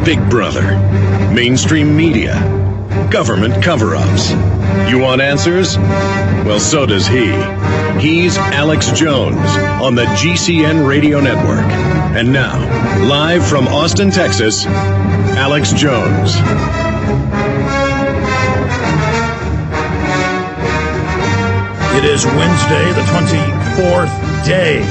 Big Brother, mainstream media, government cover-ups. You want answers? Well, so does he. He's Alex Jones on the GCN Radio Network. And now, live from Austin, Texas, Alex Jones. It is Wednesday, the 24th day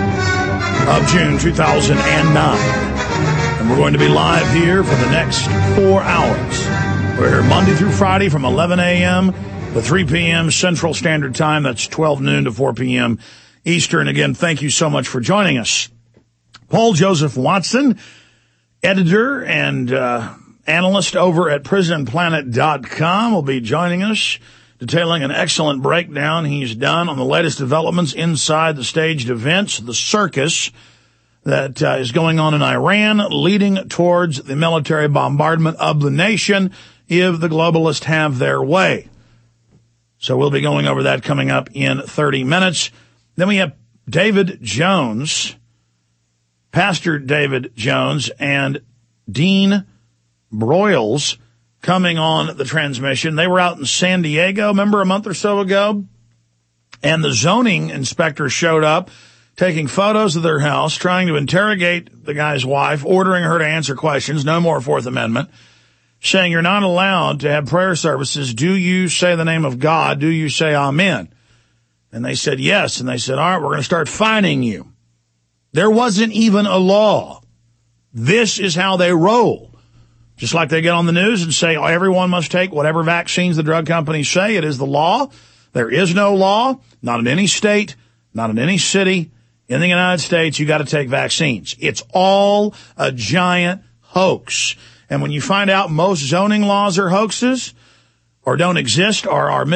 of June 2009. And we're going to be live here for the next 4 hours. We're here Monday through Friday from 11 a.m. to 3 p.m. Central Standard Time. That's 12 noon to 4 p.m. Eastern. Again, thank you so much for joining us. Paul Joseph Watson, editor and analyst over at PrisonPlanet.com, will be joining us, detailing an excellent breakdown he's done on the latest developments inside the staged events, the circus that is going on in Iran, leading towards the military bombardment of the nation if the globalists have their way. So we'll be going over that coming up in 30 minutes. Then we have David Jones, Pastor David Jones, and Dean Broyles coming on the transmission. They were out in San Diego, remember, a month or so ago? And the zoning inspector showed up, taking photos of their house, trying to interrogate the guy's wife, ordering her to answer questions, no more Fourth Amendment, saying you're not allowed to have prayer services. Do you say the name of God? Do you say amen? And they said yes. And they said, all right, we're going to start fining you. There wasn't even a law. This is how they roll. Just like they get on the news and say, oh, everyone must take whatever vaccines the drug companies say. It is the law. There is no law, not in any state, not in any city. In the United States, you got to take vaccines. It's all a giant hoax. And when you find out most zoning laws are hoaxes or don't exist or are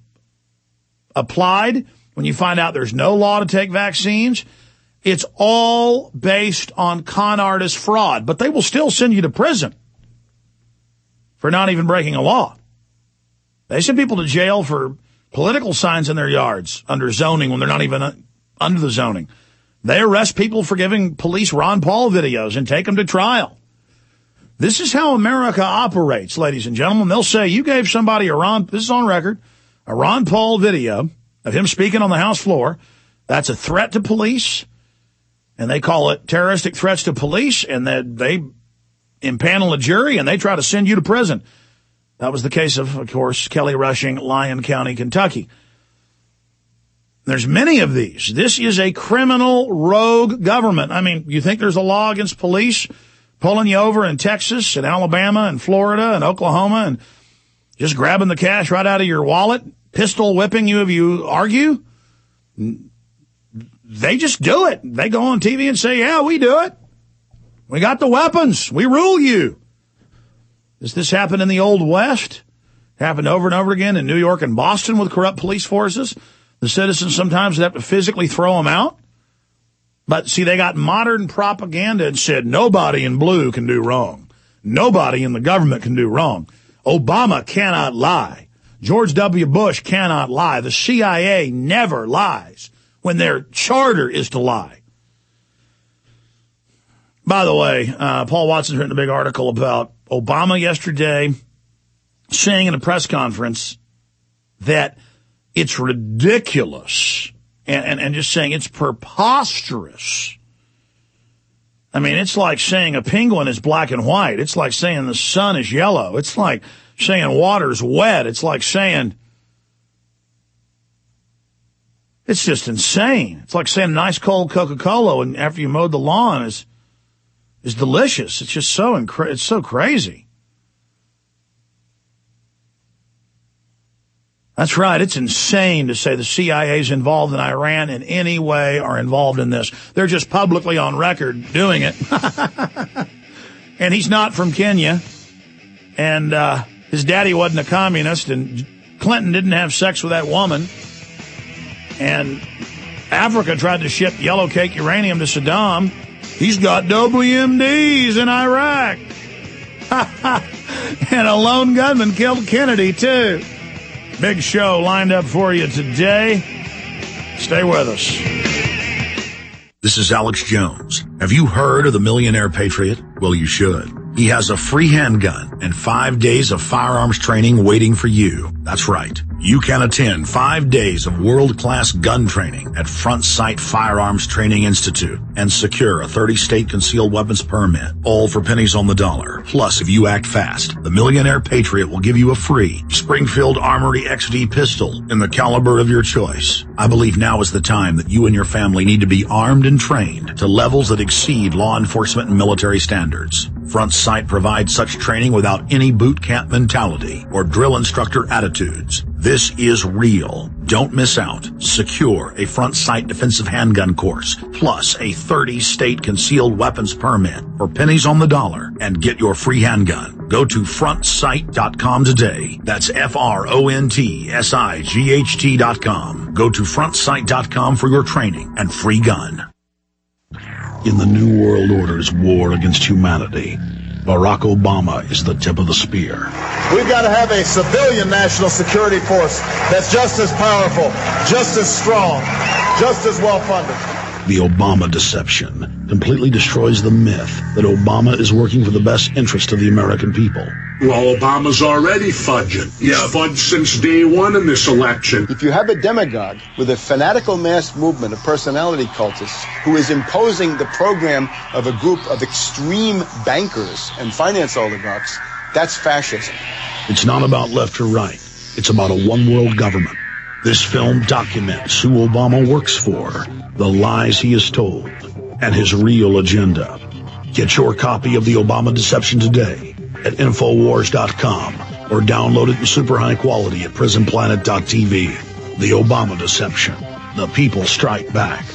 misapplied, when you find out there's no law to take vaccines, it's all based on con artist fraud. But they will still send you to prison for not even breaking a law. They send people to jail for political signs in their yards under zoning when they're not even under the zoning. They arrest people for giving police Ron Paul videos and take them to trial. This is how America operates, ladies and gentlemen. They'll say, you gave somebody this is on record, a Ron Paul video of him speaking on the House floor. That's a threat to police, and they call it terroristic threats to police, and they impanel a jury, and they try to send you to prison. That was the case of course, Kelly Rushing, Lyon County, Kentucky. There's many of these. This is a criminal rogue government. I mean, you think there's a law against police pulling you over in Texas and Alabama and Florida and Oklahoma and just grabbing the cash right out of your wallet, pistol whipping you if you argue? They just do it. They go on TV and say, yeah, we do it. We got the weapons. We rule you. Does this happen in the Old West? It happened over and over again in New York and Boston with corrupt police forces. The citizens sometimes have to physically throw them out. But, see, they got modern propaganda and said nobody in blue can do wrong. Nobody in the government can do wrong. Obama cannot lie. George W. Bush cannot lie. The CIA never lies when their charter is to lie. By the way, Paul Watson's written a big article about Obama yesterday saying in a press conference that it's ridiculous and just saying it's preposterous. I mean, it's like saying a penguin is black and white. It's like saying the sun is yellow. It's like saying water's wet. It's like saying it's just insane. It's like saying nice cold Coca-Cola and after you mowed the lawn is delicious. It's just it's so crazy. That's right. It's insane to say the CIA is involved in Iran in any way or involved in this. They're just publicly on record doing it. And he's not from Kenya. And his daddy wasn't a communist. And Clinton didn't have sex with that woman. And Africa tried to ship yellow cake uranium to Saddam. He's got WMDs in Iraq. And a lone gunman killed Kennedy, too. Big show lined up for you today. Stay with us. This is Alex Jones. Have you heard of the Millionaire Patriot? Well, you should. He has a free handgun and 5 days of firearms training waiting for you. That's right. You can attend 5 days of world-class gun training at Front Sight Firearms Training Institute and secure a 30-state concealed weapons permit, all for pennies on the dollar. Plus, if you act fast, the Millionaire Patriot will give you a free Springfield Armory XD pistol in the caliber of your choice. I believe now is the time that you and your family need to be armed and trained to levels that exceed law enforcement and military standards. Front Sight provides such training without any boot camp mentality or drill instructor attitudes. This is real. Don't miss out. Secure a Front Sight defensive handgun course, plus a 30-state concealed weapons permit for pennies on the dollar, and get your free handgun. Go to frontsight.com today. That's FRONTSIGHT.com. Go to frontsight.com for your training and free gun. In the New World Order's war against humanity, Barack Obama is the tip of the spear. We've got to have a civilian national security force that's just as powerful, just as strong, just as well-funded. The Obama deception completely destroys the myth that Obama is working for the best interest of the American people. Well, Obama's already fudging. He's fudged since day one in this election. If you have a demagogue with a fanatical mass movement of personality cultists who is imposing the program of a group of extreme bankers and finance oligarchs, that's fascism. It's not about left or right. It's about a one-world government. This film documents who Obama works for, the lies he has told, and his real agenda. Get your copy of The Obama Deception today at Infowars.com or download it in super high quality at PrisonPlanet.tv. The Obama Deception. The people strike back.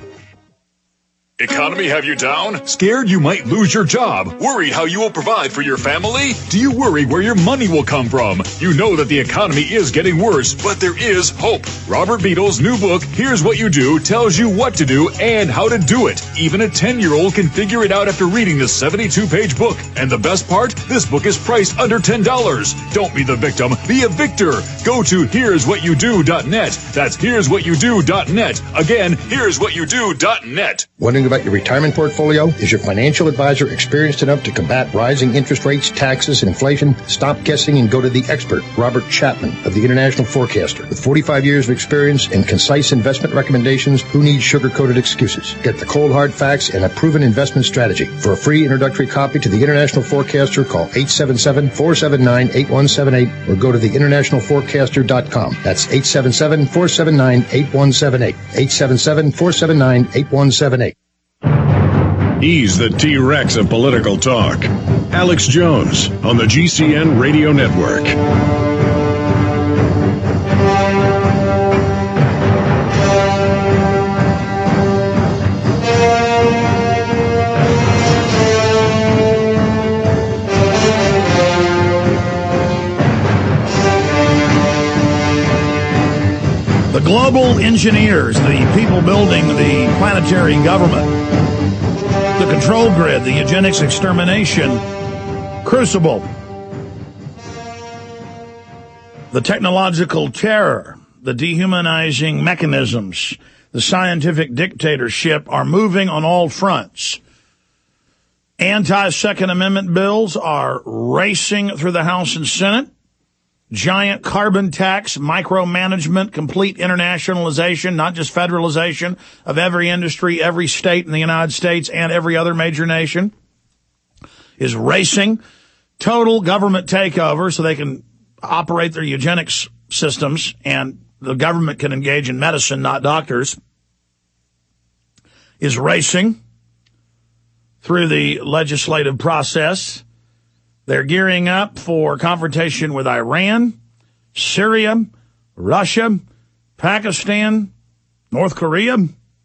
Economy have you down? Scared you might lose your job? Worried how you will provide for your family? Do you worry where your money will come from? You know that the economy is getting worse, but there is hope. Robert Beadle's new book, Here's What You Do, tells you what to do and how to do it. Even a 10-year-old can figure it out after reading this 72-page book. And the best part? This book is priced under $10. Don't be the victim. Be a victor. Go to here'swhatyoudo.net. That's here'swhatyoudo.net. Again, here'swhatyoudo.net. Wondering about your retirement portfolio? Is your financial advisor experienced enough to combat rising interest rates, taxes, and inflation? Stop guessing and go to the expert, Robert Chapman of the International Forecaster. With 45 years of experience and concise investment recommendations, who needs sugar-coated excuses? Get the cold hard facts and a proven investment strategy. For a free introductory copy to the International Forecaster, call 877-479-8178 or go to theinternationalforecaster.com. That's 877-479-8178. 877-479-8178. He's the T-Rex of political talk. Alex Jones on the GCN Radio Network. The global engineers, the people building the planetary government, the control grid, the eugenics extermination crucible, the technological terror, the dehumanizing mechanisms, the scientific dictatorship are moving on all fronts. Anti-Second Amendment bills are racing through the House and Senate. Giant carbon tax, micromanagement, complete internationalization, not just federalization of every industry, every state in the United States and every other major nation is racing. Total government takeover so they can operate their eugenics systems and the government can engage in medicine, not doctors, is racing through the legislative process. They're gearing up for confrontation with Iran, Syria, Russia, Pakistan, North Korea.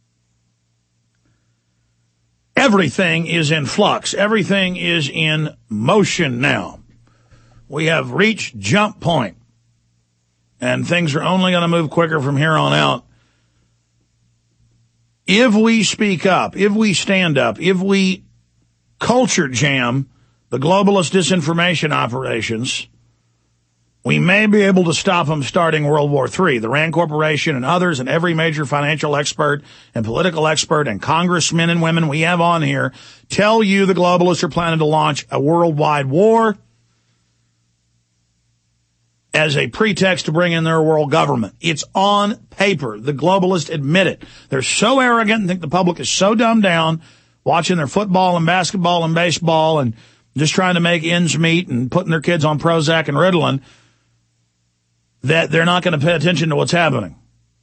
Everything is in flux. Everything is in motion now. We have reached jump point, and things are only going to move quicker from here on out. If we speak up, if we stand up, if we culture jam the globalist disinformation operations, we may be able to stop them starting World War III. The Rand Corporation and others and every major financial expert and political expert and congressmen and women we have on here tell you the globalists are planning to launch a worldwide war as a pretext to bring in their world government. It's on paper. The globalists admit it. They're so arrogant and think the public is so dumbed down watching their football and basketball and baseball and just trying to make ends meet and putting their kids on Prozac and Ritalin that they're not going to pay attention to what's happening.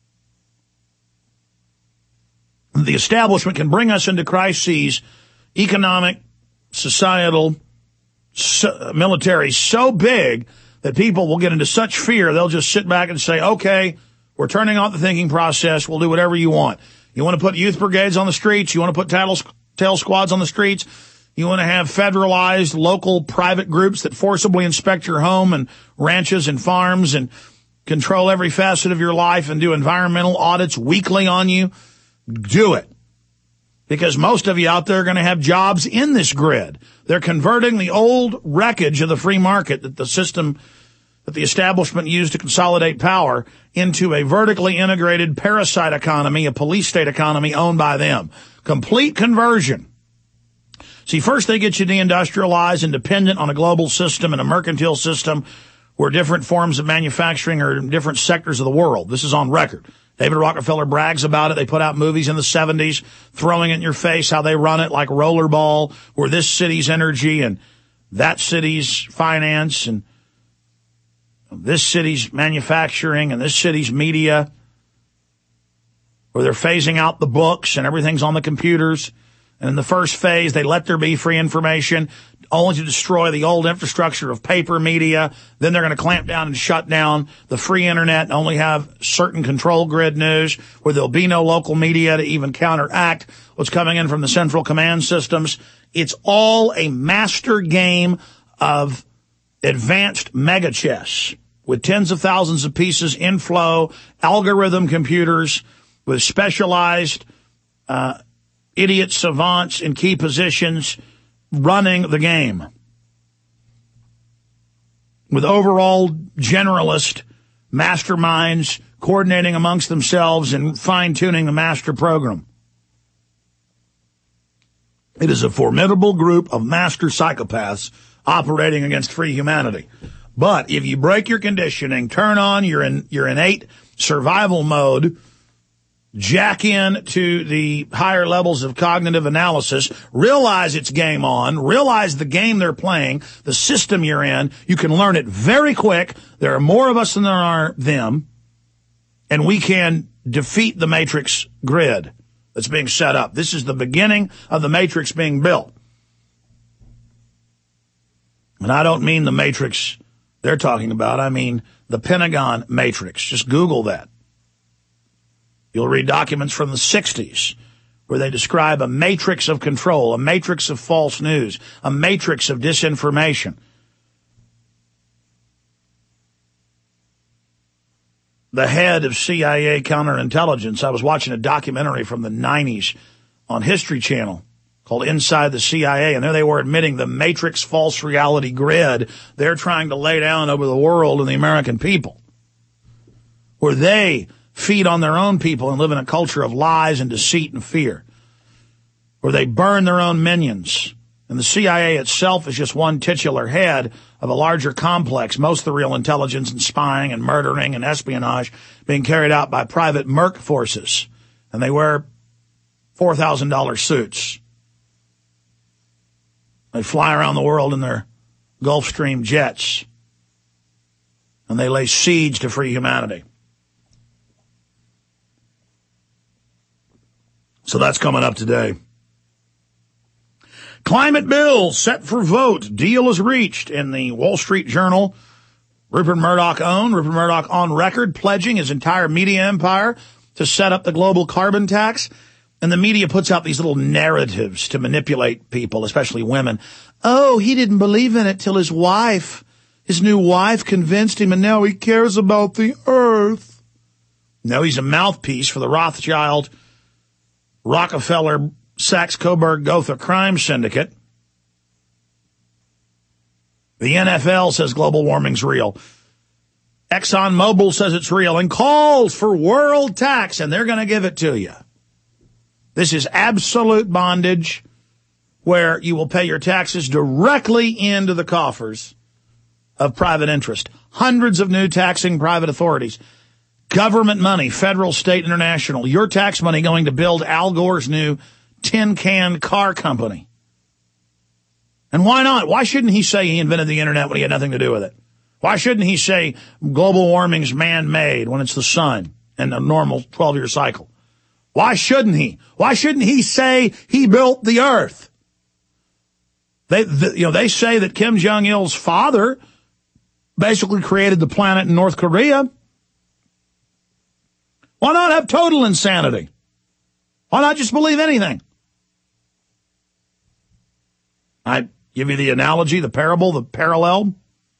The establishment can bring us into crises, economic, societal, military, so big that people will get into such fear they'll just sit back and say, okay, we're turning off the thinking process, we'll do whatever you want. You want to put youth brigades on the streets, you want to put tail squads on the streets, you want to have federalized local private groups that forcibly inspect your home and ranches and farms and control every facet of your life and do environmental audits weekly on you, do it. Because most of you out there are going to have jobs in this grid. They're converting the old wreckage of the free market that the system, that the establishment used to consolidate power into a vertically integrated parasite economy, a police state economy owned by them. Complete conversion. See, first they get you deindustrialized and dependent on a global system and a mercantile system where different forms of manufacturing are in different sectors of the world. This is on record. David Rockefeller brags about it. They put out movies in the 70s throwing it in your face how they run it like rollerball, where this city's energy and that city's finance and this city's manufacturing and this city's media, where they're phasing out the books and everything's on the computers. And in the first phase, they let there be free information, only to destroy the old infrastructure of paper media. Then they're going to clamp down and shut down the free internet and only have certain control grid news where there'll be no local media to even counteract what's coming in from the central command systems. It's all a master game of advanced mega chess with tens of thousands of pieces in flow, algorithm computers with specialized idiot savants in key positions running the game, with overall generalist masterminds coordinating amongst themselves and fine-tuning the master program. It is a formidable group of master psychopaths operating against free humanity. But if you break your conditioning, turn on your innate survival mode, jack in to the higher levels of cognitive analysis, realize it's game on, realize the game they're playing, the system you're in. You can learn it very quick. There are more of us than there are them, and we can defeat the matrix grid that's being set up. This is the beginning of the matrix being built. And I don't mean the matrix they're talking about. I mean the Pentagon matrix. Just Google that. You'll read documents from the 60s where they describe a matrix of control, a matrix of false news, a matrix of disinformation. The head of CIA counterintelligence, I was watching a documentary from the 90s on History Channel called Inside the CIA, and there they were admitting the matrix false reality grid they're trying to lay down over the world and the American people, where they feed on their own people and live in a culture of lies and deceit and fear, where they burn their own minions. And the CIA itself is just one titular head of a larger complex, most of the real intelligence and spying and murdering and espionage being carried out by private merc forces. And they wear $4,000 suits. They fly around the world in their Gulfstream jets. And they lay siege to free humanity. So that's coming up today. Climate bill set for vote. Deal is reached in the Wall Street Journal. Rupert Murdoch on record, pledging his entire media empire to set up the global carbon tax. And the media puts out these little narratives to manipulate people, especially women. Oh, he didn't believe in it till his new wife convinced him, and now he cares about the earth. No, he's a mouthpiece for the Rothschild, Rockefeller, Sachs-Coburg, Gotha crime syndicate. The NFL says global warming's real. ExxonMobil says it's real and calls for world tax, and they're going to give it to you. This is absolute bondage where you will pay your taxes directly into the coffers of private interest. Hundreds of new taxing private authorities. Government money, federal, state, international. Your tax money going to build Al Gore's new tin can car company. And why not? Why shouldn't he say he invented the internet when he had nothing to do with it? Why shouldn't he say global warming's man-made when it's the sun and a normal 12-year cycle? Why shouldn't he? Why shouldn't he say he built the earth? They say that Kim Jong-il's father basically created the planet in North Korea. Why not have total insanity? Why not just believe anything? I give you the analogy, the parable, the parallel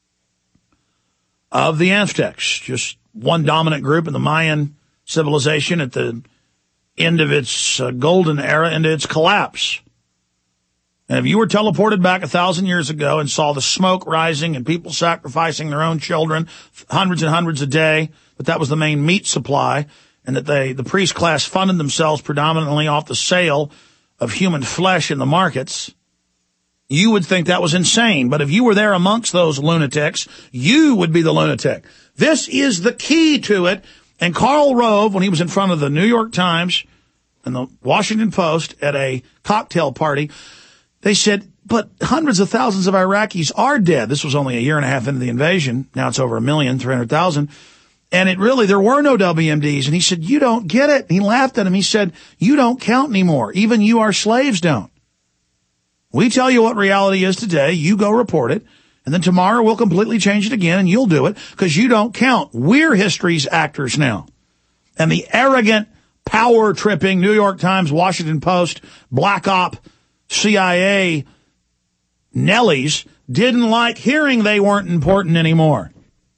of the Aztecs, just one dominant group in the Mayan civilization at the end of its golden era into its collapse. And if you were teleported back 1,000 years ago and saw the smoke rising and people sacrificing their own children, hundreds and hundreds a day, that was the main meat supply, and that the priest class funded themselves predominantly off the sale of human flesh in the markets, you would think that was insane. But if you were there amongst those lunatics, you would be the lunatic. This is the key to it. And Karl Rove, when he was in front of the New York Times and the Washington Post at a cocktail party, they said, but hundreds of thousands of Iraqis are dead. This was only a year and a half into the invasion. Now it's over 1,300,000. And there were no WMDs. And he said, you don't get it. He laughed at him. He said, you don't count anymore. Even you, our slaves, don't. We tell you what reality is today. You go report it. And then tomorrow we'll completely change it again, and you'll do it because you don't count. We're history's actors now. And the arrogant, power-tripping New York Times, Washington Post, Black Op, CIA Nellies didn't like hearing they weren't important anymore.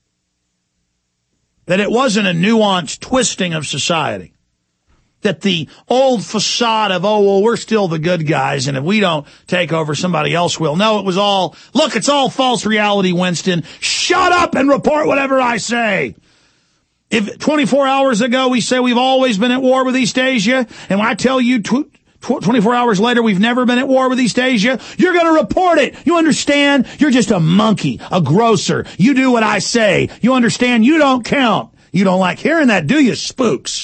That it wasn't a nuanced twisting of society. That the old facade of, we're still the good guys, and if we don't take over, somebody else will. No, it was all, look, it's all false reality, Winston. Shut up and report whatever I say. If 24 hours ago we say we've always been at war with East Asia, and I tell you 24 hours later we've never been at war with East Asia, you're going to report it. You understand? You're just a monkey, a grocer. You do what I say. You understand? You don't count. You don't like hearing that, do you, spooks?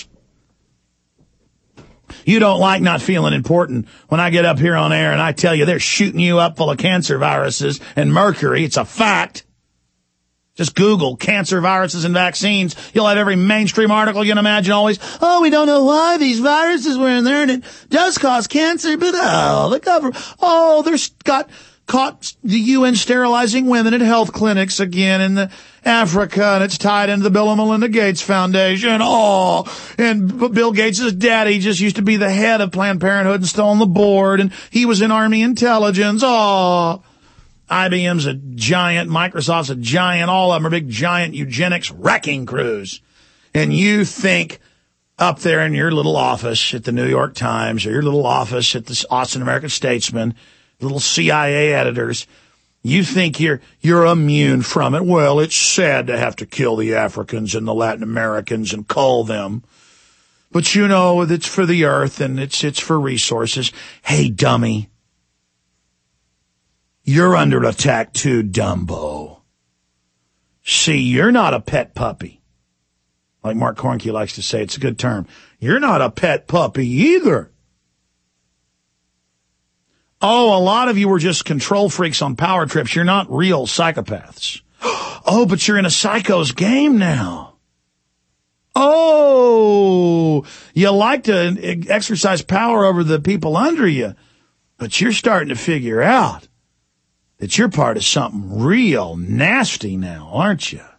You don't like not feeling important when I get up here on air and I tell you they're shooting you up full of cancer viruses and mercury. It's a fact. Just Google cancer viruses and vaccines. You'll have every mainstream article you can imagine always. We don't know why these viruses were in there and it does cause cancer, but the government, there's got caught the UN sterilizing women at health clinics again in Africa, and it's tied into the Bill and Melinda Gates Foundation. And Bill Gates' daddy just used to be the head of Planned Parenthood and still on the board, and he was in Army intelligence. IBM's a giant, Microsoft's a giant, all of them are big giant eugenics wrecking crews. And you think up there in your little office at the New York Times or your little office at the Austin American Statesman, little CIA editors, you think you're immune from it. Well, it's sad to have to kill the Africans and the Latin Americans and cull them. But you know, it's for the earth and it's for resources. Hey, dummy. You're under attack too, Dumbo. See, you're not a pet puppy. Like Mark Cornke likes to say, it's a good term. You're not a pet puppy either. A lot of you were just control freaks on power trips. You're not real psychopaths. But you're in a psycho's game now. You like to exercise power over the people under you, but you're starting to figure out that you're part of something real nasty now, aren't you?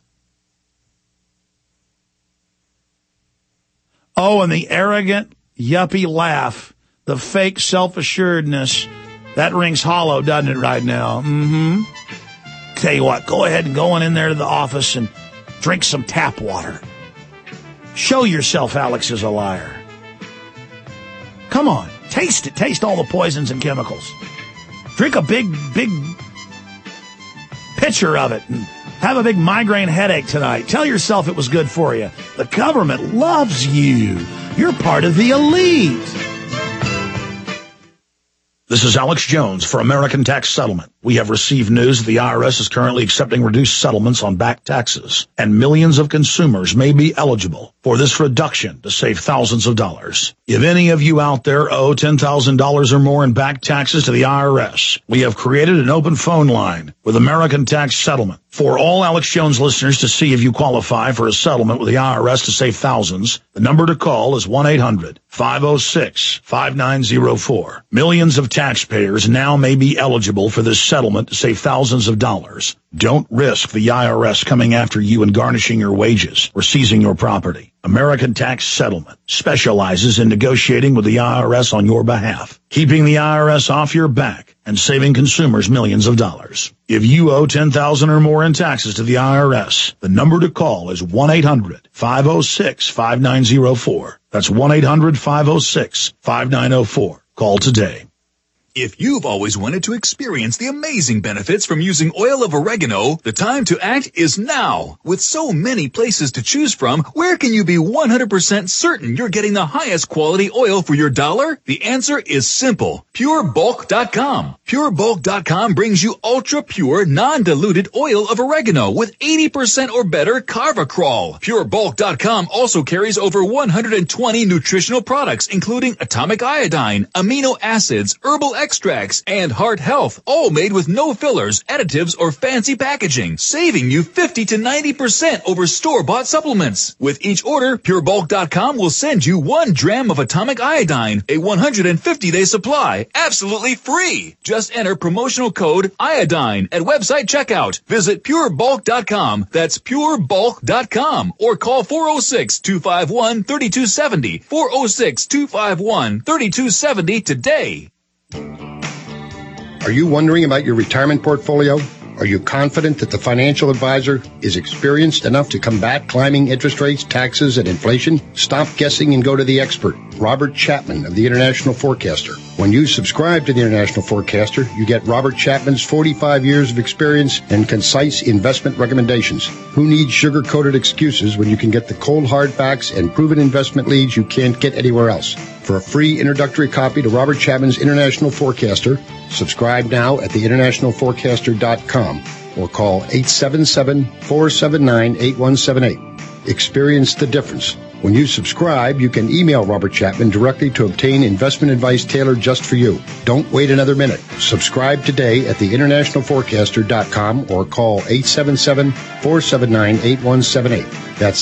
And the arrogant, yuppie laugh, the fake self-assuredness, that rings hollow, doesn't it, right now? Mm-hmm. Tell you what, go ahead and go on in there to the office and drink some tap water. Show yourself Alex is a liar. Come on, taste it. Taste all the poisons and chemicals. Drink a big picture of it and have a big migraine headache tonight. Tell yourself it was good for you. The government loves you. You're part of the elite. This is Alex Jones for American Tax Settlement. We have received news that the IRS is currently accepting reduced settlements on back taxes, and millions of consumers may be eligible for this reduction to save thousands of dollars. If any of you out there owe $10,000 or more in back taxes to the IRS, we have created an open phone line with American Tax Settlement for all Alex Jones listeners to see if you qualify for a settlement with the IRS to save thousands. The number to call is 1-800-506-5904. Millions of taxpayers now may be eligible for this settlement to save thousands of dollars. Don't risk the IRS coming after you and garnishing your wages or seizing your property. American Tax Settlement specializes in negotiating with the IRS on your behalf, keeping the IRS off your back and saving consumers millions of dollars. If you owe $10,000 or more in taxes to the IRS, the number to call is 1-800-506-5904. That's 1-800-506-5904. Call today. If you've always wanted to experience the amazing benefits from using oil of oregano, the time to act is now. With so many places to choose from, where can you be 100% certain you're getting the highest quality oil for your dollar? The answer is simple. PureBulk.com. PureBulk.com brings you ultra-pure, non-diluted oil of oregano with 80% or better carvacrol. PureBulk.com also carries over 120 nutritional products, including atomic iodine, amino acids, herbal extracts, and heart health, all made with no fillers, additives, or fancy packaging, saving you 50 to 90% over store-bought supplements. With each order, PureBulk.com will send you 1 dram of atomic iodine, a 150-day supply, absolutely free. Just enter promotional code iodine at website checkout. Visit PureBulk.com. That's PureBulk.com, or call 406-251-3270, 406-251-3270 today. Are you wondering about your retirement portfolio? Are you confident that the financial advisor is experienced enough to combat climbing interest rates, taxes, and inflation? Stop guessing and go to the expert, Robert Chapman of the International Forecaster. When you subscribe to the International Forecaster, you get Robert Chapman's 45 years of experience and concise investment recommendations. Who needs sugar-coated excuses when you can get the cold hard facts and proven investment leads you can't get anywhere else? For a free introductory copy to Robert Chapman's International Forecaster, subscribe now at theInternationalForecaster.com or call 877-479-8178. Experience the difference. When you subscribe, you can email Robert Chapman directly to obtain investment advice tailored just for you. Don't wait another minute. Subscribe today at theInternationalForecaster.com or call 877-479-8178. That's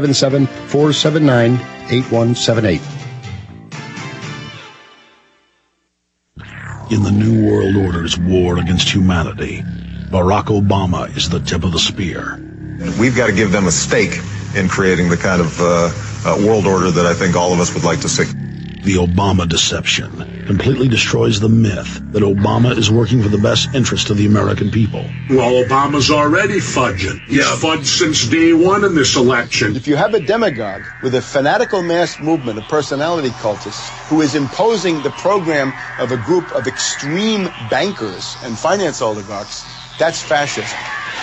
877-479-8178. In the New World Order's war against humanity, Barack Obama is the tip of the spear. We've got to give them a stake in creating the kind of world order that I think all of us would like to see. The Obama deception completely destroys the myth that Obama is working for the best interest of the American people. Well, Obama's already fudging. He's fudged since day one in this election. If you have a demagogue with a fanatical mass movement of personality cultists who is imposing the program of a group of extreme bankers and finance oligarchs, that's fascism.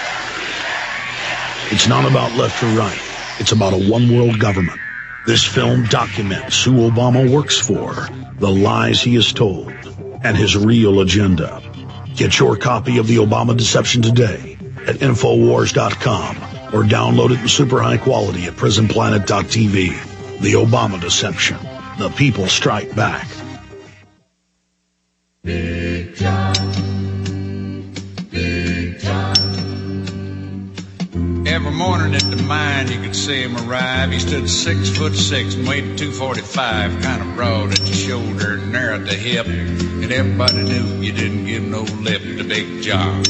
It's not about left or right. It's about a one-world government. This film documents who Obama works for, the lies he has told, and his real agenda. Get your copy of The Obama Deception today at Infowars.com or download it in super high quality at PrisonPlanet.tv. The Obama Deception. The people strike back. Big John. Big John. Every morning at the mine you could see him arrive. He stood 6'6" and weighed 245, kind of broad at the shoulder, narrow at the hip, and everybody knew you didn't give no lip to Big John.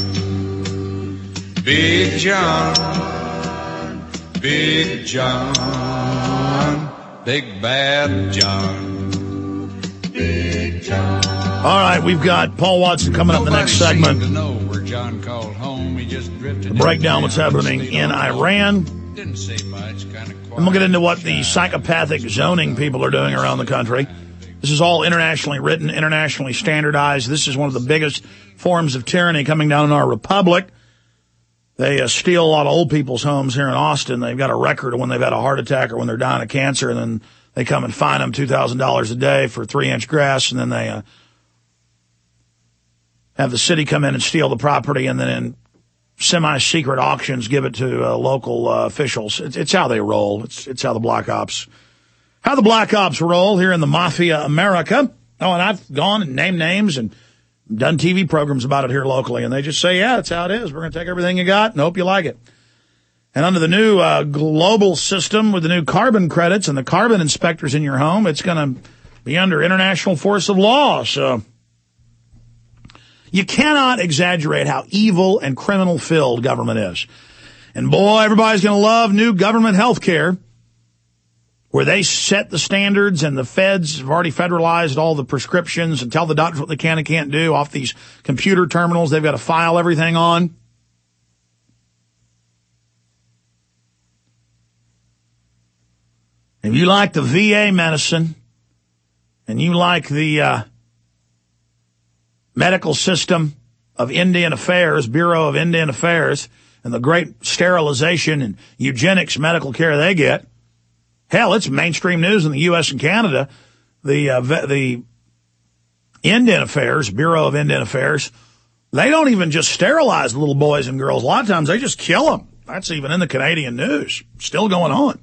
Big John, Big John, Big Bad John, Big John. All right, we've got Paul Watson coming up in the next segment. To know where John called home. He just drifted. Break down what's happening in Iran. Didn't say much, kind of quiet. And we'll get into what the psychopathic zoning people are doing around the country. This is all internationally written, internationally standardized. This is one of the biggest forms of tyranny coming down in our republic. They steal a lot of old people's homes here in Austin. They've got a record of when they've had a heart attack or when they're dying of cancer, and then they come and fine them $2,000 a day for 3-inch grass, and then they have the city come in and steal the property, and then in semi-secret auctions give it to local officials. It's how they roll. It's how the Black Ops roll here in the Mafia America. Oh, and I've gone and named names and done TV programs about it here locally, and they just say, yeah, that's how it is. We're going to take everything you got and hope you like it. And under the new global system with the new carbon credits and the carbon inspectors in your home, it's going to be under international force of law. So you cannot exaggerate how evil and criminal-filled government is. And boy, everybody's going to love new government health care, where they set the standards and the feds have already federalized all the prescriptions and tell the doctors what they can and can't do off these computer terminals they've got to file everything on. If you like the VA medicine and you like the medical system of Indian Affairs, Bureau of Indian Affairs, and the great sterilization and eugenics medical care they get, hell, it's mainstream news in the U.S. and Canada. The Indian Affairs, Bureau of Indian Affairs, they don't even just sterilize little boys and girls. A lot of times they just kill them. That's even in the Canadian news. Still going on.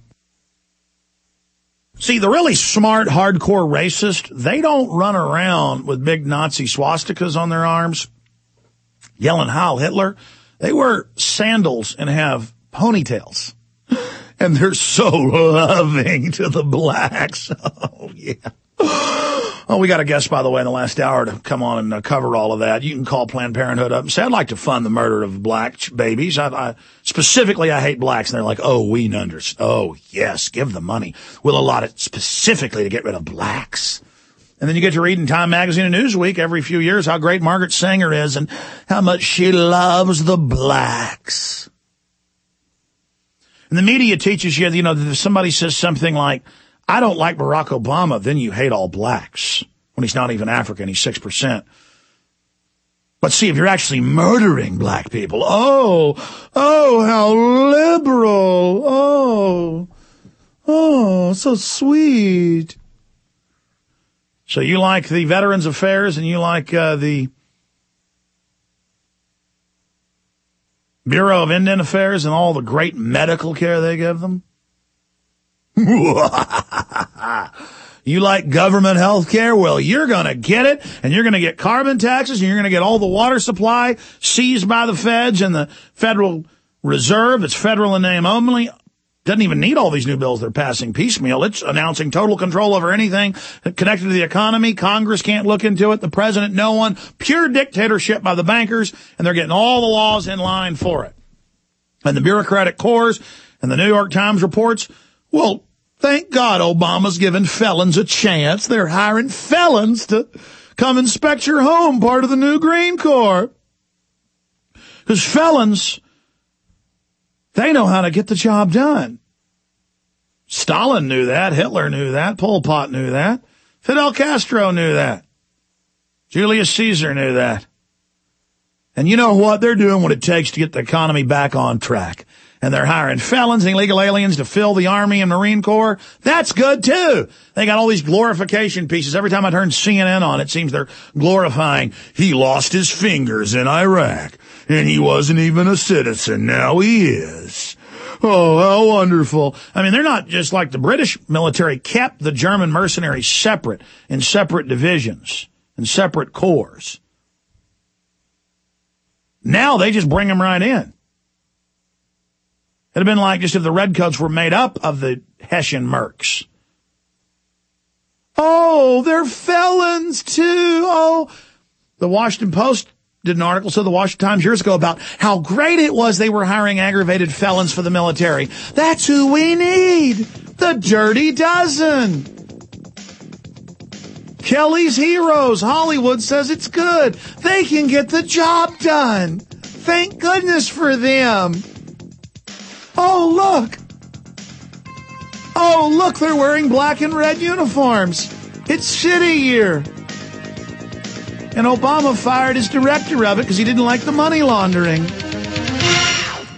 See, the really smart, hardcore racist, they don't run around with big Nazi swastikas on their arms, yelling Heil Hitler. They wear sandals and have ponytails. And they're so loving to the blacks. Oh, yeah. Oh, we got a guest, by the way, in the last hour to come on and cover all of that. You can call Planned Parenthood up and say, I'd like to fund the murder of black babies. Specifically, I hate blacks. And they're like, oh, we understand. Oh, yes, give the money. We'll allot it specifically to get rid of blacks. And then you get to read in Time Magazine and Newsweek every few years how great Margaret Sanger is and how much she loves the blacks. And the media teaches you, if somebody says something like, I don't like Barack Obama, then you hate all blacks. When he's not even African, he's 6%. But see, if you're actually murdering black people, oh, how liberal. Oh, so sweet. So you like the Veterans Affairs and you like the Bureau of Indian Affairs and all the great medical care they give them? You like government health care? Well, you're going to get it, and you're going to get carbon taxes, and you're going to get all the water supply seized by the feds and the Federal Reserve. It's federal in name only. Doesn't even need all these new bills they're passing piecemeal. It's announcing total control over anything connected to the economy. Congress can't look into it. The president, no one. Pure dictatorship by the bankers, and they're getting all the laws in line for it. And the bureaucratic corps and the New York Times reports, well, thank God Obama's giving felons a chance. They're hiring felons to come inspect your home, part of the new Green Corps. Because felons, they know how to get the job done. Stalin knew that. Hitler knew that. Pol Pot knew that. Fidel Castro knew that. Julius Caesar knew that. And you know what? They're doing what it takes to get the economy back on track. And they're hiring felons and illegal aliens to fill the Army and Marine Corps. That's good, too. They got all these glorification pieces. Every time I turn CNN on, it seems they're glorifying, he lost his fingers in Iraq, and he wasn't even a citizen. Now he is. Oh, how wonderful. I mean, they're not just like the British military kept the German mercenaries separate in separate divisions and separate corps. Now they just bring them right in. It'd have been like just if the Redcoats were made up of the Hessian mercs. Oh, they're felons too. Oh, the Washington Post did an article, so the Washington Times years ago, about how great it was they were hiring aggravated felons for the military. That's who we need. The Dirty Dozen. Kelly's Heroes. Hollywood says it's good. They can get the job done. Thank goodness for them. Oh, look. Oh, look, they're wearing black and red uniforms. It's shitty year. And Obama fired his director of it because he didn't like the money laundering.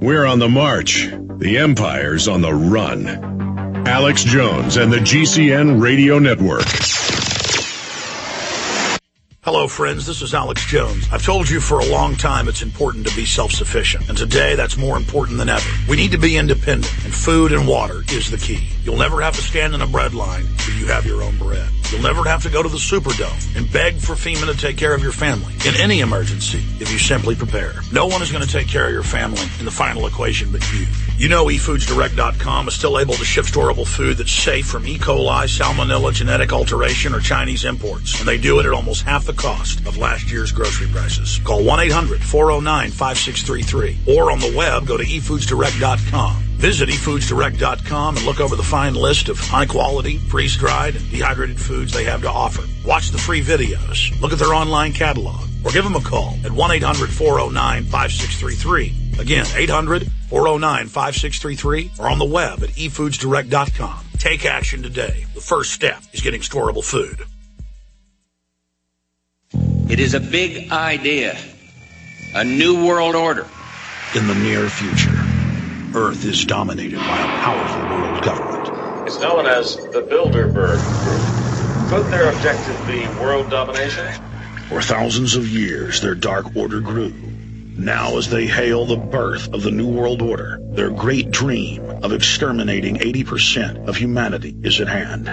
We're on the march. The empire's on the run. Alex Jones and the GCN Radio Network. Hello, friends. This is Alex Jones. I've told you for a long time it's important to be self-sufficient. And today, that's more important than ever. We need to be independent, and food and water is the key. You'll never have to stand in a bread line if you have your own bread. You'll never have to go to the Superdome and beg for FEMA to take care of your family in any emergency if you simply prepare. No one is going to take care of your family in the final equation but you. You know eFoodsDirect.com is still able to ship storable food that's safe from E. coli, salmonella, genetic alteration, or Chinese imports. And they do it at almost half the cost of last year's grocery prices. Call 1-800-409-5633. Or on the web, go to eFoodsDirect.com. Visit eFoodsDirect.com and look over the fine list of high-quality, freeze-dried, and dehydrated foods they have to offer. Watch the free videos, look at their online catalog, or give them a call at 1-800-409-5633. Again, 800-409-5633, or on the web at eFoodsDirect.com. Take action today. The first step is getting storable food. It is a big idea, a new world order. In the near future, Earth is dominated by a powerful world government. It's known as the Bilderberg Group. Could their objective be world domination? For thousands of years, their dark order grew. Now, as they hail the birth of the New World Order, their great dream of exterminating 80% of humanity is at hand.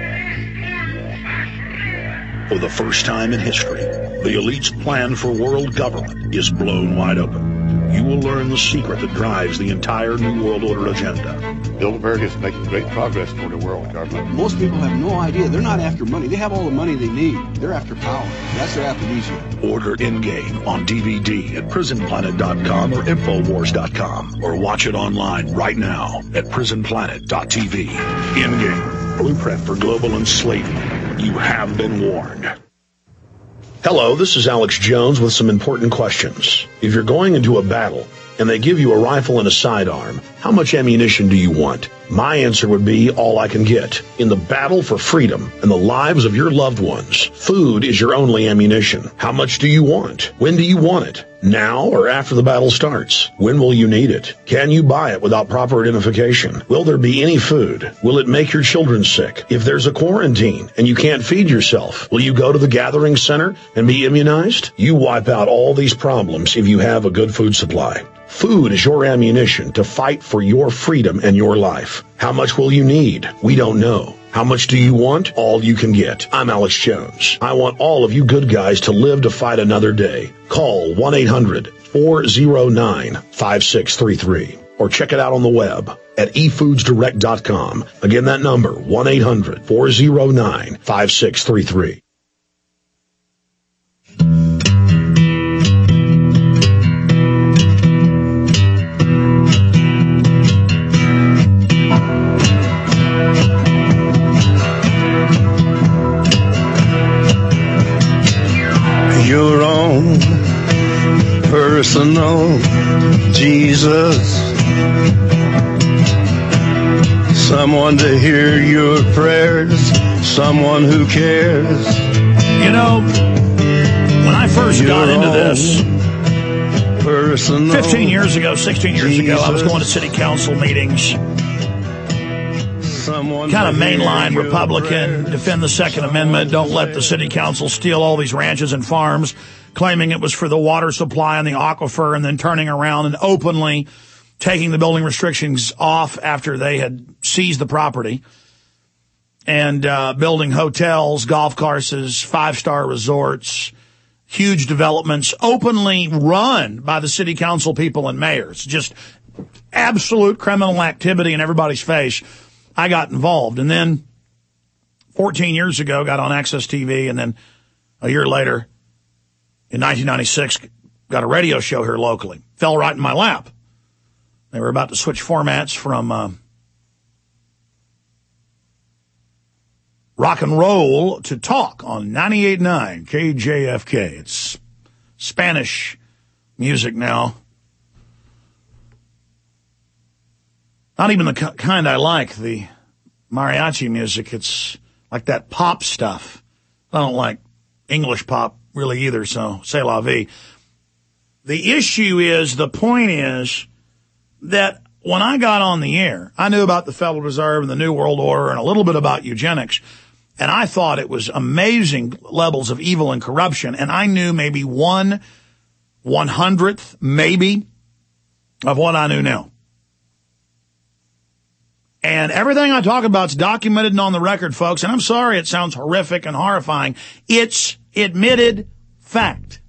For the first time in history, the elite's plan for world government is blown wide open. You will learn the secret that drives the entire New World Order agenda. Bilderberg is making great progress toward a world government. Most people have no idea. They're not after money. They have all the money they need. They're after power. That's their aphrodisiac. Order Endgame on DVD at PrisonPlanet.com or Infowars.com, or watch it online right now at PrisonPlanet.tv. Endgame, blueprint for global enslavement. You have been warned. Hello, this is Alex Jones with some important questions. If you're going into a battle and they give you a rifle and a sidearm, how much ammunition do you want? My answer would be all I can get. In the battle for freedom and the lives of your loved ones, food is your only ammunition. How much do you want? When do you want it? Now or after the battle starts? When will you need it? Can you buy it without proper identification? Will there be any food? Will it make your children sick? If there's a quarantine and you can't feed yourself, will you go to the gathering center and be immunized? You wipe out all these problems if you have a good food supply. Food is your ammunition to fight for your freedom and your life. How much will you need? We don't know. How much do you want? All you can get. I'm Alex Jones. I want all of you good guys to live to fight another day. Call 1-800-409-5633 or check it out on the web at eFoodsDirect.com. Again, that number, 1-800-409-5633. Your own personal Jesus, someone to hear your prayers, someone who cares. You know, when I first got into this 15 years ago, 16 years ago, I was going to city council meetings, kind of mainline Republican, defend the Second Amendment, don't let the city council steal all these ranches and farms, claiming it was for the water supply and the aquifer, and then turning around and openly taking the building restrictions off after they had seized the property, and building hotels, golf courses, five-star resorts, huge developments, openly run by the city council people and mayors. Just absolute criminal activity in everybody's face. I got involved, and then 14 years ago got on Access TV, and then a year later, in 1996, got a radio show here locally. Fell right in my lap. They were about to switch formats from rock and roll to talk on 98.9 KJFK. It's Spanish music now. Not even the kind I like, the mariachi music. It's like that pop stuff. I don't like English pop really either, so c'est la vie. The issue is, the point is, that when I got on the air, I knew about the Federal Reserve and the New World Order and a little bit about eugenics. And I thought it was amazing levels of evil and corruption. And I knew maybe 1/100th, maybe, of what I knew now. And everything I talk about is documented and on the record, folks. And I'm sorry it sounds horrific and horrifying. It's admitted fact.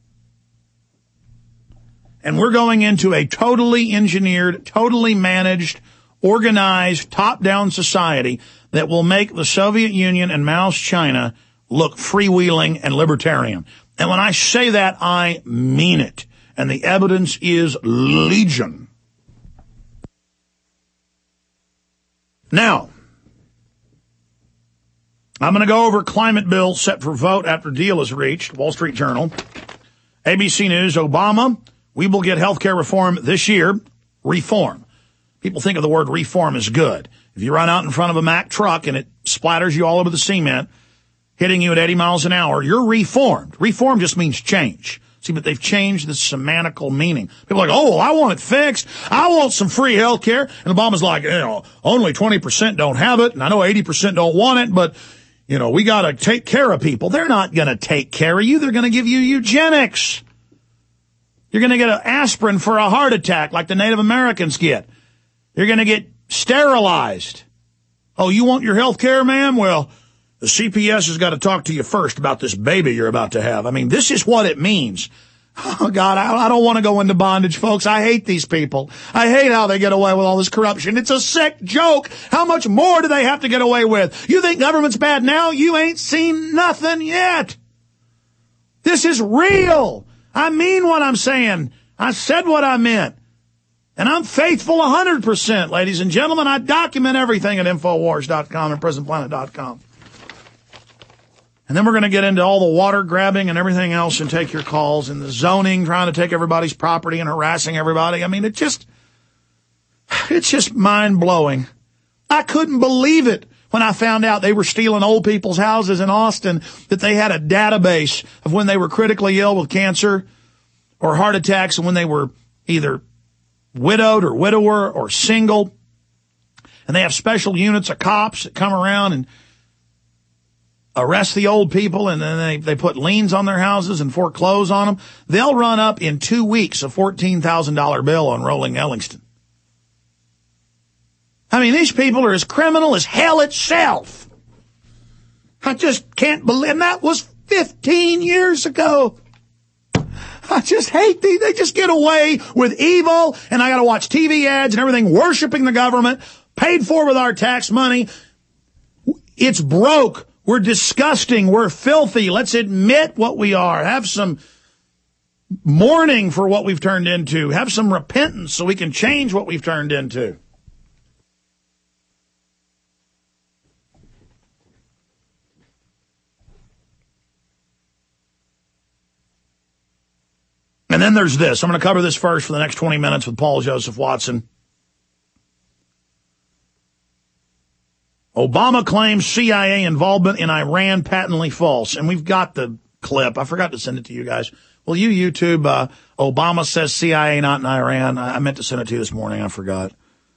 And we're going into a totally engineered, totally managed, organized, top-down society that will make the Soviet Union and Mao's China look freewheeling and libertarian. And when I say that, I mean it. And the evidence is legion. Now, I'm going to go over climate bill set for vote after deal is reached. Wall Street Journal. ABC News, Obama, we will get health care reform this year. Reform. People think of the word reform as good. If you run out in front of a Mack truck and it splatters you all over the cement, hitting you at 80 miles an hour, you're reformed. Reform just means change. See, but they've changed the semantical meaning. People are like, oh, well, I want it fixed. I want some free health care. And Obama's like, only 20% don't have it. And I know 80% don't want it, but, we got to take care of people. They're not going to take care of you. They're going to give you eugenics. You're going to get an aspirin for a heart attack like the Native Americans get. You're going to get sterilized. Oh, you want your health care, ma'am? Well, the CPS has got to talk to you first about this baby you're about to have. I mean, this is what it means. Oh, God, I don't want to go into bondage, folks. I hate these people. I hate how they get away with all this corruption. It's a sick joke. How much more do they have to get away with? You think government's bad now? You ain't seen nothing yet. This is real. I mean what I'm saying. I said what I meant. And I'm faithful 100%, ladies and gentlemen. I document everything at Infowars.com and PrisonPlanet.com. And then we're going to get into all the water grabbing and everything else and take your calls and the zoning, trying to take everybody's property and harassing everybody. I mean, it's just mind-blowing. I couldn't believe it when I found out they were stealing old people's houses in Austin, that they had a database of when they were critically ill with cancer or heart attacks and when they were either widowed or widower or single. And they have special units of cops that come around and arrest the old people, and then they put liens on their houses and foreclose on them. They'll run up in 2 weeks a $14,000 bill on Rolling Ellingston. I mean, these people are as criminal as hell itself. I just can't believe, and that was 15 years ago. I just hate these. They just get away with evil, and I got to watch TV ads and everything worshiping the government, paid for with our tax money. It's broke. We're disgusting. We're filthy. Let's admit what we are. Have some mourning for what we've turned into. Have some repentance so we can change what we've turned into. And then there's this. I'm going to cover this first for the next 20 minutes with Paul Joseph Watson. Obama claims CIA involvement in Iran patently false. And we've got the clip. I forgot to send it to you guys. Will you YouTube Obama says CIA not in Iran? I meant to send it to you this morning. I forgot.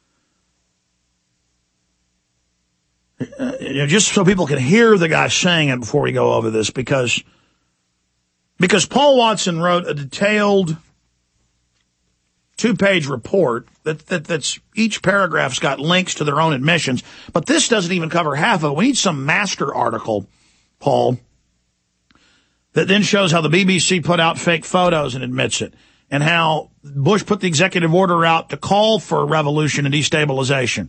Just so people can hear the guy saying it before we go over this, because Paul Watson wrote a detailed 2-page report that's each paragraph's got links to their own admissions, but this doesn't even cover half of it. We need some master article, Paul, that then shows how the BBC put out fake photos and admits it, and how Bush put the executive order out to call for revolution and destabilization.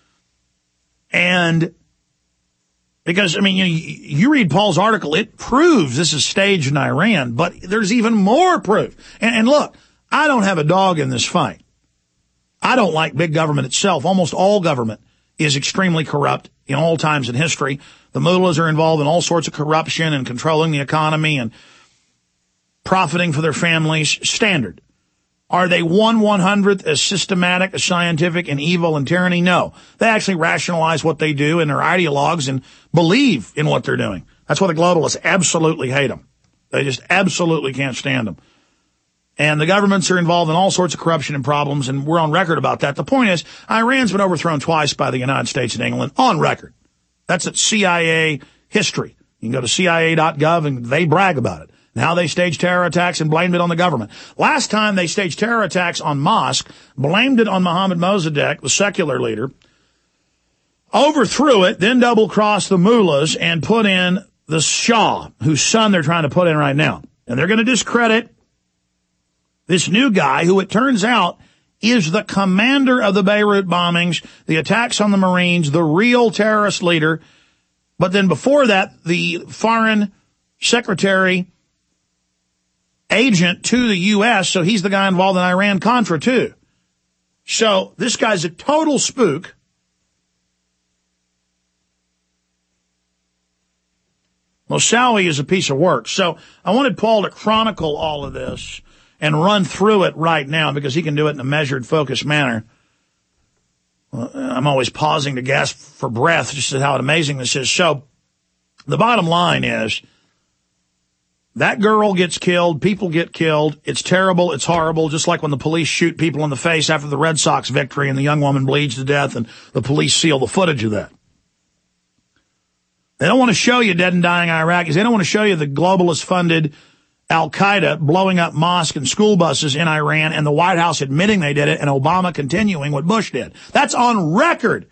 And because, I mean, you read Paul's article, it proves this is staged in Iran, but there's even more proof. And look, I don't have a dog in this fight. I don't like big government itself. Almost all government is extremely corrupt in all times in history. The mullahs are involved in all sorts of corruption and controlling the economy and profiting for their families. Standard. Are they 1/100th as systematic, as scientific, and evil and tyranny? No. They actually rationalize what they do, and they're ideologues and believe in what they're doing. That's why the globalists absolutely hate them. They just absolutely can't stand them. And the governments are involved in all sorts of corruption and problems, and we're on record about that. The point is, Iran's been overthrown twice by the United States and England, on record. That's at CIA history. You can go to CIA.gov, and they brag about it. And how they staged terror attacks and blamed it on the government. Last time they staged terror attacks on mosque, blamed it on Mohammad Mossadegh, the secular leader, overthrew it, then double-crossed the mullahs and put in the Shah, whose son they're trying to put in right now. And they're going to discredit this new guy, who it turns out is the commander of the Beirut bombings, the attacks on the Marines, the real terrorist leader. But then before that, the foreign secretary agent to the U.S., so he's the guy involved in Iran-Contra, too. So this guy's a total spook. Moussaoui is a piece of work. So I wanted Paul to chronicle all of this and run through it right now, because he can do it in a measured, focused manner. I'm always pausing to gasp for breath just at how amazing this is. So the bottom line is, that girl gets killed, people get killed, it's terrible, it's horrible, just like when the police shoot people in the face after the Red Sox victory and the young woman bleeds to death and the police seal the footage of that. They don't want to show you dead and dying Iraqis. They don't want to show you the globalist-funded Al-Qaeda blowing up mosques and school buses in Iran, and the White House admitting they did it, and Obama continuing what Bush did. That's on record.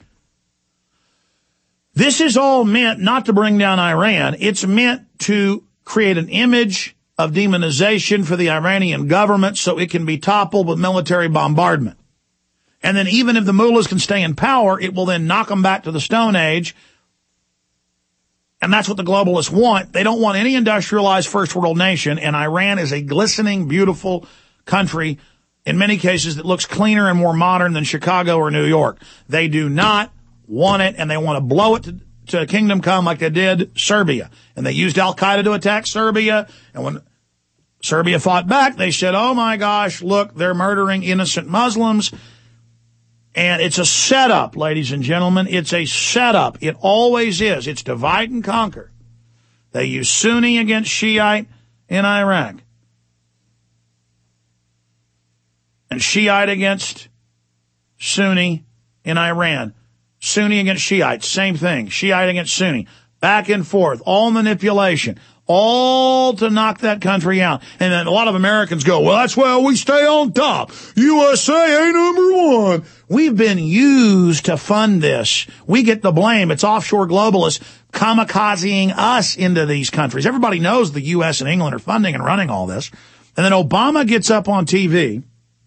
This is all meant not to bring down Iran. It's meant to create an image of demonization for the Iranian government so it can be toppled with military bombardment. And then even if the mullahs can stay in power, it will then knock them back to the Stone Age. And that's what the globalists want. They don't want any industrialized first world nation, and Iran is a glistening, beautiful country, in many cases that looks cleaner and more modern than Chicago or New York. They do not want it, and they want to blow it to kingdom come like they did Serbia. And they used Al-Qaeda to attack Serbia, and when Serbia fought back, they said, oh my gosh, look, they're murdering innocent Muslims. And it's a setup, ladies and gentlemen. It's a setup. It always is. It's divide and conquer. They use Sunni against Shiite in Iraq. And Shiite against Sunni in Iran. Sunni against Shiite, same thing. Shiite against Sunni. Back and forth. All manipulation. All to knock that country out. And then a lot of Americans go, well, that's why we stay on top. USA ain't number one. We've been used to fund this. We get the blame. It's offshore globalists kamikazing us into these countries. Everybody knows the U.S. and England are funding and running all this. And then Obama gets up on TV.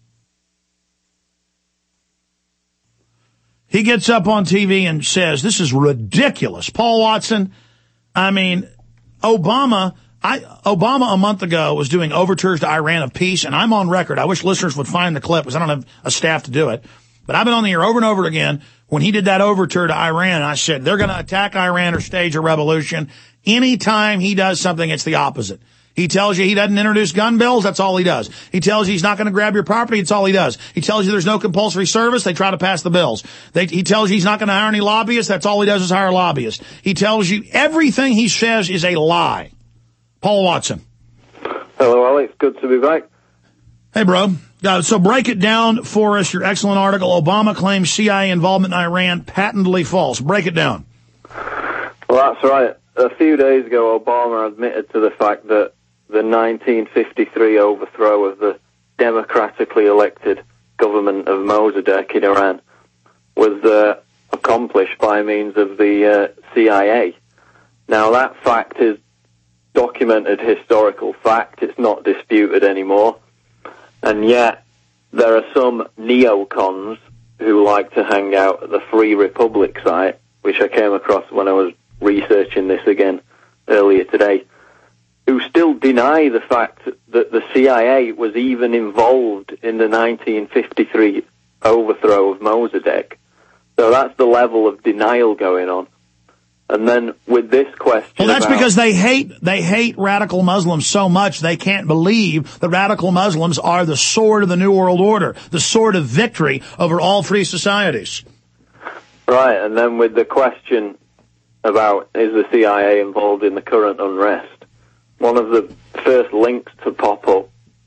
He gets up on TV and says, this is ridiculous. Paul Watson, I mean, Obama a month ago was doing overtures to Iran of peace, and I'm on record. I wish listeners would find the clip because I don't have a staff to do it. But I've been on the air over and over again when he did that overture to Iran. I said, they're going to attack Iran or stage a revolution. Anytime he does something, it's the opposite. He tells you he doesn't introduce gun bills, that's all he does. He tells you he's not going to grab your property, it's all he does. He tells you there's no compulsory service, they try to pass the bills. He tells you he's not going to hire any lobbyists, that's all he does is hire lobbyists. He tells you everything he says is a lie. Paul Watson. Hello, Alex. Good to be back. Hey, bro. So break it down for us, your excellent article. Obama claims CIA involvement in Iran patently false. Break it down. Well, that's right. A few days ago, Obama admitted to the fact that the 1953 overthrow of the democratically elected government of Mossadegh in Iran was accomplished by means of the CIA. Now, that fact is documented historical fact. It's not disputed anymore. And yet, there are some neocons who like to hang out at the Free Republic site, which I came across when I was researching this again earlier today, who still deny the fact that the CIA was even involved in the 1953 overthrow of Mossadegh. So that's the level of denial going on. And then with this question, well, that's because they hate radical Muslims so much they can't believe that radical Muslims are the sword of the New World Order, the sword of victory over all free societies. Right, and then with the question about is the CIA involved in the current unrest, one of the first links to pop up, if you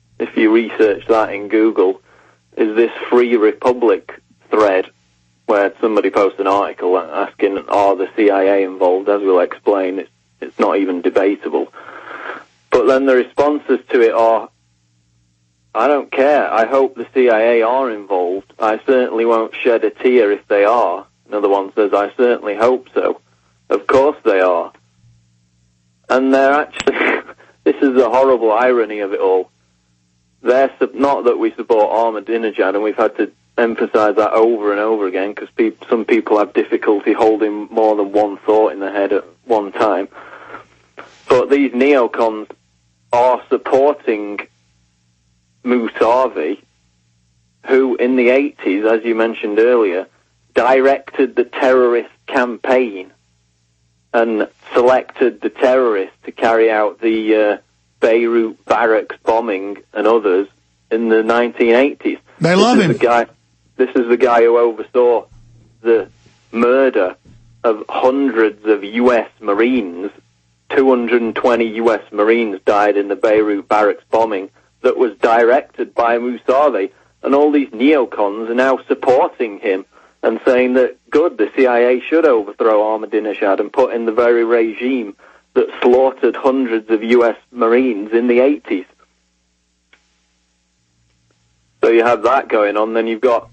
you research that in Google, is this Free Republic thread where somebody posts an article asking, are the CIA involved? As we'll explain, it's not even debatable. But then the responses to it are, I don't care. I hope the CIA are involved. I certainly won't shed a tear if they are. Another one says, I certainly hope so. Of course they are. And they're actually, this is the horrible irony of it all. They're not that we support Ahmadinejad, and we've had to emphasize that over and over again, because some people have difficulty holding more than one thought in their head at one time. But these neocons are supporting Mousavi, who in the 80s, as you mentioned earlier, directed the terrorist campaign and selected the terrorists to carry out the Beirut barracks bombing and others in the 1980s. They love him. This is the guy who oversaw the murder of hundreds of U.S. Marines. 220 U.S. Marines died in the Beirut barracks bombing that was directed by Mousavi. And all these neocons are now supporting him and saying that, good, the CIA should overthrow Ahmadinejad and put in the very regime that slaughtered hundreds of U.S. Marines in the 80s. So you have that going on. Then you've got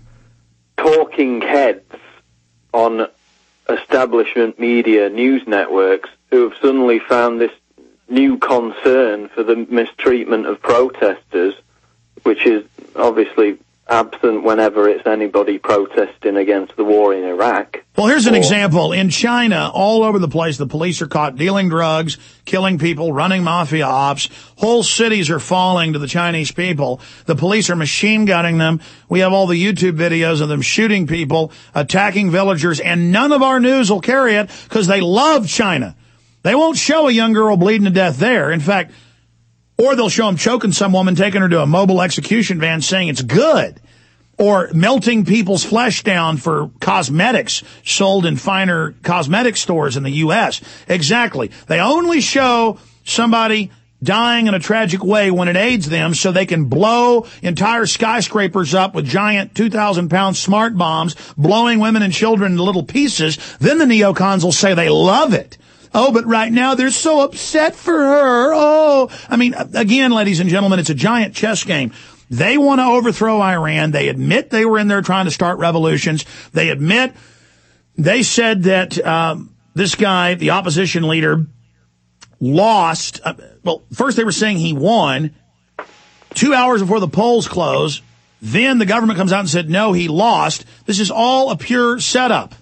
talking heads on establishment media news networks who have suddenly found this new concern for the mistreatment of protesters, which is obviously absent whenever it's anybody protesting against the war in Iraq. Well, here's an example. In China, all over the place, the police are caught dealing drugs, killing people, running mafia ops. Whole cities are falling to the Chinese people. The police are machine gunning them. We have all the YouTube videos of them shooting people, attacking villagers, and none of our news will carry it because they love China. They won't show a young girl bleeding to death there. In fact, or they'll show them choking some woman, taking her to a mobile execution van, saying it's good. Or melting people's flesh down for cosmetics sold in finer cosmetic stores in the U.S. Exactly. They only show somebody dying in a tragic way when it aids them so they can blow entire skyscrapers up with giant 2,000-pound smart bombs, blowing women and children into little pieces. Then the neocons will say they love it. Oh, but right now they're so upset for her. Oh, I mean, again, ladies and gentlemen, it's a giant chess game. They want to overthrow Iran. They admit they were in there trying to start revolutions. They said that this guy, the opposition leader, lost. Well, first they were saying he won 2 hours before the polls closed. Then the government comes out and said, no, he lost. This is all a pure setup.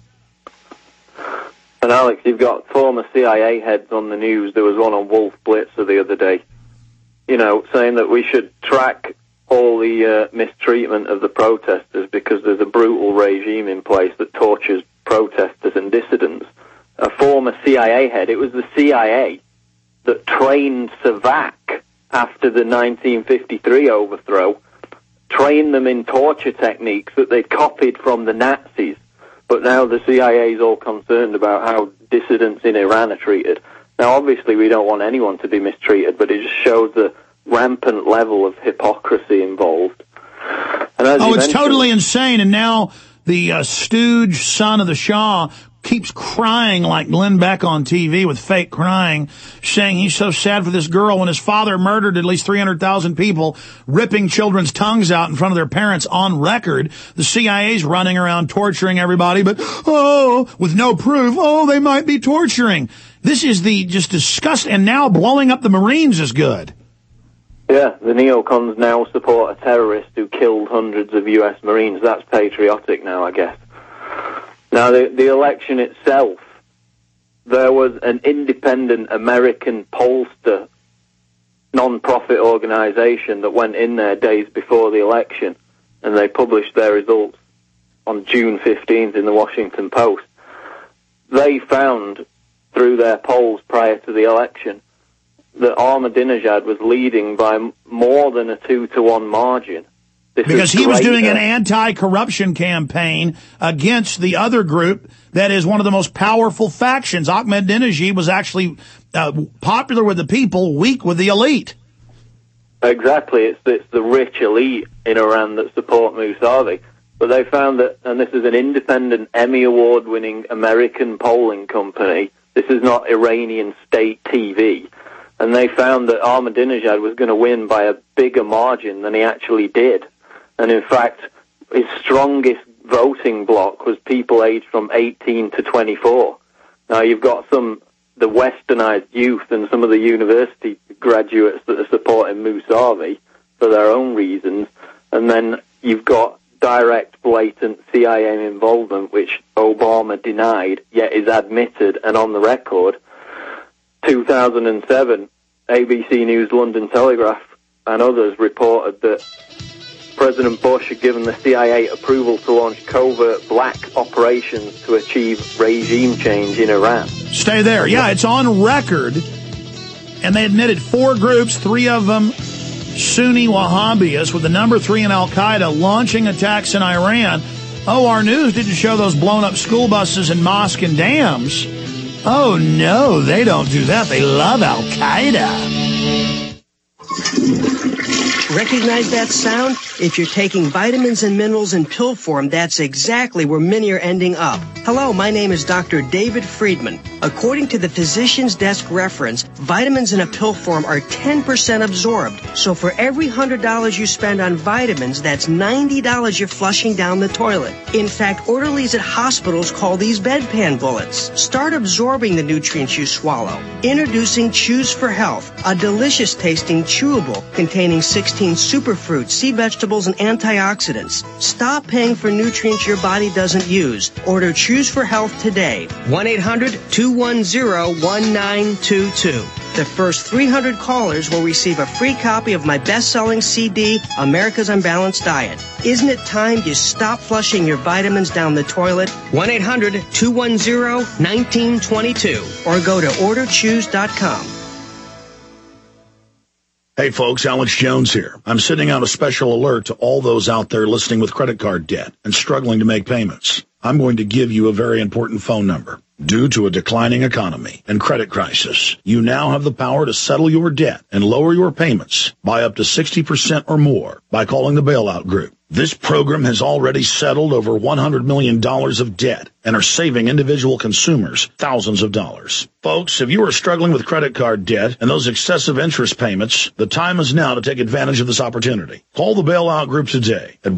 And Alex, you've got former CIA heads on the news. There was one on Wolf Blitzer the other day, saying that we should track all the mistreatment of the protesters because there's a brutal regime in place that tortures protesters and dissidents. A former CIA head, it was the CIA that trained Savak after the 1953 overthrow, trained them in torture techniques that they'd copied from the Nazis. But now the CIA is all concerned about how dissidents in Iran are treated. Now, obviously, we don't want anyone to be mistreated, but it just shows the rampant level of hypocrisy involved. And as it's totally insane. And now the stooge son of the Shah keeps crying like Glenn Beck on TV with fake crying, saying he's so sad for this girl when his father murdered at least 300,000 people, ripping children's tongues out in front of their parents on record. The CIA's running around torturing everybody, but, with no proof, they might be torturing. This is just disgust, and now blowing up the Marines is good. Yeah, the neocons now support a terrorist who killed hundreds of U.S. Marines. That's patriotic now, I guess. Now, the election itself, there was an independent American pollster non-profit organization that went in there days before the election, and they published their results on June 15th in the Washington Post. They found, through their polls prior to the election, that Ahmadinejad was leading by more than a 2-to-1 margin. Because he was doing an anti-corruption campaign against the other group that is one of the most powerful factions. Ahmadinejad was actually popular with the people, weak with the elite. Exactly. It's the rich elite in Iran that support Mousavi. But they found that, and this is an independent Emmy Award-winning American polling company, this is not Iranian state TV, and they found that Ahmadinejad was going to win by a bigger margin than he actually did. And in fact, his strongest voting bloc was people aged from 18 to 24. Now you've got the westernized youth and some of the university graduates that are supporting Mousavi for their own reasons, and then you've got direct, blatant CIA involvement, which Obama denied, yet is admitted and on the record. 2007, ABC News, London Telegraph, and others reported that President Bush had given the CIA approval to launch covert black operations to achieve regime change in Iran. Stay there. Yeah, it's on record. And they admitted 4 groups, 3 of them Sunni Wahhabis, with the number 3 in Al-Qaeda, launching attacks in Iran. Oh, our news didn't show those blown-up school buses and mosques and dams. Oh, no, they don't do that. They love Al-Qaeda. Recognize that sound? If you're taking vitamins and minerals in pill form, that's exactly where many are ending up. Hello, my name is Dr. David Friedman. According to the Physician's Desk reference, vitamins in a pill form are 10% absorbed. So for every $100 you spend on vitamins, that's $90 you're flushing down the toilet. In fact, orderlies at hospitals call these bedpan bullets. Start absorbing the nutrients you swallow. Introducing Chews for Health, a delicious tasting chewable containing 16 superfruits, sea vegetables, and antioxidants. Stop paying for nutrients your body doesn't use. Order Chews for Health today. 1-800-210-1922. The first 300 callers will receive a free copy of my best-selling CD, America's Unbalanced Diet. Isn't it time you stop flushing your vitamins down the toilet? 1-800-210-1922 or go to orderchews.com. Hey folks, Alex Jones here. I'm sending out a special alert to all those out there listening with credit card debt and struggling to make payments. I'm going to give you a very important phone number. Due to a declining economy and credit crisis, you now have the power to settle your debt and lower your payments by up to 60% or more by calling the Bailout Group. This program has already settled over $100 million of debt and are saving individual consumers thousands of dollars. Folks, if you are struggling with credit card debt and those excessive interest payments, the time is now to take advantage of this opportunity. Call the Bailout Group today at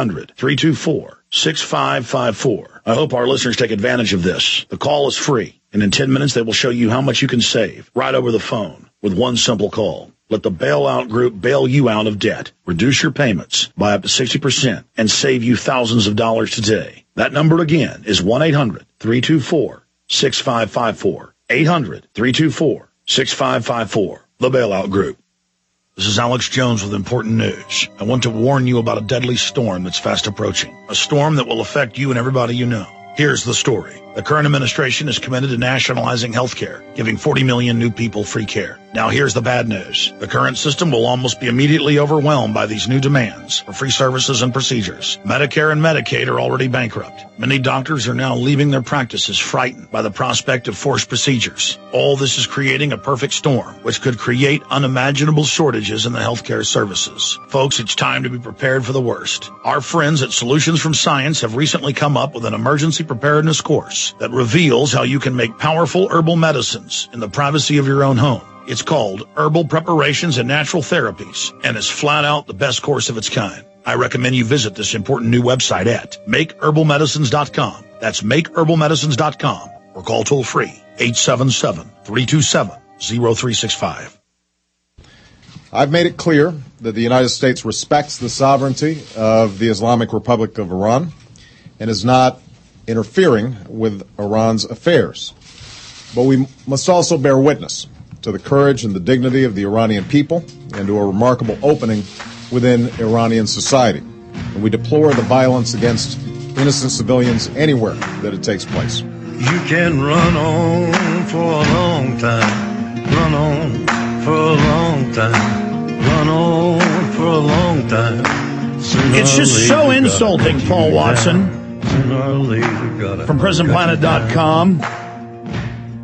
1-800-324-6554. I hope our listeners take advantage of this. The call is free, and in 10 minutes they will show you how much you can save right over the phone with one simple call. Let the Bailout Group bail you out of debt, reduce your payments by up to 60%, and save you thousands of dollars today. That number again is 1-800-324-6554. 800-324-6554. The Bailout Group. This is Alex Jones with important news. I want to warn you about a deadly storm that's fast approaching. A storm that will affect you and everybody you know. Here's the story. The current administration is committed to nationalizing health care, giving 40 million new people free care. Now here's the bad news. The current system will almost be immediately overwhelmed by these new demands for free services and procedures. Medicare and Medicaid are already bankrupt. Many doctors are now leaving their practices frightened by the prospect of forced procedures. All this is creating a perfect storm, which could create unimaginable shortages in the healthcare services. Folks, it's time to be prepared for the worst. Our friends at Solutions from Science have recently come up with an emergency preparedness course that reveals how you can make powerful herbal medicines in the privacy of your own home. It's called Herbal Preparations and Natural Therapies, and is flat out the best course of its kind. I recommend you visit this important new website at makeherbalmedicines.com. That's makeherbalmedicines.com, or call toll free 877-327-0365. I've made it clear that the United States respects the sovereignty of the Islamic Republic of Iran and is not interfering with Iran's affairs. But we must also bear witness to the courage and the dignity of the Iranian people and to a remarkable opening within Iranian society. And we deplore the violence against innocent civilians anywhere that it takes place. You can run on for a long time, run on for a long time, run on for a long time. It's just so insulting, Paul Watson. From PrisonPlanet.com.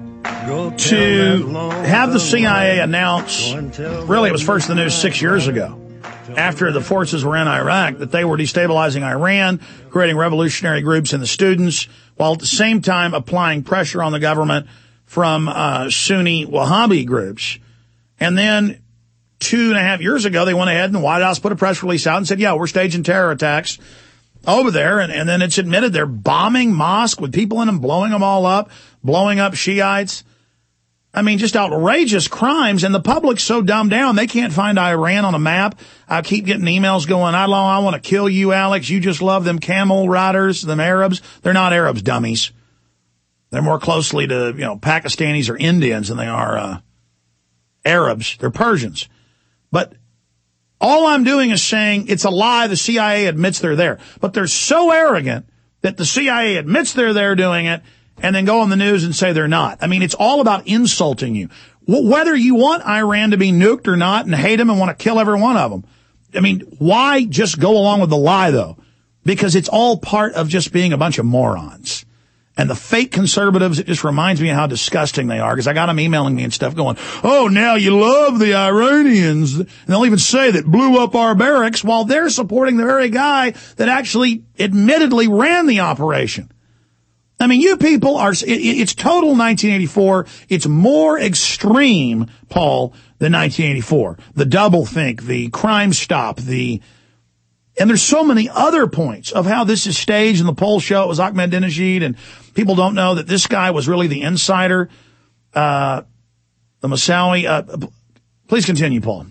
to have the CIA announce, really it was first in the news 6 years ago, after the forces were in Iraq, that they were destabilizing Iran, creating revolutionary groups in the students, while at the same time applying pressure on the government from Sunni Wahhabi groups. And then 2.5 years ago, they went ahead and the White House put a press release out and said, yeah, we're staging terror attacks over there. And then it's admitted they're bombing mosques with people in them, blowing them all up, blowing up Shiites. I mean, just outrageous crimes, and the public's so dumbed down, they can't find Iran on a map. I keep getting emails going, I want to kill you, Alex. You just love them camel riders, them Arabs. They're not Arabs, dummies. They're more closely to, Pakistanis or Indians than they are Arabs. They're Persians. But all I'm doing is saying it's a lie. The CIA admits they're there. But they're so arrogant that the CIA admits they're there doing it, and then go on the news and say they're not. I mean, it's all about insulting you. Whether you want Iran to be nuked or not and hate them and want to kill every one of them. I mean, why just go along with the lie, though? Because it's all part of just being a bunch of morons. And the fake conservatives, it just reminds me of how disgusting they are, because I got them emailing me and stuff going, oh, now you love the Iranians. And they'll even say that blew up our barracks while they're supporting the very guy that actually admittedly ran the operation. I mean, you people are, it's total 1984. It's more extreme, Paul, than 1984. The doublethink, the Crime Stop, and there's so many other points of how this is staged. In the poll show, it was Ahmadinejad, and people don't know that this guy was really the insider, the Moussaoui. Please continue, Paul.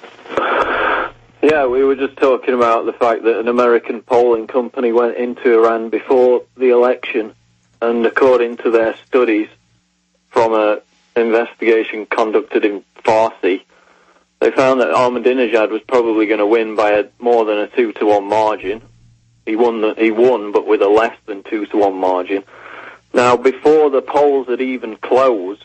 Yeah, we were just talking about the fact that an American polling company went into Iran before the election, and according to their studies from an investigation conducted in Farsi, they found that Ahmadinejad was probably going to win by more than a 2-1 margin. He won, but with a less than 2-1 margin. Now, before the polls had even closed,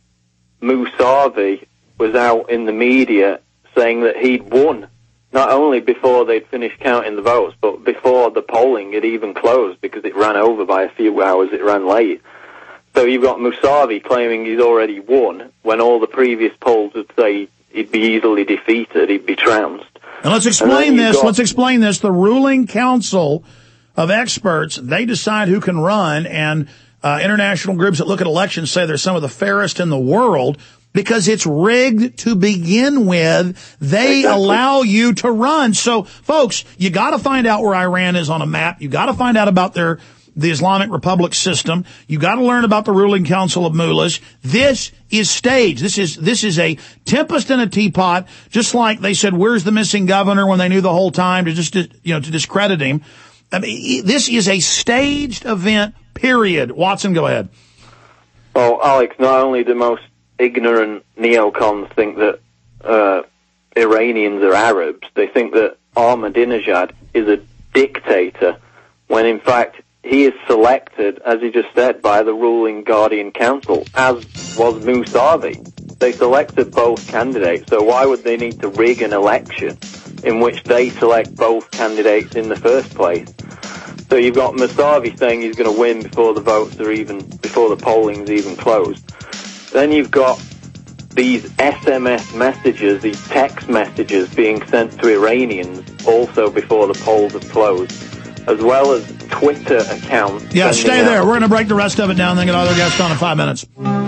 Moussaoui was out in the media saying that he'd won, not only before they'd finished counting the votes, but before the polling had even closed, because it ran over by a few hours, it ran late. So you've got Moussaoui claiming he's already won, when all the previous polls would say he'd be easily defeated, he'd be trounced. And let's explain this. The ruling council of experts, they decide who can run, and international groups that look at elections say they're some of the fairest in the world because it's rigged to begin with. They allow you to run. So, folks, you got to find out where Iran is on a map. You got to find out about the Islamic Republic system. You got to learn about the ruling council of mullahs. This is staged. This is a tempest in a teapot. Just like they said, "Where's the missing governor?" when they knew the whole time to discredit him. I mean, this is a staged event. Period. Watson, go ahead. Well, Alex, not only the most ignorant neocons think that Iranians are Arabs, they think that Ahmadinejad is a dictator, when in fact he is selected, as he just said, by the ruling Guardian Council, as was Moussaoui. They selected both candidates, so why would they need to rig an election in which they select both candidates in the first place? So you've got Moussaoui saying he's going to win before the before the polling's even closed. Then you've got these SMS messages, these text messages being sent to Iranians also before the polls have closed, as well as Twitter accounts. Yeah, stay there. We're going to break the rest of it down, then get other guests on in 5 minutes.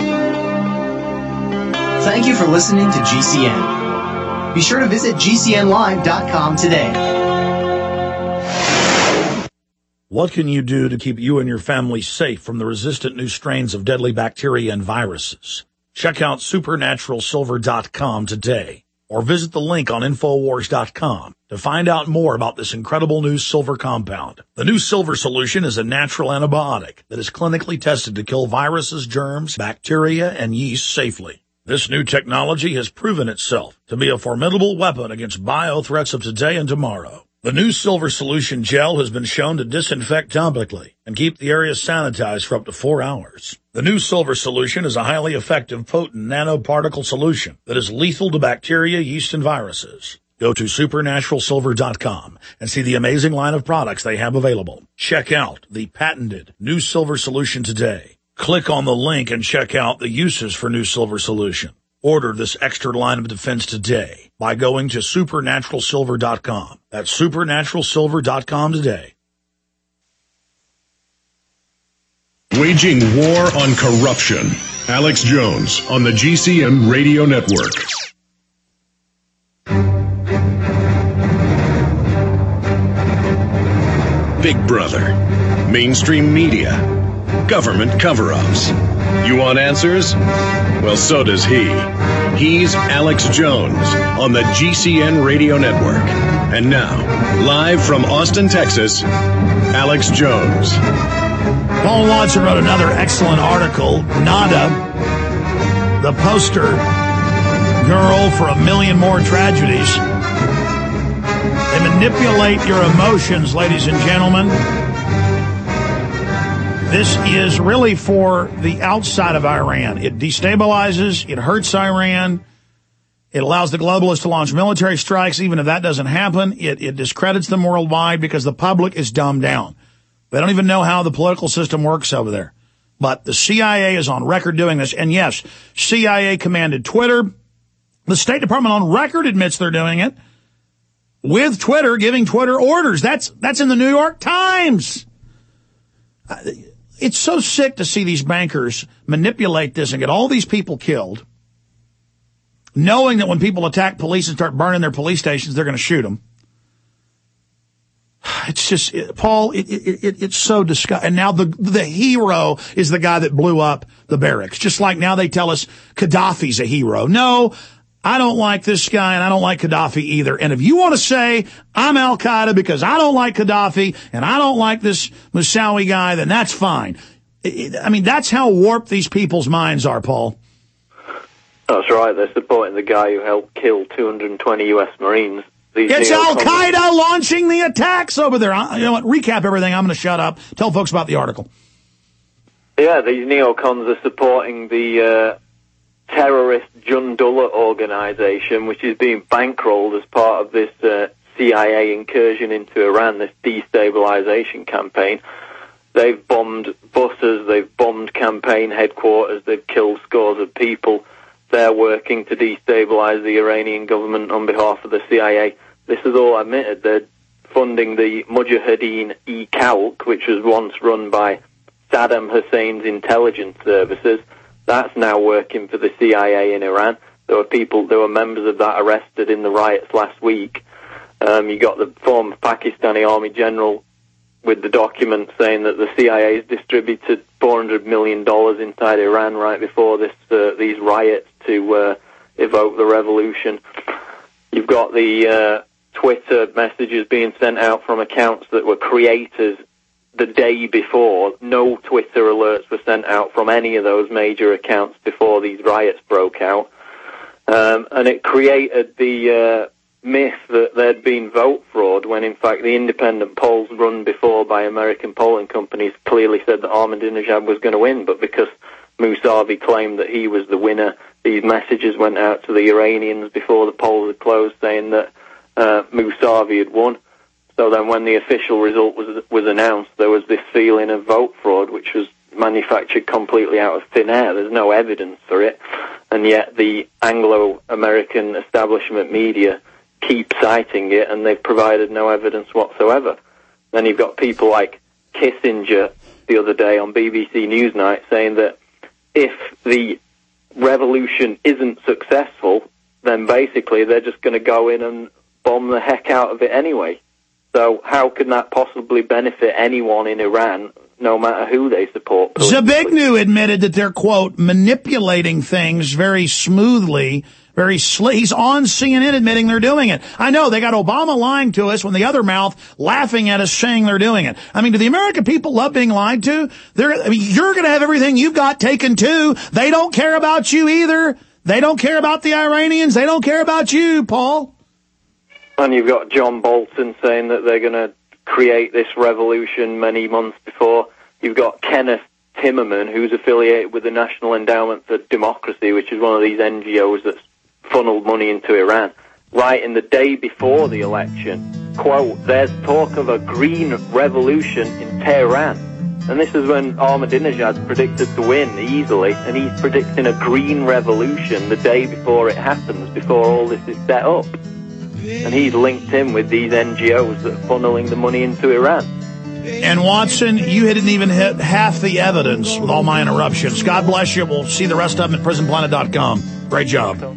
Thank you for listening to GCN. Be sure to visit GCNlive.com today. What can you do to keep you and your family safe from the resistant new strains of deadly bacteria and viruses? Check out supernaturalsilver.com today, or visit the link on Infowars.com to find out more about this incredible new silver compound. The new silver solution is a natural antibiotic that is clinically tested to kill viruses, germs, bacteria, and yeast safely. This new technology has proven itself to be a formidable weapon against bio-threats of today and tomorrow. The new silver solution gel has been shown to disinfect topically and keep the area sanitized for up to 4 hours. The new silver solution is a highly effective, potent nanoparticle solution that is lethal to bacteria, yeast, and viruses. Go to supernaturalsilver.com and see the amazing line of products they have available. Check out the patented new silver solution today. Click on the link and check out the uses for New Silver Solution. Order this extra line of defense today by going to supernaturalsilver.com. That's supernaturalsilver.com today. Waging war on corruption. Alex Jones on the GCN Radio Network. Big Brother. Mainstream media. Government cover-ups. You want answers? Well, so does he. He's Alex Jones on the GCN Radio Network. And now, live from Austin, Texas, Alex Jones. Paul Watson wrote another excellent article. Nada, the poster girl for a million more tragedies. They manipulate your emotions, ladies and gentlemen. This is really for the outside of Iran. It destabilizes, it hurts Iran. It allows the globalists to launch military strikes. Even if that doesn't happen, it discredits them worldwide because the public is dumbed down. They don't even know how the political system works over there. But the CIA is on record doing this. And yes, CIA commanded Twitter. The State Department on record admits they're doing it. With Twitter, giving Twitter orders. That's in the New York Times. It's so sick to see these bankers manipulate this and get all these people killed, knowing that when people attack police and start burning their police stations, they're going to shoot them. It's just, Paul, it's so disgusting. And now the hero is the guy that blew up the barracks. Just like now they tell us Gaddafi's a hero. No, I don't like this guy and I don't like Gaddafi either. And if you want to say I'm Al-Qaeda because I don't like Gaddafi and I don't like this Moussaoui guy, then that's fine. I mean, that's how warped these people's minds are, Paul. That's right. They're supporting the guy who helped kill 220 U.S. Marines. It's Al-Qaeda launching the attacks over there. You know what? Recap everything. I'm going to shut up. Tell folks about the article. Yeah, these neocons are supporting the terrorist Jundullah organization, which is being bankrolled as part of this CIA incursion into Iran, this destabilization campaign. They've bombed buses, they've bombed campaign headquarters, they've killed scores of people. They're working to destabilize the Iranian government on behalf of the CIA. This is all admitted. They're funding the Mujahideen-e-Khalq, which was once run by Saddam Hussein's intelligence services. That's now working for the CIA in Iran. There were members of that arrested in the riots last week. You got the former Pakistani army general with the document saying that the CIA has distributed $400 million inside Iran right before these riots to evoke the revolution. You've got the Twitter messages being sent out from accounts that were creators the day before. No Twitter alerts were sent out from any of those major accounts before these riots broke out. And it created the myth that there'd been vote fraud when, in fact, the independent polls run before by American polling companies clearly said that Ahmadinejad was going to win. But because Mousavi claimed that he was the winner, these messages went out to the Iranians before the polls had closed saying that Mousavi had won. So then when the official result was announced, there was this feeling of vote fraud, which was manufactured completely out of thin air. There's no evidence for it. And yet the Anglo-American establishment media keep citing it, and they've provided no evidence whatsoever. Then you've got people like Kissinger the other day on BBC Newsnight saying that if the revolution isn't successful, then basically they're just going to go in and bomb the heck out of it anyway. So how can that possibly benefit anyone in Iran, no matter who they support? Zbigniew admitted that they're, quote, manipulating things very smoothly, he's on CNN admitting they're doing it. I know, they got Obama lying to us when the other mouth laughing at us saying they're doing it. I mean, do the American people love being lied to? You're going to have everything you've got taken too. They don't care about you either. They don't care about the Iranians. They don't care about you, Paul. And you've got John Bolton saying that they're going to create this revolution many months before. You've got Kenneth Timmerman, who's affiliated with the National Endowment for Democracy, which is one of these NGOs that's funneled money into Iran, right in the day before the election. Quote, there's talk of a green revolution in Tehran. And this is when Ahmadinejad's predicted to win easily, and he's predicting a green revolution the day before it happens, before all this is set up. And he's linked in with these NGOs that are funneling the money into Iran. And Watson, you didn't even hit half the evidence with all my interruptions. God bless you. We'll see the rest of them at prisonplanet.com. Great job.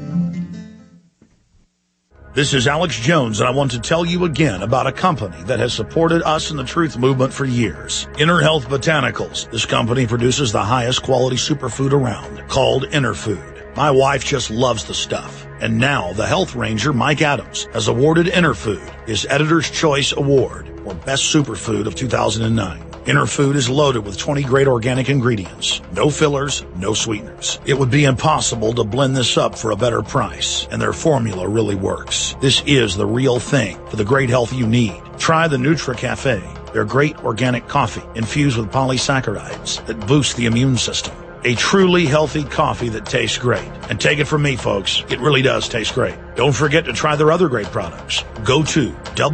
This is Alex Jones, and I want to tell you again about a company that has supported us in the truth movement for years. Inner Health Botanicals. This company produces the highest quality superfood around, called Inner Food. My wife just loves the stuff. And now the health ranger, Mike Adams, has awarded Inner Food his Editor's Choice Award for Best Superfood of 2009. Inner Food is loaded with 20 great organic ingredients. No fillers, no sweeteners. It would be impossible to blend this up for a better price, and their formula really works. This is the real thing for the great health you need. Try the Nutra Cafe, their great organic coffee infused with polysaccharides that boost the immune system. A truly healthy coffee that tastes great. And take it from me, folks, it really does taste great. Don't forget to try their other great products. Go to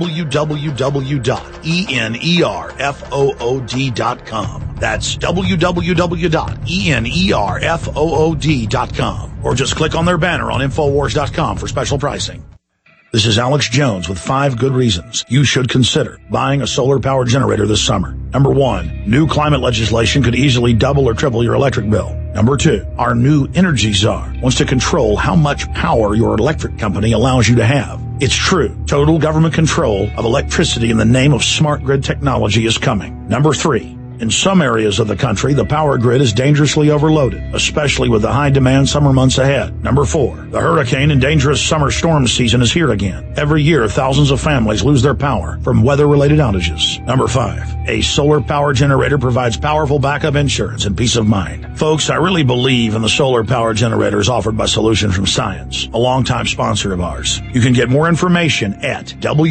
www.enerfood.com. That's www.enerfood.com. Or just click on their banner on Infowars.com for special pricing. This is Alex Jones with 5 good reasons you should consider buying a solar power generator this summer. Number 1, new climate legislation could easily double or triple your electric bill. Number 2, our new energy czar wants to control how much power your electric company allows you to have. It's true. Total government control of electricity in the name of smart grid technology is coming. Number 3, in some areas of the country, the power grid is dangerously overloaded, especially with the high-demand summer months ahead. Number 4, the hurricane and dangerous summer storm season is here again. Every year, thousands of families lose their power from weather-related outages. Number 5, a solar power generator provides powerful backup insurance and peace of mind. Folks, I really believe in the solar power generators offered by Solution from Science, a longtime sponsor of ours. You can get more information at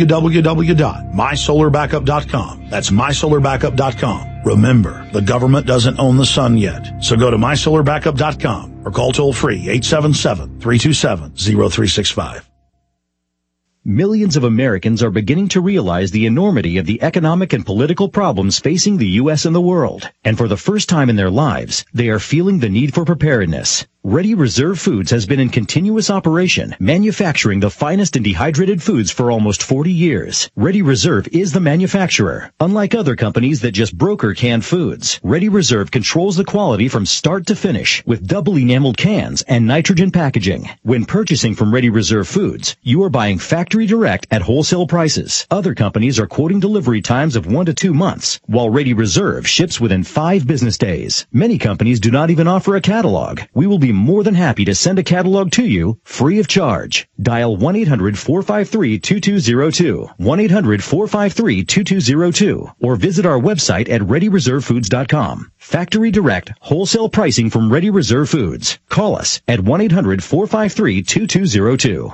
www.mysolarbackup.com. That's mysolarbackup.com. Remember, the government doesn't own the sun yet, so go to mysolarbackup.com or call toll-free 877-327-0365. Millions of Americans are beginning to realize the enormity of the economic and political problems facing the U.S. and the world. And for the first time in their lives, they are feeling the need for preparedness. Ready Reserve Foods has been in continuous operation, manufacturing the finest and dehydrated foods for almost 40 years. Ready Reserve is the manufacturer. Unlike other companies that just broker canned foods, Ready Reserve controls the quality from start to finish with double enameled cans and nitrogen packaging. When purchasing from Ready Reserve Foods, you are buying factory direct at wholesale prices. Other companies are quoting delivery times of 1 to 2 months, while Ready Reserve ships within 5 business days. Many companies do not even offer a catalog. We will be more than happy to send a catalog to you free of charge. Dial 1-800-453-2202, 1-800-453-2202, or visit our website at ReadyReserveFoods.com. Factory direct, wholesale pricing from Ready Reserve Foods. Call us at 1-800-453-2202.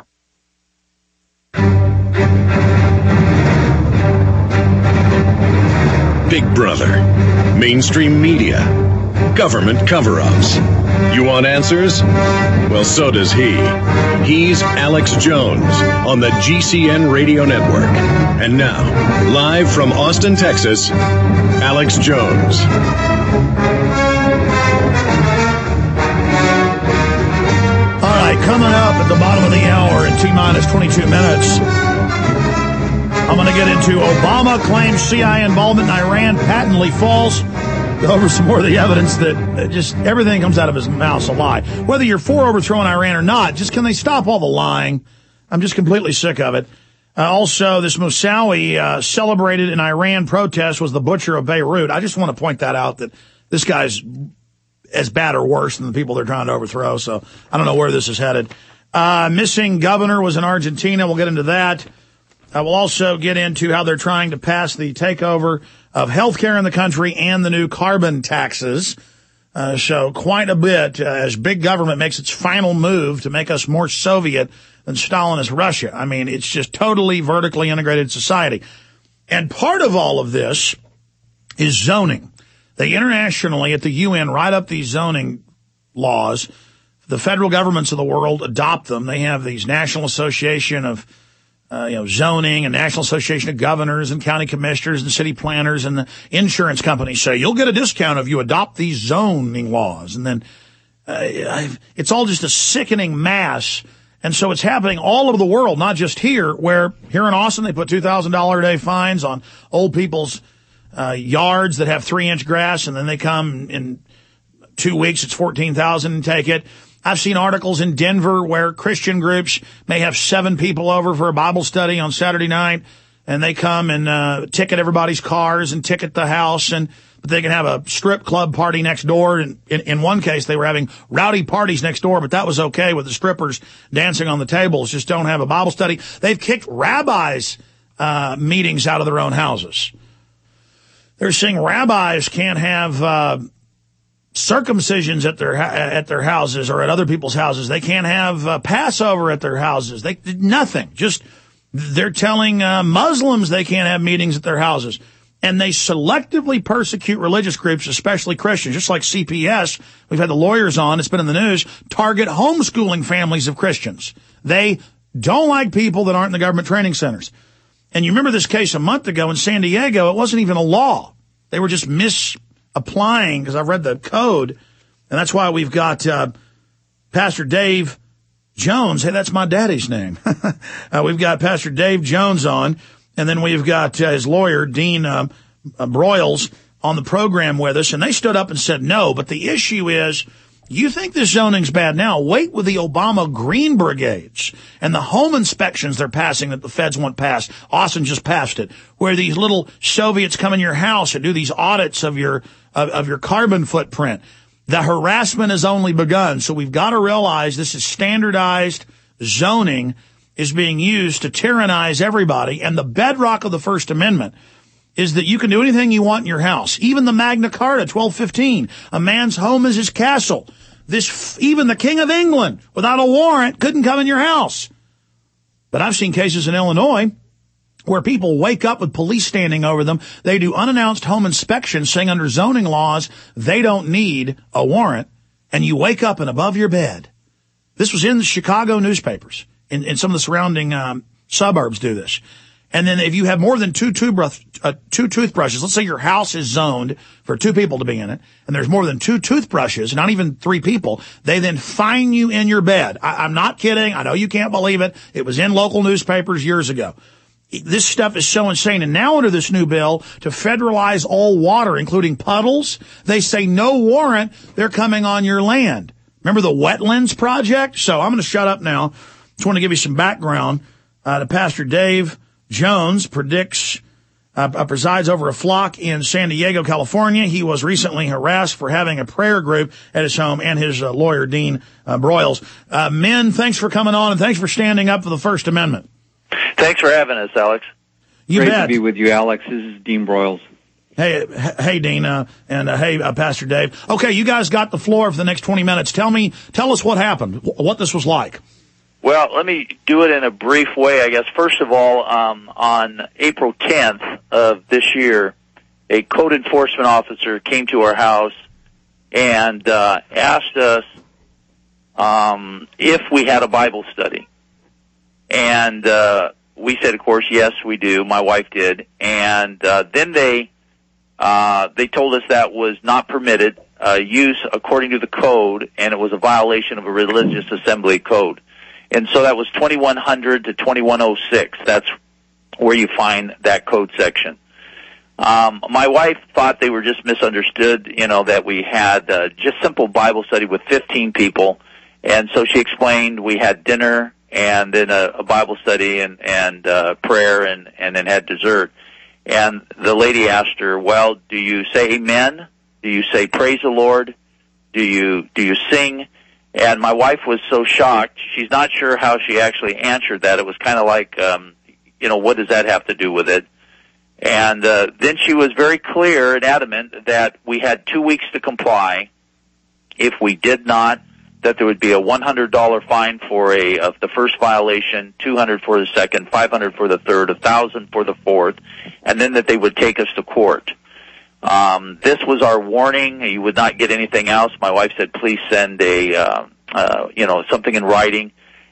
Big Brother, mainstream media, government cover-ups. You want answers? Well, so does he. He's Alex Jones on the GCN Radio Network. And now, live from Austin, Texas, Alex Jones. All right, coming up at the bottom of the hour in T-minus 22 minutes, I'm going to get into Obama claims CIA involvement in Iran patently false. Go over some more of the evidence that just everything comes out of his mouth's a lie. Whether you're for overthrowing Iran or not, just can they stop all the lying? I'm just completely sick of it. Also, this Moussaoui celebrated in Iran protest was the butcher of Beirut. I just want to point that out, that this guy's as bad or worse than the people they're trying to overthrow. So I don't know where this is headed. Missing governor was in Argentina. We'll get into that. We'll also get into how they're trying to pass the takeover of healthcare in the country and the new carbon taxes. So quite a bit as big government makes its final move to make us more Soviet than Stalinist Russia. I mean, it's just totally vertically integrated society. And part of all of this is zoning. They internationally at the UN write up these zoning laws. The federal governments of the world adopt them. They have these National Association of zoning and National Association of Governors and county commissioners and city planners and the insurance companies say, you'll get a discount if you adopt these zoning laws. And then it's all just a sickening mass. And so it's happening all over the world, not just here, where here in Austin they put $2,000 a day fines on old people's yards that have 3-inch grass, and then they come in 2 weeks, it's $14,000 and take it. I've seen articles in Denver where Christian groups may have 7 people over for a Bible study on Saturday night, and they come and ticket everybody's cars and ticket the house, but they can have a strip club party next door. And in one case, they were having rowdy parties next door, but that was okay with the strippers dancing on the tables. Just don't have a Bible study. They've kicked rabbis' meetings out of their own houses. They're saying rabbis can't have circumcisions at their houses or at other people's houses. They can't have Passover at their houses. They did nothing. Just they're telling Muslims they can't have meetings at their houses. And they selectively persecute religious groups, especially Christians, just like CPS. We've had the lawyers on. It's been in the news. Target homeschooling families of Christians. They don't like people that aren't in the government training centers. And you remember this case a month ago in San Diego. It wasn't even a law. They were just misapplying, because I've read the code. And that's why we've got Pastor Dave Jones. Hey, that's my daddy's name. We've got Pastor Dave Jones on. And then we've got his lawyer, Dean Broyles, on the program with us. And they stood up and said no. But the issue is, you think this zoning's bad now. Wait with the Obama Green Brigades and the home inspections they're passing that the feds want passed. Austin just passed it, where these little Soviets come in your house and do these audits of your carbon footprint. The harassment has only begun. So we've got to realize this is standardized zoning is being used to tyrannize everybody. And the bedrock of the First Amendment is that you can do anything you want in your house. Even the Magna Carta, 1215, a man's home is his castle. Even the King of England, without a warrant, couldn't come in your house. But I've seen cases in Illinois where people wake up with police standing over them. They do unannounced home inspections saying under zoning laws, they don't need a warrant. And you wake up and above your bed. This was in the Chicago newspapers. In some of the surrounding suburbs do this. And then if you have more than two toothbrushes, let's say your house is zoned for 2 people to be in it, and there's more than 2 toothbrushes, not even 3 people, they then fine you in your bed. I'm not kidding. I know you can't believe it. It was in local newspapers years ago. This stuff is so insane. And now under this new bill to federalize all water, including puddles, they say no warrant, they're coming on your land. Remember the Wetlands Project? So I'm going to shut up now. Just want to give you some background to Pastor Dave Jones. Presides over a flock in San Diego, California. He was recently harassed for having a prayer group at his home, and his lawyer, Dean Broyles. Men, thanks for coming on, and thanks for standing up for the First Amendment. Thanks for having us, Alex. Great to be with you, Alex. This is Dean Broyles. Hey, Dean, and hey, Pastor Dave. Okay, you guys got the floor for the next 20 minutes. Tell us what happened, what this was like. Well, let me do it in a brief way, I guess. First of all, on April 10th of this year, a code enforcement officer came to our house and asked us if we had a Bible study. And we said, of course, yes, we do. My wife did. And then they told us that was not permitted use according to the code, and it was a violation of a religious assembly code. And so that was 2100 to 2106. That's where you find that code section. My wife thought they were just misunderstood, that we had just simple Bible study with 15 people. And so she explained we had dinner and then a Bible study and prayer and then had dessert. And the lady asked her, well, do you say amen? Do you say praise the Lord? Do you sing? And my wife was so shocked, she's not sure how she actually answered that. It was kind of like, what does that have to do with it? And then she was very clear and adamant that we had 2 weeks to comply. If we did not, that there would be a $100 fine for the first violation, $200 for the second, $500 for the third, $1,000 for the fourth, and then that they would take us to court. This was our warning. You would not get anything else. My wife said, please send something in writing.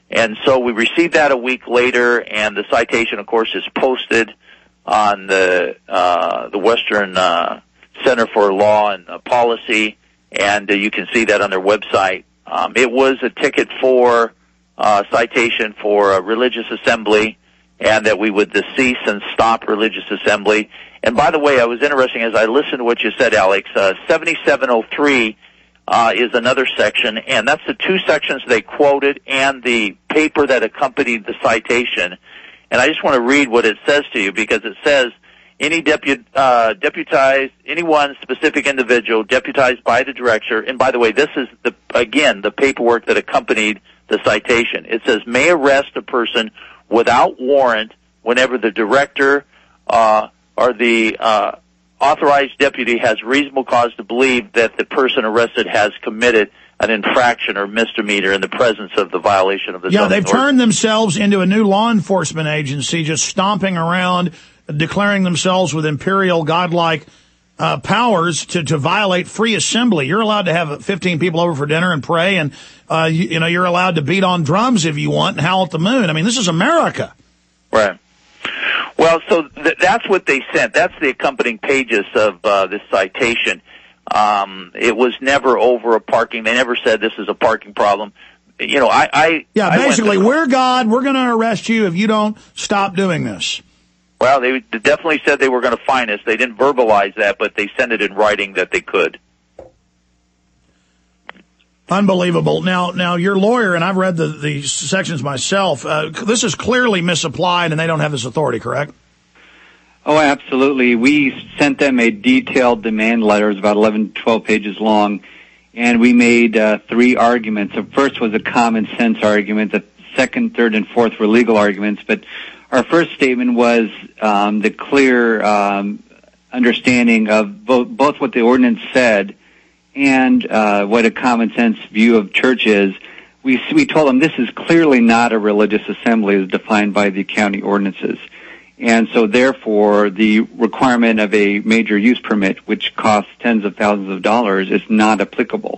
And so we received that a week later, and the citation, of course, is posted on the Western Center for Law and Policy, and you can see that on their website. It was a ticket for citation for religious assembly, and that we would cease and stop religious assembly. And by the way, I was interesting as I listened to what you said, Alex. 7703 is another section, and that's the two sections they quoted and the paper that accompanied the citation. And I just want to read what it says to you, because it says, any deputized, anyone specific individual deputized by the director, and by the way, this is the paperwork that accompanied the citation. It says, may arrest a person without warrant whenever the director or the authorized deputy has reasonable cause to believe that the person arrested has committed an infraction or misdemeanor in the presence of the violation of the zoning they've ordinance. turned themselves into a new law enforcement agency, just stomping around, declaring themselves with imperial godlike powers to violate free assembly. You're allowed to have 15 people over for dinner and pray, and you're allowed to beat on drums if you want and howl at the moon. I mean, this is America. Right. Well, so that's what they sent. That's the accompanying pages of this citation. It was never over a parking. They never said this is a parking problem. Basically, we're God. We're going to arrest you if you don't stop doing this. Well, they definitely said they were going to fine us. They didn't verbalize that, but they sent it in writing that they could. Unbelievable. Now, your lawyer, and I've read the sections myself, this is clearly misapplied, and they don't have this authority, correct? Oh, absolutely. We sent them a detailed demand letter. It was about 11, 12 pages long, and we made 3 arguments. The first was a common sense argument. The second, third, and fourth were legal arguments, but our first statement was the clear understanding of both what the ordinance said and what a common sense view of church is. We told them this is clearly not a religious assembly as defined by the county ordinances. And so therefore the requirement of a major use permit, which costs tens of thousands of dollars, is not applicable.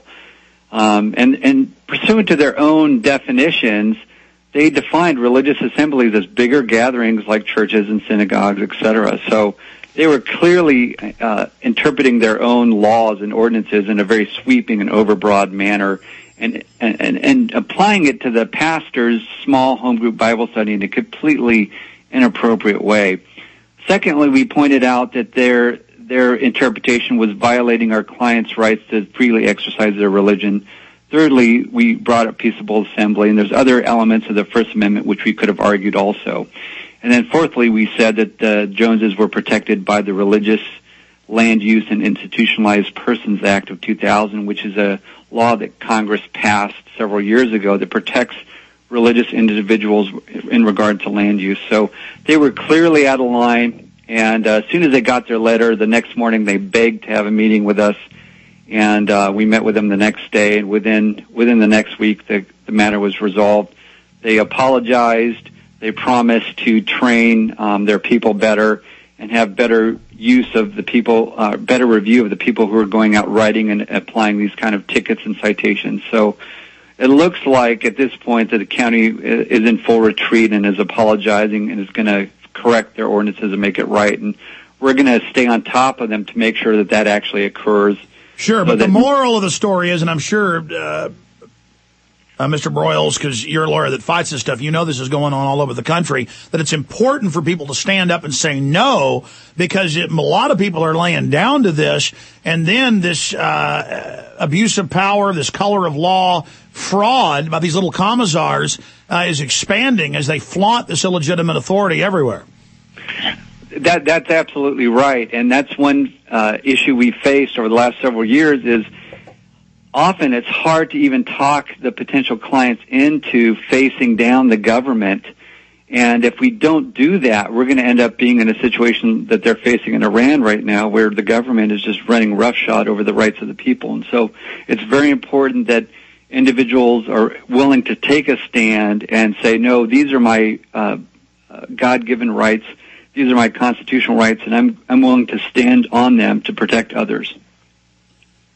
And pursuant to their own definitions, they defined religious assemblies as bigger gatherings like churches and synagogues, etc. So they were clearly interpreting their own laws and ordinances in a very sweeping and overbroad manner, and applying it to the pastor's small home group Bible study in a completely inappropriate way. Secondly, we pointed out that their interpretation was violating our clients' rights to freely exercise their religion. Thirdly, we brought up peaceable assembly, and there's other elements of the First Amendment which we could have argued also. And then fourthly, we said that the Joneses were protected by the Religious Land Use and Institutionalized Persons Act of 2000, which is a law that Congress passed several years ago that protects religious individuals in regard to land use. So they were clearly out of line, and as soon as they got their letter, the next morning they begged to have a meeting with us, and we met with them the next day, and within the next week the matter was resolved. They apologized. They promised to train their people better and have better use of the people, better review of the people who are going out writing and applying these kind of tickets and citations. So it looks like at this point that the county is in full retreat and is apologizing and is going to correct their ordinances and make it right. And we're going to stay on top of them to make sure that that actually occurs. Sure, but the moral of the story is, and I'm sure, Mr. Broyles, because you're a lawyer that fights this stuff, you know this is going on all over the country, that it's important for people to stand up and say no, because a lot of people are laying down to this, and then this abuse of power, this color of law fraud by these little commissars is expanding as they flaunt this illegitimate authority everywhere. That's absolutely right, and that's one issue we faced over the last several years is often it's hard to even talk the potential clients into facing down the government, and if we don't do that, we're going to end up being in a situation that they're facing in Iran right now, where the government is just running roughshod over the rights of the people. And so it's very important that individuals are willing to take a stand and say, no, these are my God-given rights, these are my constitutional rights, and I'm willing to stand on them to protect others.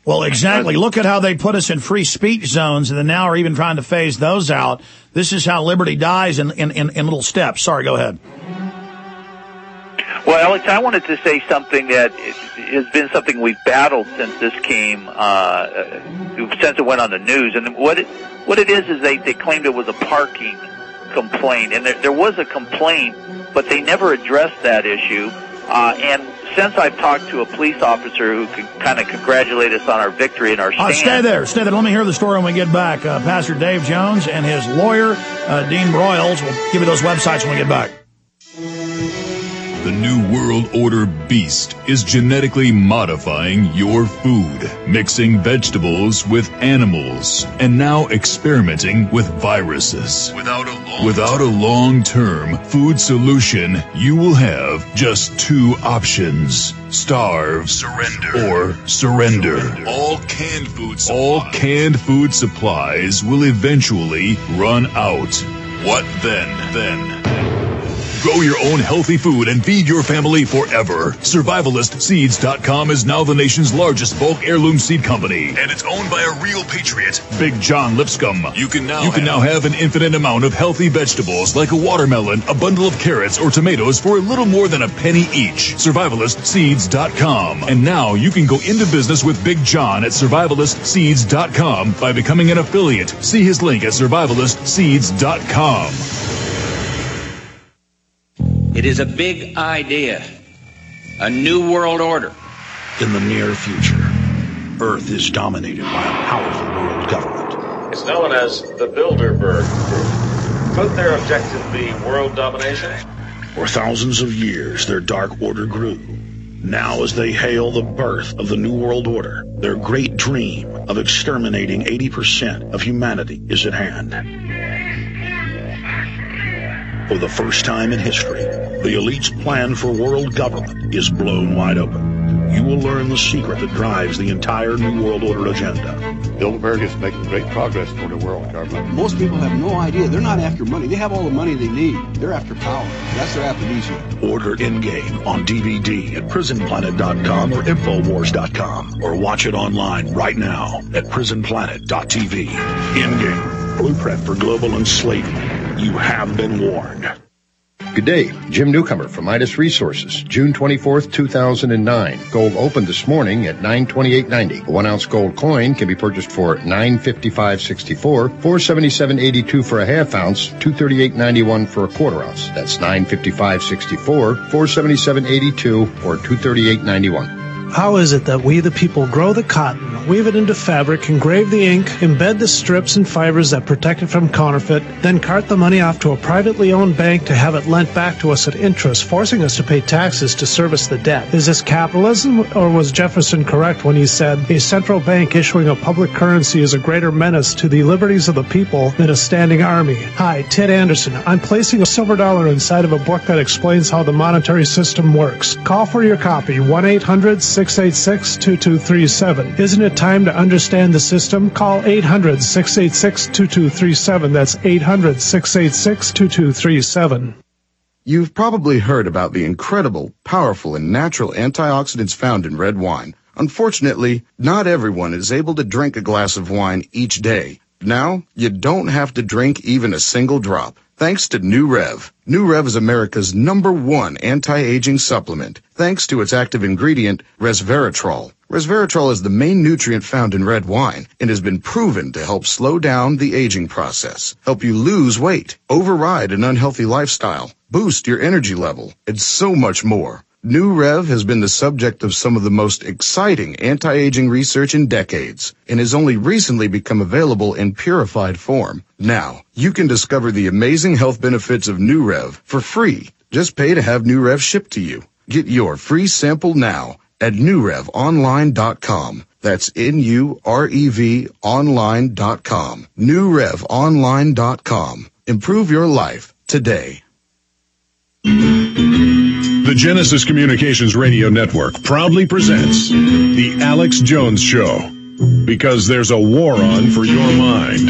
Well, exactly. Look at how they put us in free speech zones, and then now are even trying to phase those out. This is how liberty dies in little steps. Sorry, go ahead. Well, Alex, I wanted to say something that has been something we've battled since this came, since it went on the news. And what it is they claimed it was a parking complaint, and there was a complaint, but they never addressed that issue. And since I've talked to a police officer who could kind of congratulate us on our victory and our stand. Stay there. Let me hear the story when we get back. Pastor Dave Jones and his lawyer, Dean Broyles, will give you those websites when we get back. The New World Order beast is genetically modifying your food, mixing vegetables with animals, and now experimenting with viruses. Without a long-term food solution, you will have just two options: starve, surrender. All canned food supplies will eventually run out. What then? Grow your own healthy food and feed your family forever. SurvivalistSeeds.com is now the nation's largest bulk heirloom seed company, and it's owned by a real patriot, Big John Lipscomb. You can now have an infinite amount of healthy vegetables like a watermelon, a bundle of carrots, or tomatoes for a little more than a penny each. SurvivalistSeeds.com. And now you can go into business with Big John at SurvivalistSeeds.com by becoming an affiliate. See his link at SurvivalistSeeds.com. It is a big idea, a new world order. In the near future, Earth is dominated by a powerful world government. It's known as the Bilderberg Group. Could their objective be world domination? For thousands of years, their dark order grew. Now, as they hail the birth of the New World Order, their great dream of exterminating 80% of humanity is at hand. For the first time in history, the elite's plan for world government is blown wide open. You will learn the secret that drives the entire New World Order agenda. Bilderberg is making great progress toward a world government. Most people have no idea. They're not after money. They have all the money they need. They're after power. That's their aphrodisiac. Order Endgame on DVD at PrisonPlanet.com or Infowars.com, or watch it online right now at PrisonPlanet.tv. Endgame, blueprint for global enslavement. You have been warned. Good day. Jim Newcomer from Midas Resources. June 24th, 2009. Gold opened this morning at $928.90. A 1-ounce gold coin can be purchased for $955.64, $477.82 for a half ounce, $238.91 for a quarter ounce. That's $955.64, $477.82, or $238.91. How is it that we, the people, grow the cotton, weave it into fabric, engrave the ink, embed the strips and fibers that protect it from counterfeit, then cart the money off to a privately owned bank to have it lent back to us at interest, forcing us to pay taxes to service the debt? Is this capitalism, or was Jefferson correct when he said, a central bank issuing a public currency is a greater menace to the liberties of the people than a standing army? Hi, Ted Anderson. I'm placing a silver dollar inside of a book that explains how the monetary system works. Call for your copy, 1-800-686-2237. Isn't it time to understand the system? Call 800-686-2237. That's 800-686-2237. You've probably heard about the incredible, powerful, and natural antioxidants found in red wine. Unfortunately, not everyone is able to drink a glass of wine each day. Now, you don't have to drink even a single drop, thanks to New Rev. New Rev is America's #1 anti-aging supplement, thanks to its active ingredient, resveratrol. Resveratrol is the main nutrient found in red wine and has been proven to help slow down the aging process, help you lose weight, override an unhealthy lifestyle, boost your energy level, and so much more. New Rev has been the subject of some of the most exciting anti-aging research in decades and has only recently become available in purified form. Now, you can discover the amazing health benefits of New Rev for free. Just pay to have New Rev shipped to you. Get your free sample now at NewRevOnline.com. That's NUREV online.com. NewRevOnline.com. Improve your life today. The Genesis Communications Radio Network proudly presents The Alex Jones Show, because there's a war on for your mind.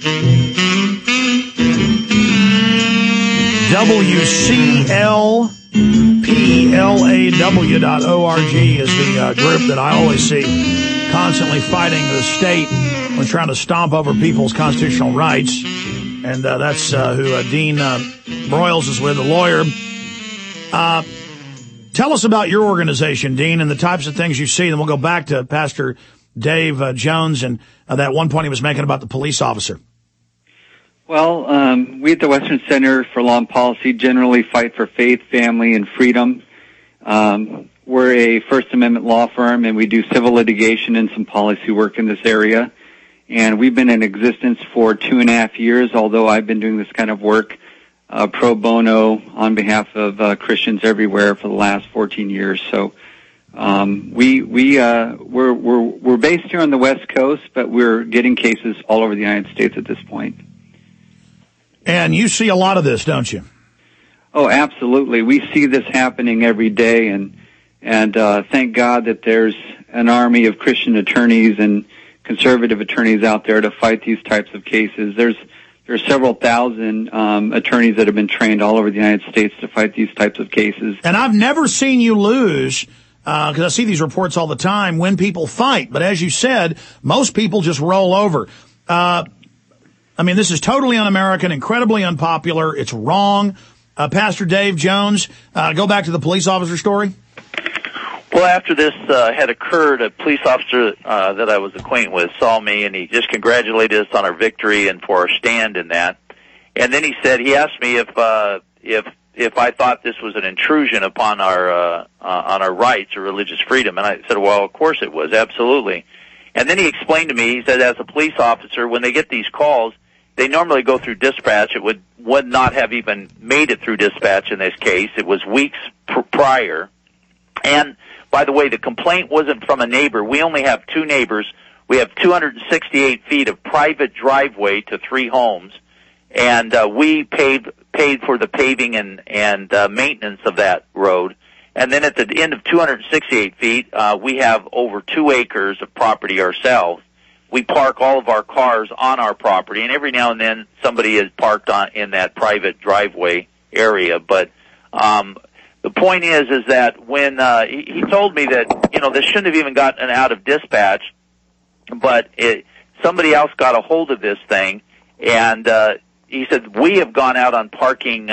WCL PLAW.org is the group that I always see constantly fighting the state when trying to stomp over people's constitutional rights. And that's who Dean Broyles is with, a lawyer. Tell us about your organization, Dean, and the types of things you see. Then we'll go back to Pastor Dave Jones and that one point he was making about the police officer. Well, we at the Western Center for Law and Policy generally fight for faith, family, and freedom. We're a First Amendment law firm, and we do civil litigation and some policy work in this area. And we've been in existence for 2.5 years, although I've been doing this kind of work pro bono on behalf of Christians everywhere for the last 14 years. So we're based here on the West Coast, but we're getting cases all over the United States at this point. And you see a lot of this, don't you? Oh, absolutely. We see this happening every day, and thank God that there's an army of Christian attorneys and conservative attorneys out there to fight these types of cases. There's several thousand attorneys that have been trained all over the United States to fight these types of cases. And I've never seen you lose, because I see these reports all the time, when people fight. But as you said, most people just roll over. I mean, this is totally un-American, incredibly unpopular. It's wrong. Pastor Dave Jones, go back to the police officer story. Well, after this had occurred, a police officer that I was acquainted with saw me, and he just congratulated us on our victory and for our stand in that. And then he asked me if I thought this was an intrusion upon our rights or religious freedom, and I said, well, of course it was, absolutely. And then he explained to me, he said, as a police officer, when they get these calls, they normally go through dispatch. It would not have even made it through dispatch in this case. It was weeks prior. And by the way, the complaint wasn't from a neighbor. We only have 2 neighbors. We have 268 feet of private driveway to 3 homes, and we paid for the paving and maintenance of that road. And then at the end of 268 feet, we have over 2 acres of property ourselves. We park all of our cars on our property, and every now and then somebody is parked in that private driveway area. But the point is that when he told me that, this shouldn't have even gotten out of dispatch, but somebody else got a hold of this thing, and he said, we have gone out on parking,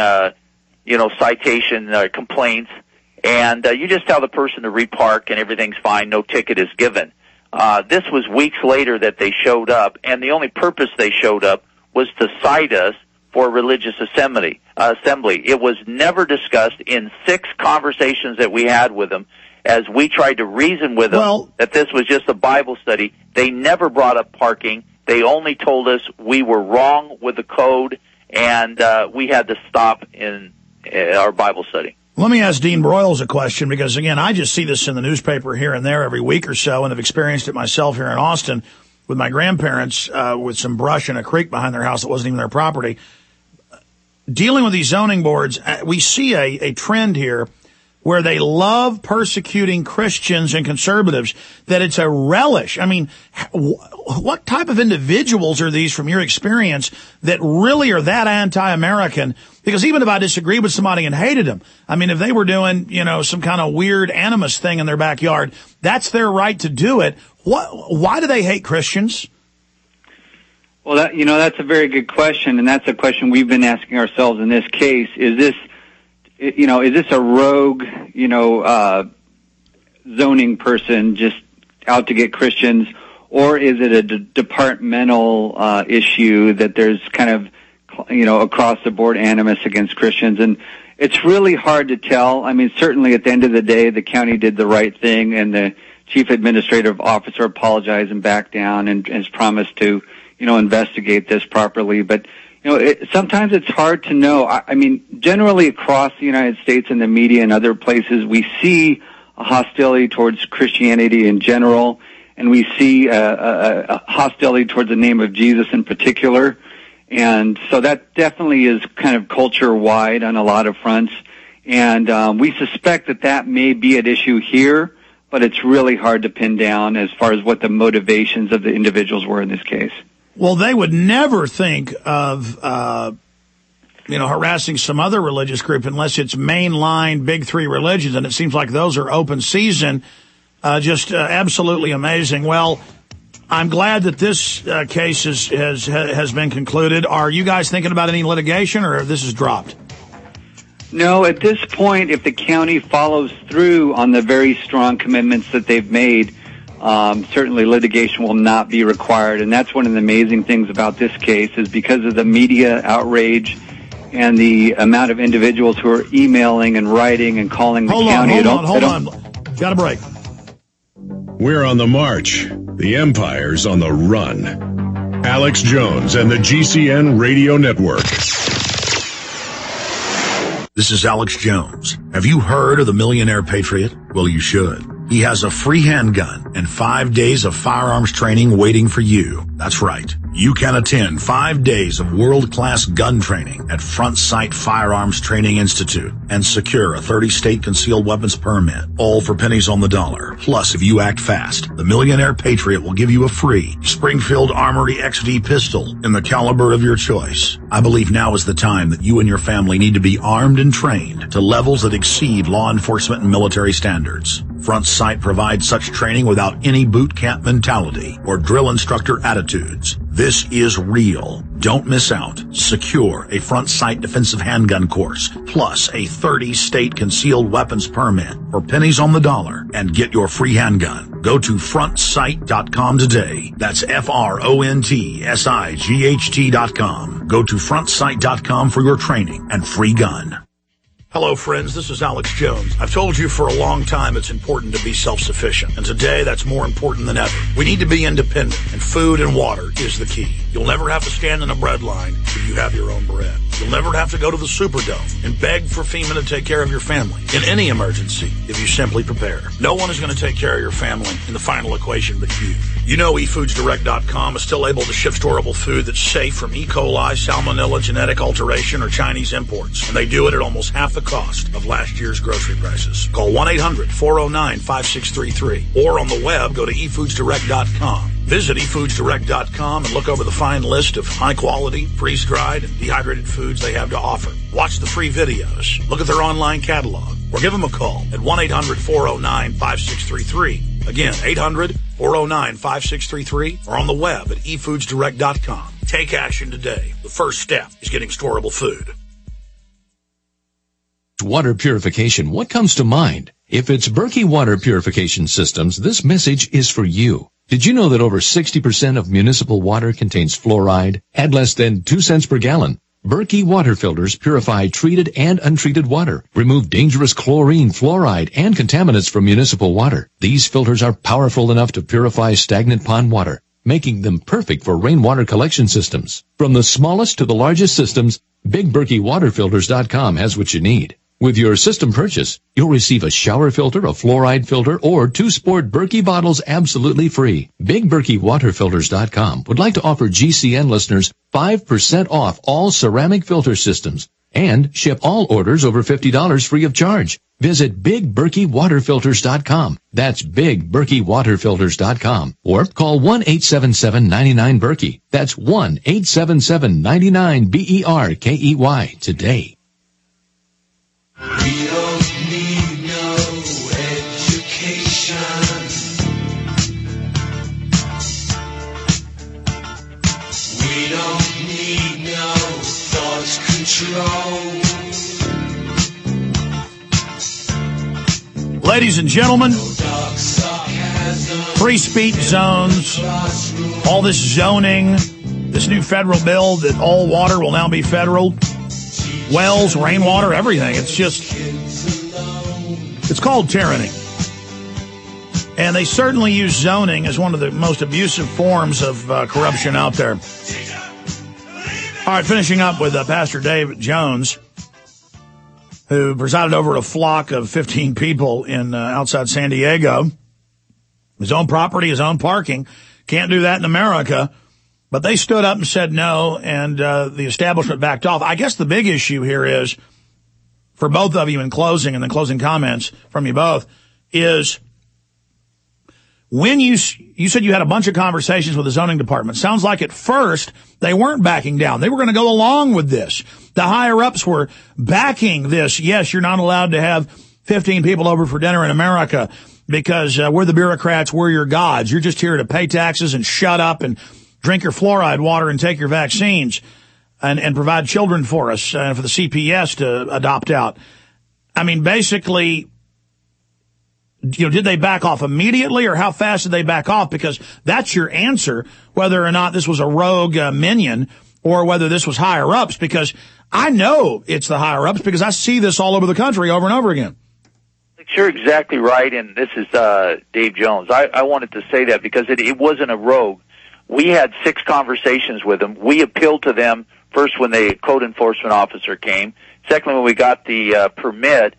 citation complaints, and you just tell the person to repark and everything's fine, no ticket is given. This was weeks later that they showed up, and the only purpose they showed up was to cite us for religious assembly. It was never discussed in 6 conversations that we had with them as we tried to reason with them that this was just a Bible study. They never brought up parking. They only told us we were wrong with the code, and we had to stop in our Bible study. Let me ask Dean Broyles a question, because, again, I just see this in the newspaper here and there every week or so, and have experienced it myself here in Austin with my grandparents with some brush in a creek behind their house that wasn't even their property. Dealing with these zoning boards, we see a trend here where they love persecuting Christians and conservatives, that it's a relish. I mean, what type of individuals are these from your experience that really are that anti-American? Because even if I disagreed with somebody and hated them, I mean, if they were doing, some kind of weird animus thing in their backyard, that's their right to do it. Why do they hate Christians? Well, that's a very good question, and that's a question we've been asking ourselves in this case. Is this a rogue, zoning person just out to get Christians, or is it a departmental issue that there's kind of, across the board animus against Christians? And it's really hard to tell. I mean, certainly at the end of the day, the county did the right thing, and the chief administrative officer apologized and backed down and has promised to, investigate this properly. But sometimes it's hard to know. I mean, generally across the United States in the media and other places, we see a hostility towards Christianity in general, and we see a hostility towards the name of Jesus in particular. And so that definitely is kind of culture-wide on a lot of fronts. And we suspect that may be at issue here, but it's really hard to pin down as far as what the motivations of the individuals were in this case. Well, they would never think of harassing some other religious group unless it's mainline big three religions, and it seems like those are open season. Just absolutely amazing. Well, I'm glad that this case has been concluded. Are you guys thinking about any litigation, or this is dropped? No, at this point, if the county follows through on the very strong commitments that they've made, certainly litigation will not be required. And that's one of the amazing things about this case, is because of the media outrage and the amount of individuals who are emailing and writing and calling the county. Hold on. Got a break. We're on the march. The empire's on the run. Alex Jones and the GCN Radio Network. This is Alex Jones. Have you heard of the Millionaire Patriot? Well, you should. He has a free handgun and 5 days of firearms training waiting for you. That's right. You can attend 5 days of world-class gun training at Front Sight Firearms Training Institute and secure a 30-state concealed weapons permit, all for pennies on the dollar. Plus, if you act fast, the Millionaire Patriot will give you a free Springfield Armory XD pistol in the caliber of your choice. I believe now is the time that you and your family need to be armed and trained to levels that exceed law enforcement and military standards. Front Sight provides such training without any boot camp mentality or drill instructor attitudes. This is real. Don't miss out. Secure a Front Sight defensive handgun course, plus a 30-state concealed weapons permit for pennies on the dollar, and get your free handgun. Go to frontsight.com today. That's FRONTSIGHT.com. Go to frontsight.com for your training and free gun. Hello, friends. This is Alex Jones. I've told you for a long time it's important to be self-sufficient, and today that's more important than ever. We need to be independent, and food and water is the key. You'll never have to stand in a bread line if you have your own bread. You'll never have to go to the Superdome and beg for FEMA to take care of your family in any emergency if you simply prepare. No one is going to take care of your family in the final equation but you. You know eFoodsDirect.com is still able to ship storable food that's safe from E. coli, salmonella, genetic alteration, or Chinese imports. And they do it at almost half the cost of last year's grocery prices. Call 1-800-409-5633. Or on the web, go to eFoodsDirect.com. Visit eFoodsDirect.com and look over the fine list of high-quality, freeze-dried, and dehydrated foods they have to offer. Watch the free videos. Look at their online catalog. Or give them a call at 1-800-409-5633. Again, 800-409-5633, or on the web at eFoodsDirect.com. Take action today. The first step is getting storable food. Water purification, what comes to mind? If it's Berkey Water Purification Systems, this message is for you. Did you know that over 60% of municipal water contains fluoride at less than 2 cents per gallon? Berkey water filters purify treated and untreated water, remove dangerous chlorine, fluoride, and contaminants from municipal water. These filters are powerful enough to purify stagnant pond water, making them perfect for rainwater collection systems. From the smallest to the largest systems, BigBerkeyWaterFilters.com has what you need. With your system purchase, you'll receive a shower filter, a fluoride filter, or 2 Sport Berkey bottles absolutely free. BigBerkeyWaterFilters.com would like to offer GCN listeners 5% off all ceramic filter systems and ship all orders over $50 free of charge. Visit BigBerkeyWaterFilters.com. That's BigBerkeyWaterFilters.com. Or call 1-877-99-BERKEY. That's 1-877-99-BERKEY today. We don't need no education. We don't need no thought control. Ladies and gentlemen, free speech zones, all this zoning, this new federal bill that all water will now be federal. Wells, rainwater, everything. It's called tyranny. And they certainly use zoning as one of the most abusive forms of corruption out there. All right, finishing up with Pastor Dave Jones, who presided over a flock of 15 people in outside San Diego. His own property, his own parking. Can't do that in America. But they stood up and said no, and the establishment backed off. I guess the big issue here is, for both of you in closing and the closing comments from you both, is When you said you had a bunch of conversations with the zoning department, sounds like at first they weren't backing down. They were going to go along with this. The higher-ups were backing this. Yes, you're not allowed to have 15 people over for dinner in America because we're the bureaucrats, we're your gods. You're just here to pay taxes and shut up and drink your fluoride water and take your vaccines and provide children for us for the CPS to adopt out. I mean, basically, did they back off immediately, or how fast did they back off? Because that's your answer, whether or not this was a rogue minion or whether this was higher-ups, because I know it's the higher-ups because I see this all over the country over and over again. You're exactly right, and this is Dave Jones. I wanted to say that because it wasn't a rogue. We had 6 conversations with them. We appealed to them first when the code enforcement officer came. Secondly, when we got the permit,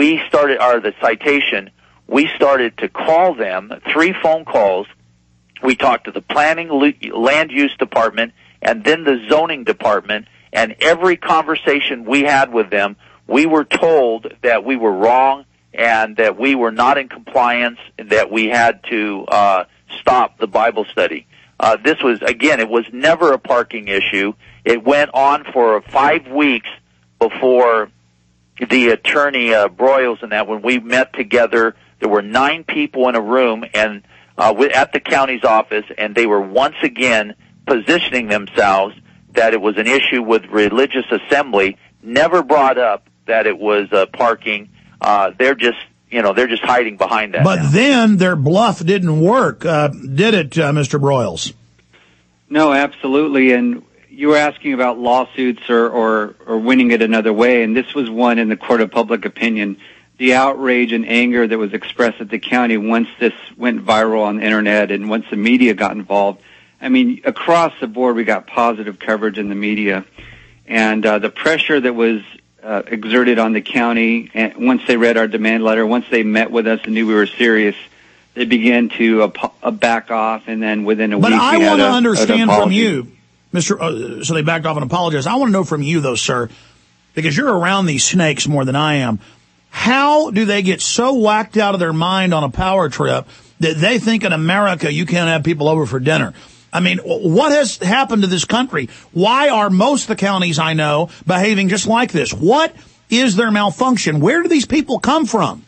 the citation, we started to call them, 3 phone calls. We talked to the planning, land use department, and then the zoning department, and every conversation we had with them, we were told that we were wrong and that we were not in compliance, that we had to stop the Bible study. This was, again, it was never a parking issue. It went on for 5 weeks before the attorney Broyles and that, when we met together. There were 9 people in a room and at the county's office, and they were once again positioning themselves that it was an issue with religious assembly. Never brought up that it was parking. They're just hiding behind that. But now. Then their bluff didn't work, did it, Mr. Broyles? No, absolutely. And you were asking about lawsuits or winning it another way, and this was one in the court of public opinion. The outrage and anger that was expressed at the county once this went viral on the internet and once the media got involved. I mean, across the board, we got positive coverage in the media. And the pressure that was exerted on the county, and once they read our demand letter, once they met with us and knew we were serious, they began to back off, and then within a week, But I want to understand an from you, Mr. So they backed off and apologized. I want to know from you, though, sir, because you're around these snakes more than I am. How do they get so whacked out of their mind on a power trip that they think in America you can't have people over for dinner? I mean, what has happened to this country? Why are most of the counties I know behaving just like this? What is their malfunction? Where do these people come from?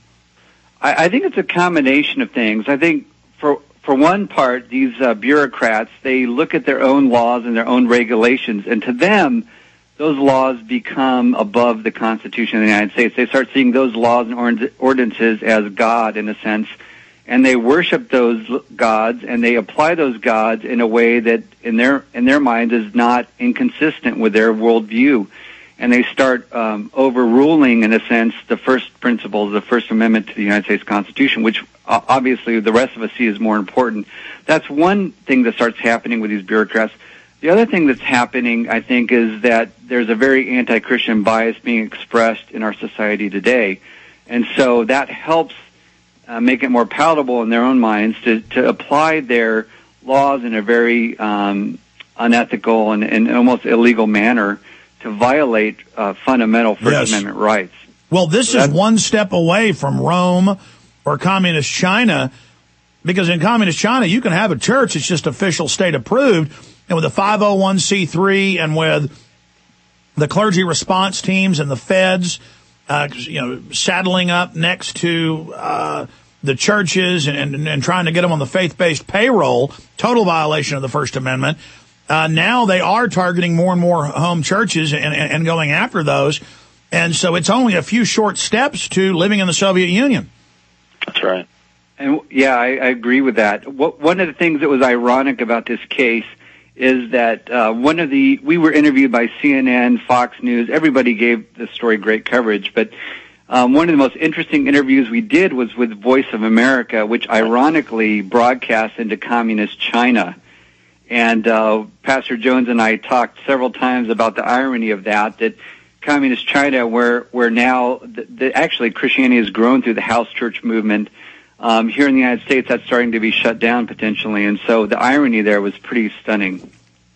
I think it's a combination of things. I think for one part, these bureaucrats, they look at their own laws and their own regulations, and to them, those laws become above the Constitution of the United States. They start seeing those laws and ordinances as God, in a sense, and they worship those gods, and they apply those gods in a way that, in their minds, is not inconsistent with their worldview. And they start overruling, in a sense, the first principles of the First Amendment to the United States Constitution, which obviously the rest of us see as more important. That's one thing that starts happening with these bureaucrats. The other thing that's happening, I think, is that there's a very anti-Christian bias being expressed in our society today. And so that helps make it more palatable in their own minds to apply their laws in a very unethical and almost illegal manner to violate fundamental First Amendment rights. Well, this is one step away from Rome or Communist China, because in Communist China, you can have a church. It's just official state approved. And with the 501c3 and with the clergy response teams and the feds, saddling up next to the churches and trying to get them on the faith-based payroll, total violation of the First Amendment. Now they are targeting more and more home churches and going after those. And so it's only a few short steps to living in the Soviet Union. That's right. And yeah, I agree with that. One of the things that was ironic about this case is that we were interviewed by CNN, Fox News. Everybody gave the story great coverage, but one of the most interesting interviews we did was with Voice of America, which ironically broadcast into Communist China. And Pastor Jones and I talked several times about the irony of that Communist China, where now actually Christianity has grown through the house church movement, here in the United States, that's starting to be shut down potentially. And so the irony there was pretty stunning.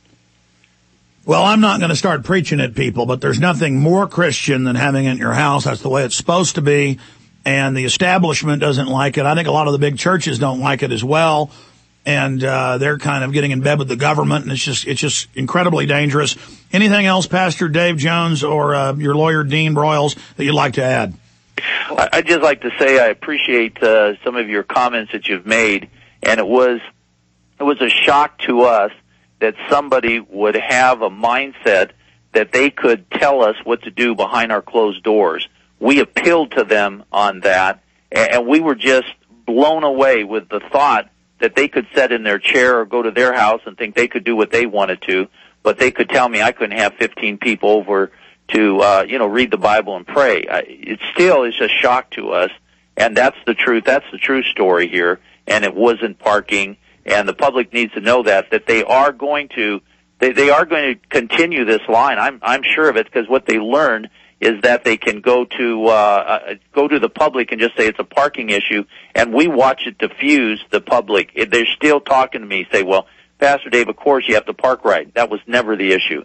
Well, I'm not going to start preaching at people, but there's nothing more Christian than having it in your house. That's the way it's supposed to be. and the establishment doesn't like it. I think a lot of the big churches don't like it as well. And they're kind of getting in bed with the government, and it's just incredibly dangerous. Anything else, Pastor Dave Jones or your lawyer, Dean Broyles, that you'd like to add? I'd just like to say I appreciate some of your comments that you've made, and it was a shock to us that somebody would have a mindset that they could tell us what to do behind our closed doors. We appealed to them on that, and we were just blown away with the thought that they could sit in their chair or go to their house and think they could do what they wanted to, but they could tell me I couldn't have 15 people over to, read the Bible and pray. It still is a shock to us, and that's the truth. That's the true story here, and it wasn't parking, and the public needs to know that they are going to, they are going to continue this line. I'm sure of it, because what they learned is that they can go to the public and just say it's a parking issue, and we watch it diffuse the public. They're still talking to me, say, well, Pastor Dave, of course you have to park right. That was never the issue.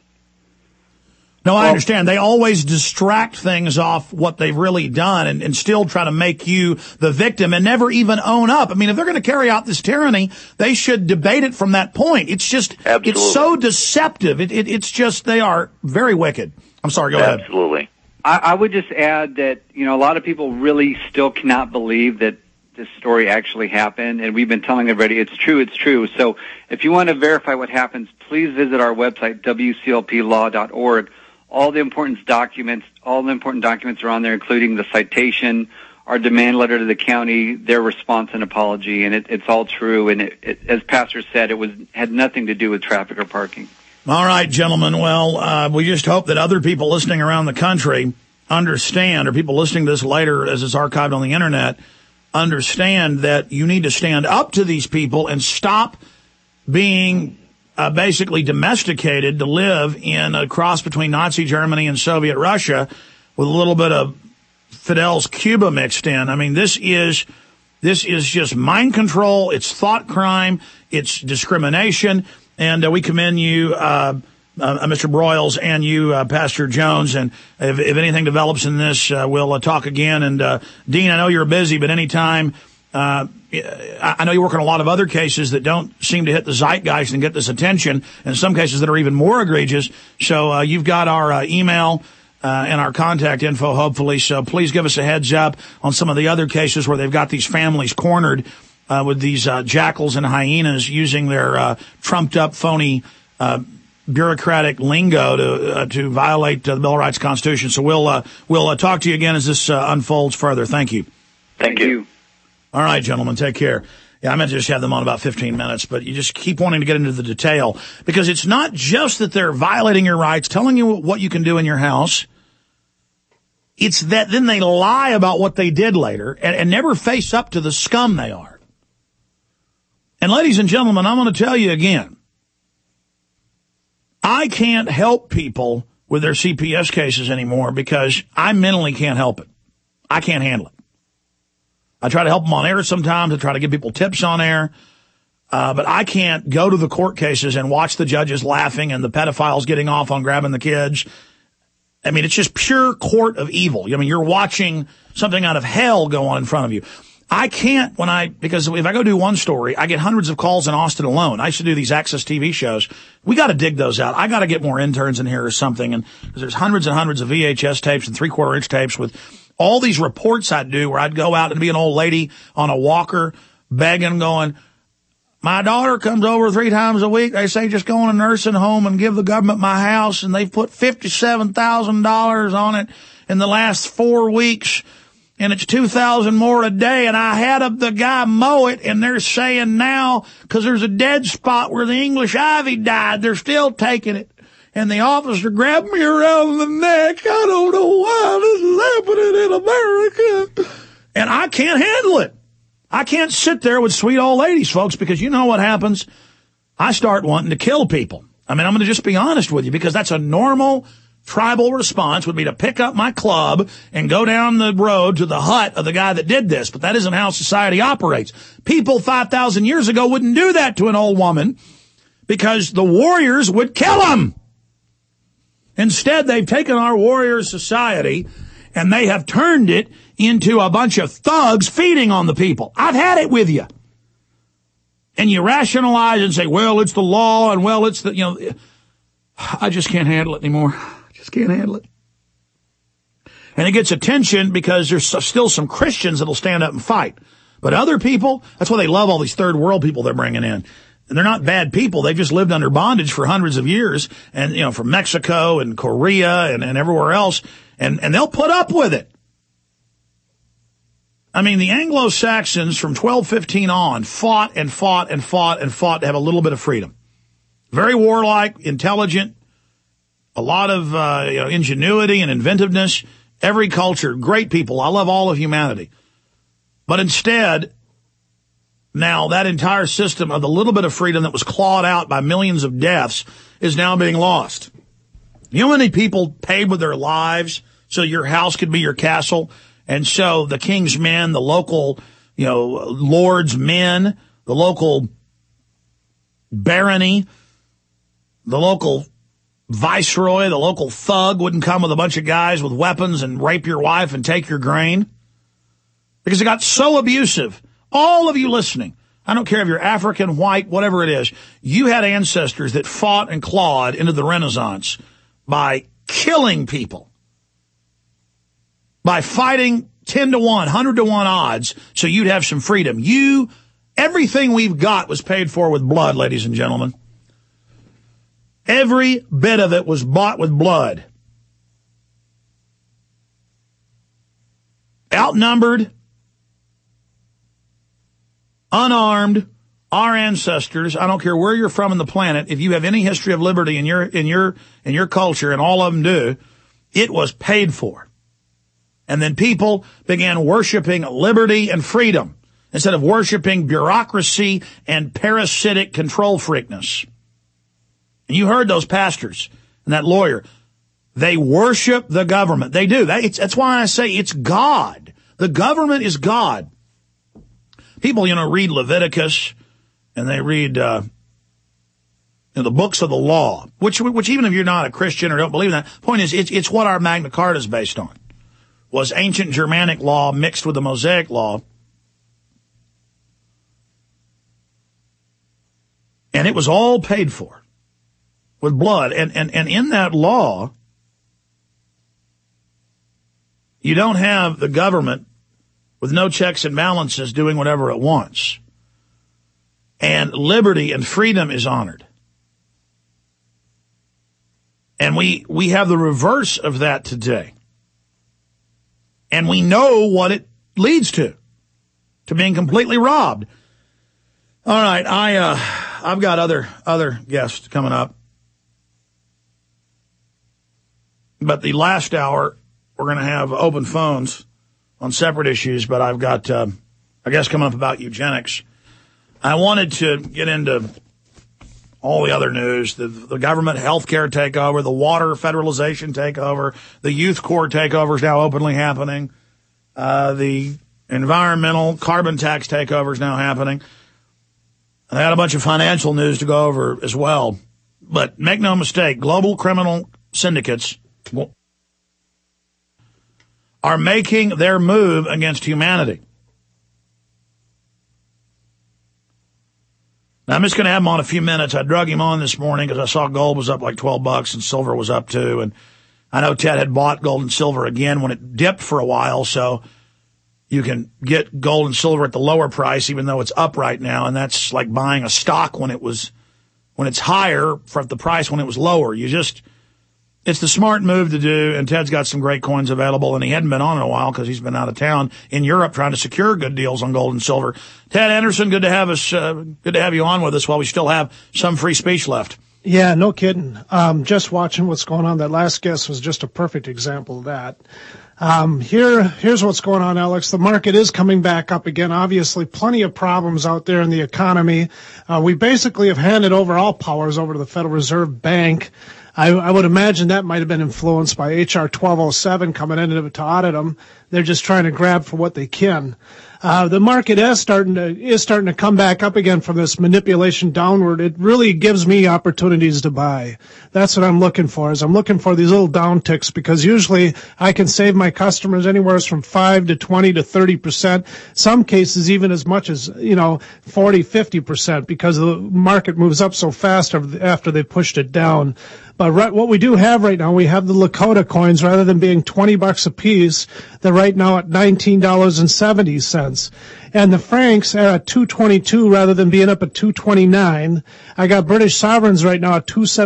No, I understand. They always distract things off what they've really done and still try to make you the victim and never even own up. I mean, if they're going to carry out this tyranny, they should debate it from that point. It's just, Absolutely. It's so deceptive. It's just, they are very wicked. I'm sorry, go ahead. Absolutely. I would just add that, a lot of people really still cannot believe that this story actually happened, and we've been telling everybody it's true. So if you want to verify what happens, please visit our website, wclplaw.org. All the important documents are on there, including the citation, our demand letter to the county, their response and apology, and it's all true. And it, as Pastor said, had nothing to do with traffic or parking. All right, gentlemen. Well, we just hope that other people listening around the country understand, or people listening to this later as it's archived on the internet, understand that you need to stand up to these people and stop being basically domesticated to live in a cross between Nazi Germany and Soviet Russia with a little bit of Fidel's Cuba mixed in. I mean, this is just mind control. It's thought crime. It's discrimination. And we commend you, Mr. Broyles, and you, Pastor Jones. And if anything develops in this, we'll talk again. And Dean, I know you're busy, but anytime. I know you work on a lot of other cases that don't seem to hit the zeitgeist and get this attention, and some cases that are even more egregious. So you've got our email and our contact info, hopefully. So please give us a heads up on some of the other cases where they've got these families cornered with these jackals and hyenas using their trumped-up, phony bureaucratic lingo to violate the Bill of Rights Constitution. So we'll talk to you again as this unfolds further. Thank you. Thank you. All right, gentlemen, take care. Yeah, I meant to just have them on about 15 minutes, but you just keep wanting to get into the detail, because it's not just that they're violating your rights, telling you what you can do in your house. It's that then they lie about what they did later and never face up to the scum they are. And ladies and gentlemen, I'm going to tell you again, I can't help people with their CPS cases anymore because I mentally can't help it. I can't handle it. I try to help them on air sometimes. I try to give people tips on air. But I can't go to the court cases and watch the judges laughing and the pedophiles getting off on grabbing the kids. I mean, it's just pure court of evil. I mean, you're watching something out of hell go on in front of you. I can't because if I go do one story, I get hundreds of calls in Austin alone. I used to do these Access TV shows. We got to dig those out. I got to get more interns in here or something. And because there's hundreds and hundreds of VHS tapes and 3/4 inch tapes with all these reports I'd do where I'd go out and be an old lady on a walker begging, going, my daughter comes over 3 times a week. They say just go in a nursing home and give the government my house. And they've put $57,000 on it in the last 4 weeks. And it's $2,000 more a day. And I had the guy mow it. And they're saying now, because there's a dead spot where the English ivy died, they're still taking it. And the officer grabbed me around the neck. I don't know why this is happening in America. And I can't handle it. I can't sit there with sweet old ladies, folks, because you know what happens? I start wanting to kill people. I mean, I'm going to just be honest with you, because that's a normal tribal response would be to pick up my club and go down the road to the hut of the guy that did this. But that isn't how society operates. People 5,000 years ago wouldn't do that to an old woman because the warriors would kill them. Instead, they've taken our warrior society and they have turned it into a bunch of thugs feeding on the people. I've had it with you. And you rationalize and say, well, it's the law, and well, it's the, I just can't handle it anymore. I just can't handle it. And it gets attention because there's still some Christians that'll stand up and fight. But other people, that's why they love all these third world people they're bringing in. And they're not bad people. They've just lived under bondage for hundreds of years. And, from Mexico and Korea and everywhere else. And they'll put up with it. I mean, the Anglo-Saxons from 1215 on fought and fought and fought and fought to have a little bit of freedom. Very warlike, intelligent, a lot of, ingenuity and inventiveness. Every culture, great people. I love all of humanity. But instead, now that entire system of the little bit of freedom that was clawed out by millions of deaths is now being lost. You know how many people paid with their lives so your house could be your castle? And so the king's men, the local, lord's men, the local barony, the local viceroy, the local thug wouldn't come with a bunch of guys with weapons and rape your wife and take your grain. Because it got so abusive. All of you listening, I don't care if you're African, white, whatever it is, you had ancestors that fought and clawed into the Renaissance by killing people, by fighting 10 to 1, 100 to 1 odds so you'd have some freedom. Everything we've got was paid for with blood, ladies and gentlemen. Every bit of it was bought with blood. Outnumbered, unarmed, our ancestors, I don't care where you're from on the planet, if you have any history of liberty in your culture, and all of them do, it was paid for. And then people began worshiping liberty and freedom instead of worshiping bureaucracy and parasitic control freakness. And you heard those pastors and that lawyer. They worship the government. They do. That's why I say it's God. The government is God. People, read Leviticus and they read the books of the law, which even if you're not a Christian or don't believe in that, point is it's what our Magna Carta is based on. Was ancient Germanic law mixed with the Mosaic law. And it was all paid for with blood. And in that law, you don't have the government with no checks and balances doing whatever it wants. And liberty and freedom is honored. And we have the reverse of that today. And we know what it leads to being completely robbed. All right, I've got other guests coming up. But the last hour, we're going to have open phones on separate issues, but I've got a guest coming up about eugenics. I wanted to get into all the other news, the government healthcare takeover, the water federalization takeover, the youth corps takeover is now openly happening. The environmental carbon tax takeover is now happening. And I had a bunch of financial news to go over as well. But make no mistake, global criminal syndicates are making their move against humanity. Now, I'm just going to have him on a few minutes. I drug him on this morning because I saw gold was up like $12 and silver was up too. And I know Ted had bought gold and silver again when it dipped for a while. So you can get gold and silver at the lower price, even though it's up right now. And that's like buying a stock when it's higher for the price when it was lower. It's the smart move to do. And Ted's got some great coins available, and he hadn't been on in a while because he's been out of town in Europe trying to secure good deals on gold and silver. Ted Anderson, good to have you on with us while we still have some free speech left. Yeah, no kidding. Just watching what's going on. That last guest was just a perfect example of that. Here's what's going on, Alex. The market is coming back up again. Obviously, plenty of problems out there in the economy. We basically have handed over all powers over to the Federal Reserve Bank. I would imagine that might have been influenced by H.R. 1207 coming in to audit them. They're just trying to grab for what they can. The market is starting to come back up again from this manipulation downward. It really gives me opportunities to buy. That's what I'm looking for. Is I'm looking for these little downticks, because usually I can save my customers anywhere from 5 to 20 to 30%. Some cases even as much as 40, 50%, because the market moves up so fast after they pushed it down. But what we do have right now, we have the Lakota coins, rather than being $20 a piece, they're right now at $19.70. And the francs are at $2.22 rather than being up at $2.29. I got British sovereigns right now at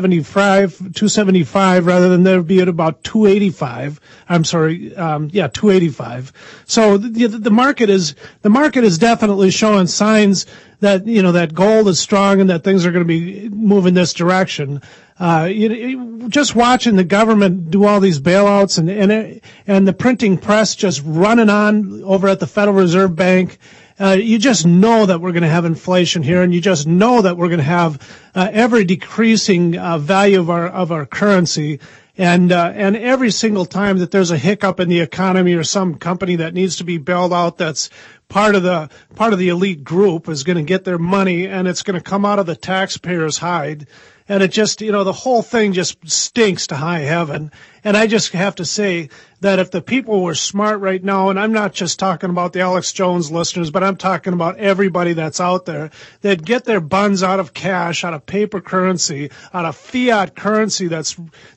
$2.75 rather than they'll be at about $2.85. I'm sorry, $2.85. So the market is definitely showing signs that that gold is strong and that things are going to be moving this direction. Just watching the government do all these bailouts and the printing press just running on over at the Federal Reserve Bank, you just know that we're going to have inflation here, and you just know that we're going to have ever decreasing value of our currency. And every single time that there's a hiccup in the economy or some company that needs to be bailed out, that's part of the elite group is going to get their money, and it's going to come out of the taxpayer's hide. And it just, the whole thing just stinks to high heaven. And I just have to say that if the people were smart right now, and I'm not just talking about the Alex Jones listeners, but I'm talking about everybody that's out there, they'd get their buns out of cash, out of paper currency, out of fiat currency that's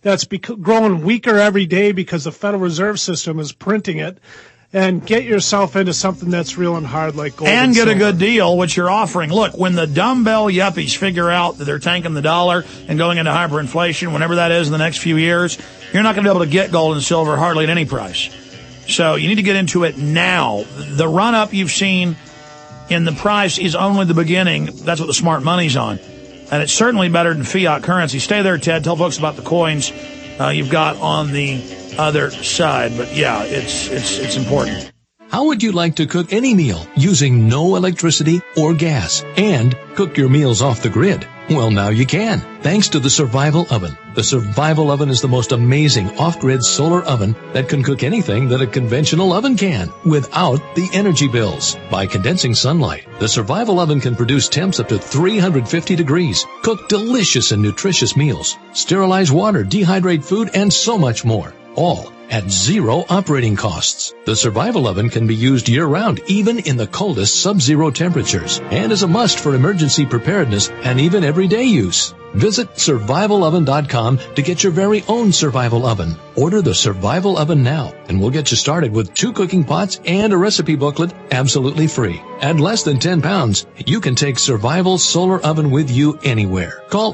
growing weaker every day because the Federal Reserve System is printing it, and get yourself into something that's real and hard like gold and get silver. a good deal, which you're offering. Look, when the dumbbell yuppies figure out that they're tanking the dollar and going into hyperinflation, whenever that is in the next few years, you're not going to be able to get gold and silver hardly at any price. So you need to get into it now. The run-up you've seen in the price is only the beginning. That's what the smart money's on. And it's certainly better than fiat currency. Stay there, Ted. Tell folks about the coins you've got on the other side. But yeah, it's important. How would you like to cook any meal using no electricity or gas and cook your meals off the grid? Well, now you can, thanks to the Survival Oven. The Survival Oven is the most amazing off-grid solar oven that can cook anything that a conventional oven can without the energy bills. By condensing sunlight, the Survival Oven can produce temps up to 350 degrees, cook delicious and nutritious meals, sterilize water, dehydrate food, and so much more. All at zero operating costs. The Survival Oven can be used year-round, even in the coldest sub-zero temperatures, and is a must for emergency preparedness and even everyday use. Visit survivaloven.com to get your very own Survival Oven. Order the Survival Oven now, and we'll get you started with 2 cooking pots and a recipe booklet absolutely free. At less than 10 pounds, you can take Survival Solar Oven with you anywhere. Call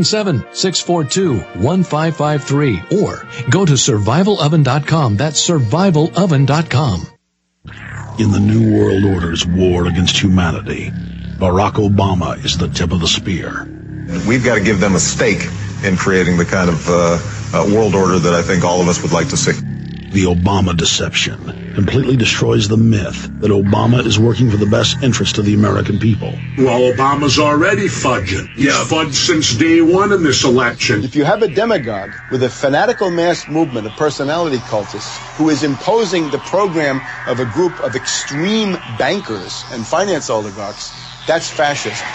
877-642-1553 or go to survivaloven.com. That's survivaloven.com. In the New World Order's war against humanity, Barack Obama is the tip of the spear. We've got to give them a stake in creating the kind of world order that I think all of us would like to see. The Obama deception completely destroys the myth that Obama is working for the best interest of the American people. Well, Obama's already fudging. He's fudged since day one in this election. If you have a demagogue with a fanatical mass movement of personality cultists who is imposing the program of a group of extreme bankers and finance oligarchs, that's fascism.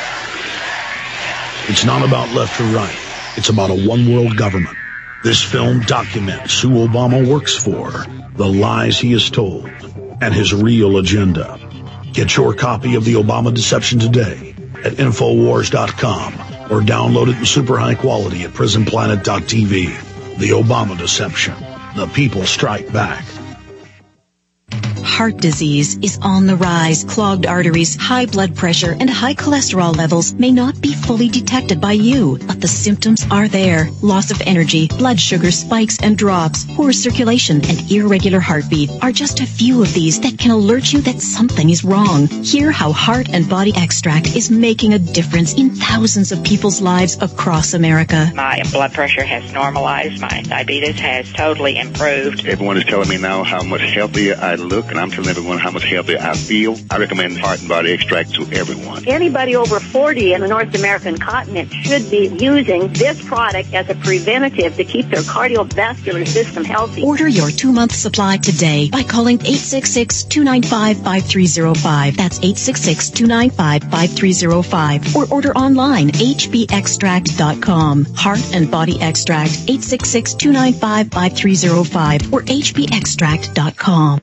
It's not about left or right. It's about a one-world government. This film documents who Obama works for, the lies he has told, and his real agenda. Get your copy of The Obama Deception today at Infowars.com or download it in super high quality at PrisonPlanet.tv. The Obama Deception. The people strike back. Heart disease is on the rise. Clogged arteries, high blood pressure, and high cholesterol levels may not be fully detected by you, but the symptoms are there. Loss of energy, blood sugar spikes and drops, poor circulation, and irregular heartbeat are just a few of these that can alert you that something is wrong. Hear how Heart and Body Extract is making a difference in thousands of people's lives across America. My blood pressure has normalized. My diabetes has totally improved. Everyone is telling me now how much healthier I look, and I'm telling everyone how much healthier I feel. I recommend Heart and Body Extract to everyone. Anybody over 40 in the North American continent should be using this product as a preventative to keep their cardiovascular system healthy. Order your 2-month supply today by calling 866-295-5305. That's 866-295-5305. Or order online, hbextract.com. Heart and Body Extract, 866-295-5305 or hbextract.com.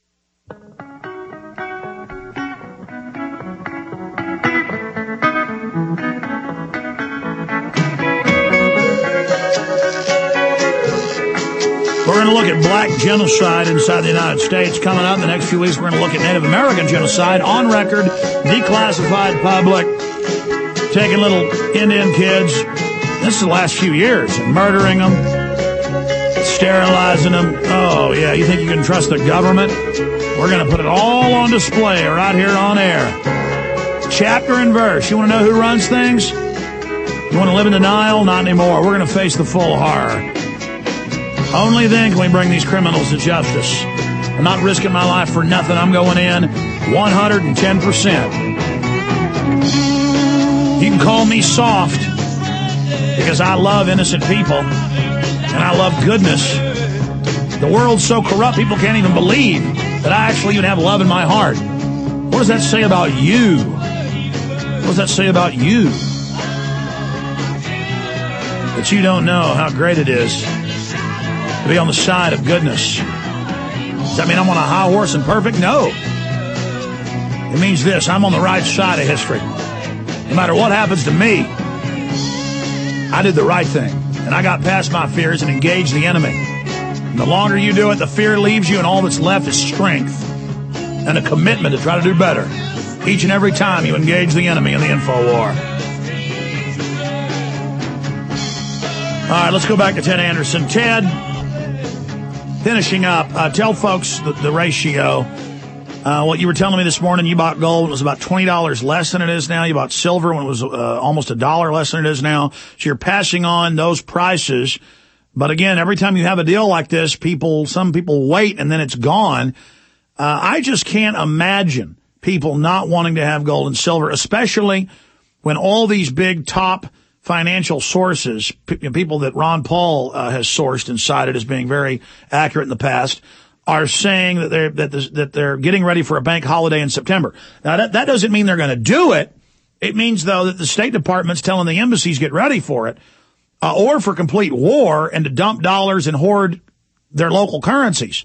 We're going to look at black genocide inside the United States. Coming up in the next few weeks, we're going to look at Native American genocide on record, declassified public, taking little Indian kids. This is the last few years, and murdering them, sterilizing them. Oh, yeah, you think you can trust the government? We're going to put it all on display right here on air. Chapter and verse. You want to know who runs things? You want to live in denial? Not anymore. We're going to face the full horror. Only then can we bring these criminals to justice. I'm not risking my life for nothing. I'm going in 110%. You can call me soft because I love innocent people and I love goodness. The world's so corrupt, people can't even believe that I actually even have love in my heart. What does that say about you? What does that say about you? That you don't know how great it is to be on the side of goodness. Does that mean I'm on a high horse and perfect? No. It means this: I'm on the right side of history. No matter what happens to me, I did the right thing. And I got past my fears and engaged the enemy. And the longer you do it, the fear leaves you, and all that's left is strength and a commitment to try to do better each and every time you engage the enemy in the info war. All right, let's go back to Ted Anderson. Ted, finishing up, tell folks the ratio. What you were telling me this morning, you bought gold, it was about $20 less than it is now. You bought silver when it was almost $1 less than it is now. So you're passing on those prices. But again, every time you have a deal like this, some people wait and then it's gone. I just can't imagine people not wanting to have gold and silver, especially when all these big top financial sources, people that Ron Paul has sourced and cited as being very accurate in the past, are saying that they're getting ready for a bank holiday in September. Now that doesn't mean they're going to do it. It means though that the State Department's telling the embassies get ready for it, or for complete war and to dump dollars and hoard their local currencies.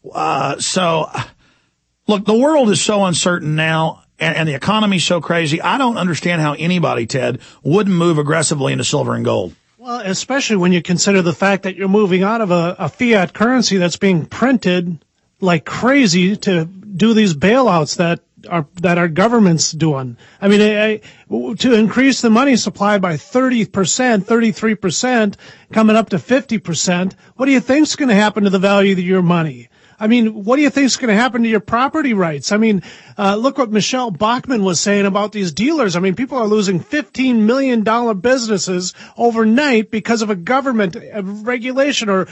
So look, the world is so uncertain now. And the economy's so crazy. I don't understand how anybody, Ted, wouldn't move aggressively into silver and gold. Well, especially when you consider the fact that you're moving out of a fiat currency that's being printed like crazy to do these bailouts that our government's doing. I mean, to increase the money supply by 30%, 33%, coming up to 50%, what do you think's going to happen to the value of your money? I mean, what do you think is going to happen to your property rights? I mean, look what Michelle Bachmann was saying about these dealers. I mean, people are losing $15 million businesses overnight because of a government regulation or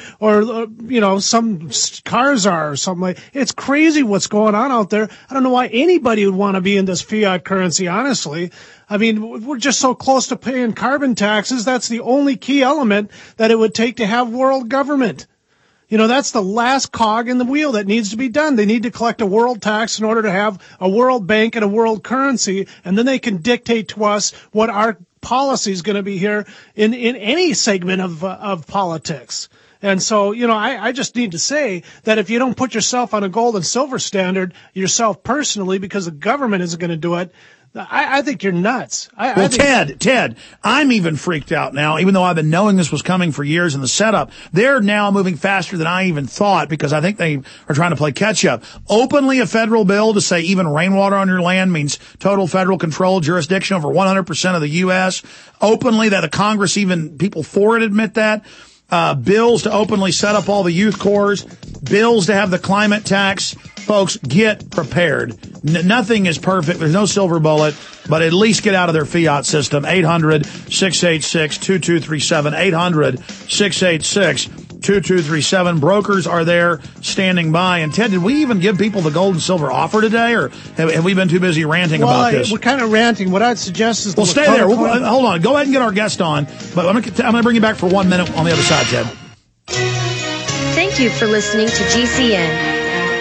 some cars are or something like. It's crazy what's going on out there. I don't know why anybody would want to be in this fiat currency, honestly. I mean, we're just so close to paying carbon taxes. That's the only key element that it would take to have world government. That's the last cog in the wheel that needs to be done. They need to collect a world tax in order to have a world bank and a world currency, and then they can dictate to us what our policy is going to be here in any segment of politics. And so, I just need to say that if you don't put yourself on a gold and silver standard yourself personally because the government isn't going to do it, I think you're nuts. Ted, I'm even freaked out now, even though I've been knowing this was coming for years in the setup. They're now moving faster than I even thought because I think they are trying to play catch up. Openly a federal bill to say even rainwater on your land means total federal control jurisdiction over 100% of the U.S. Openly that the Congress, even people for it admit that. Bills to openly set up all the youth corps, bills to have the climate tax. Folks, get prepared. Nothing is perfect. There's no silver bullet, but at least get out of their fiat system. 800-686-2237. 2237. Brokers are there standing by. And Ted, did we even give people the gold and silver offer today, or have we been too busy ranting about this? We're kind of ranting. What I'd suggest is... Well, stay there. Hold on. Go ahead and get our guest on. But I'm going to bring you back for 1 minute on the other side, Ted. Thank you for listening to GCN.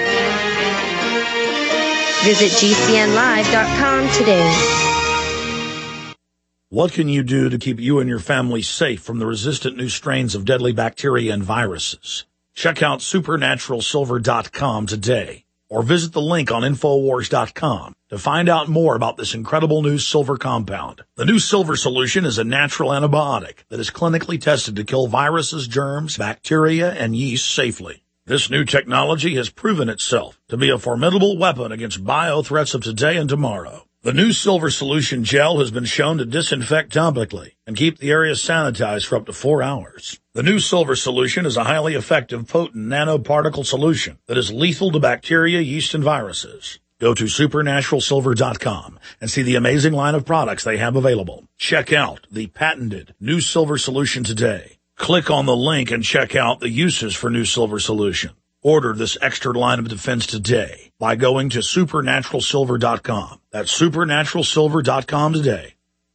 Visit GCNlive.com today. What can you do to keep you and your family safe from the resistant new strains of deadly bacteria and viruses? Check out supernaturalsilver.com today, or visit the link on Infowars.com to find out more about this incredible new silver compound. The new silver solution is a natural antibiotic that is clinically tested to kill viruses, germs, bacteria, and yeast safely. This new technology has proven itself to be a formidable weapon against bio-threats of today and tomorrow. The new silver solution gel has been shown to disinfect topically and keep the area sanitized for up to 4 hours. The new silver solution is a highly effective, potent nanoparticle solution that is lethal to bacteria, yeast, and viruses. Go to supernaturalsilver.com and see the amazing line of products they have available. Check out the patented new silver solution today. Click on the link and check out the uses for new silver solution. Order this extra line of defense today by going to supernaturalsilver.com. That's supernaturalsilver.com today.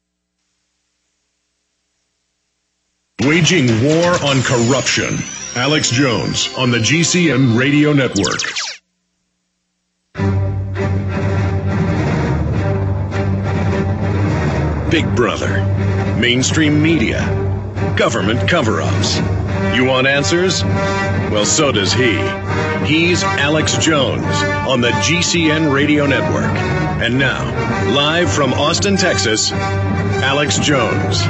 Waging war on corruption. Alex Jones on the GCN Radio Network. Big Brother. Mainstream media. Government cover-ups. You want answers? Well, so does he. He's Alex Jones on the GCN Radio Network. And now, live from Austin, Texas, Alex Jones.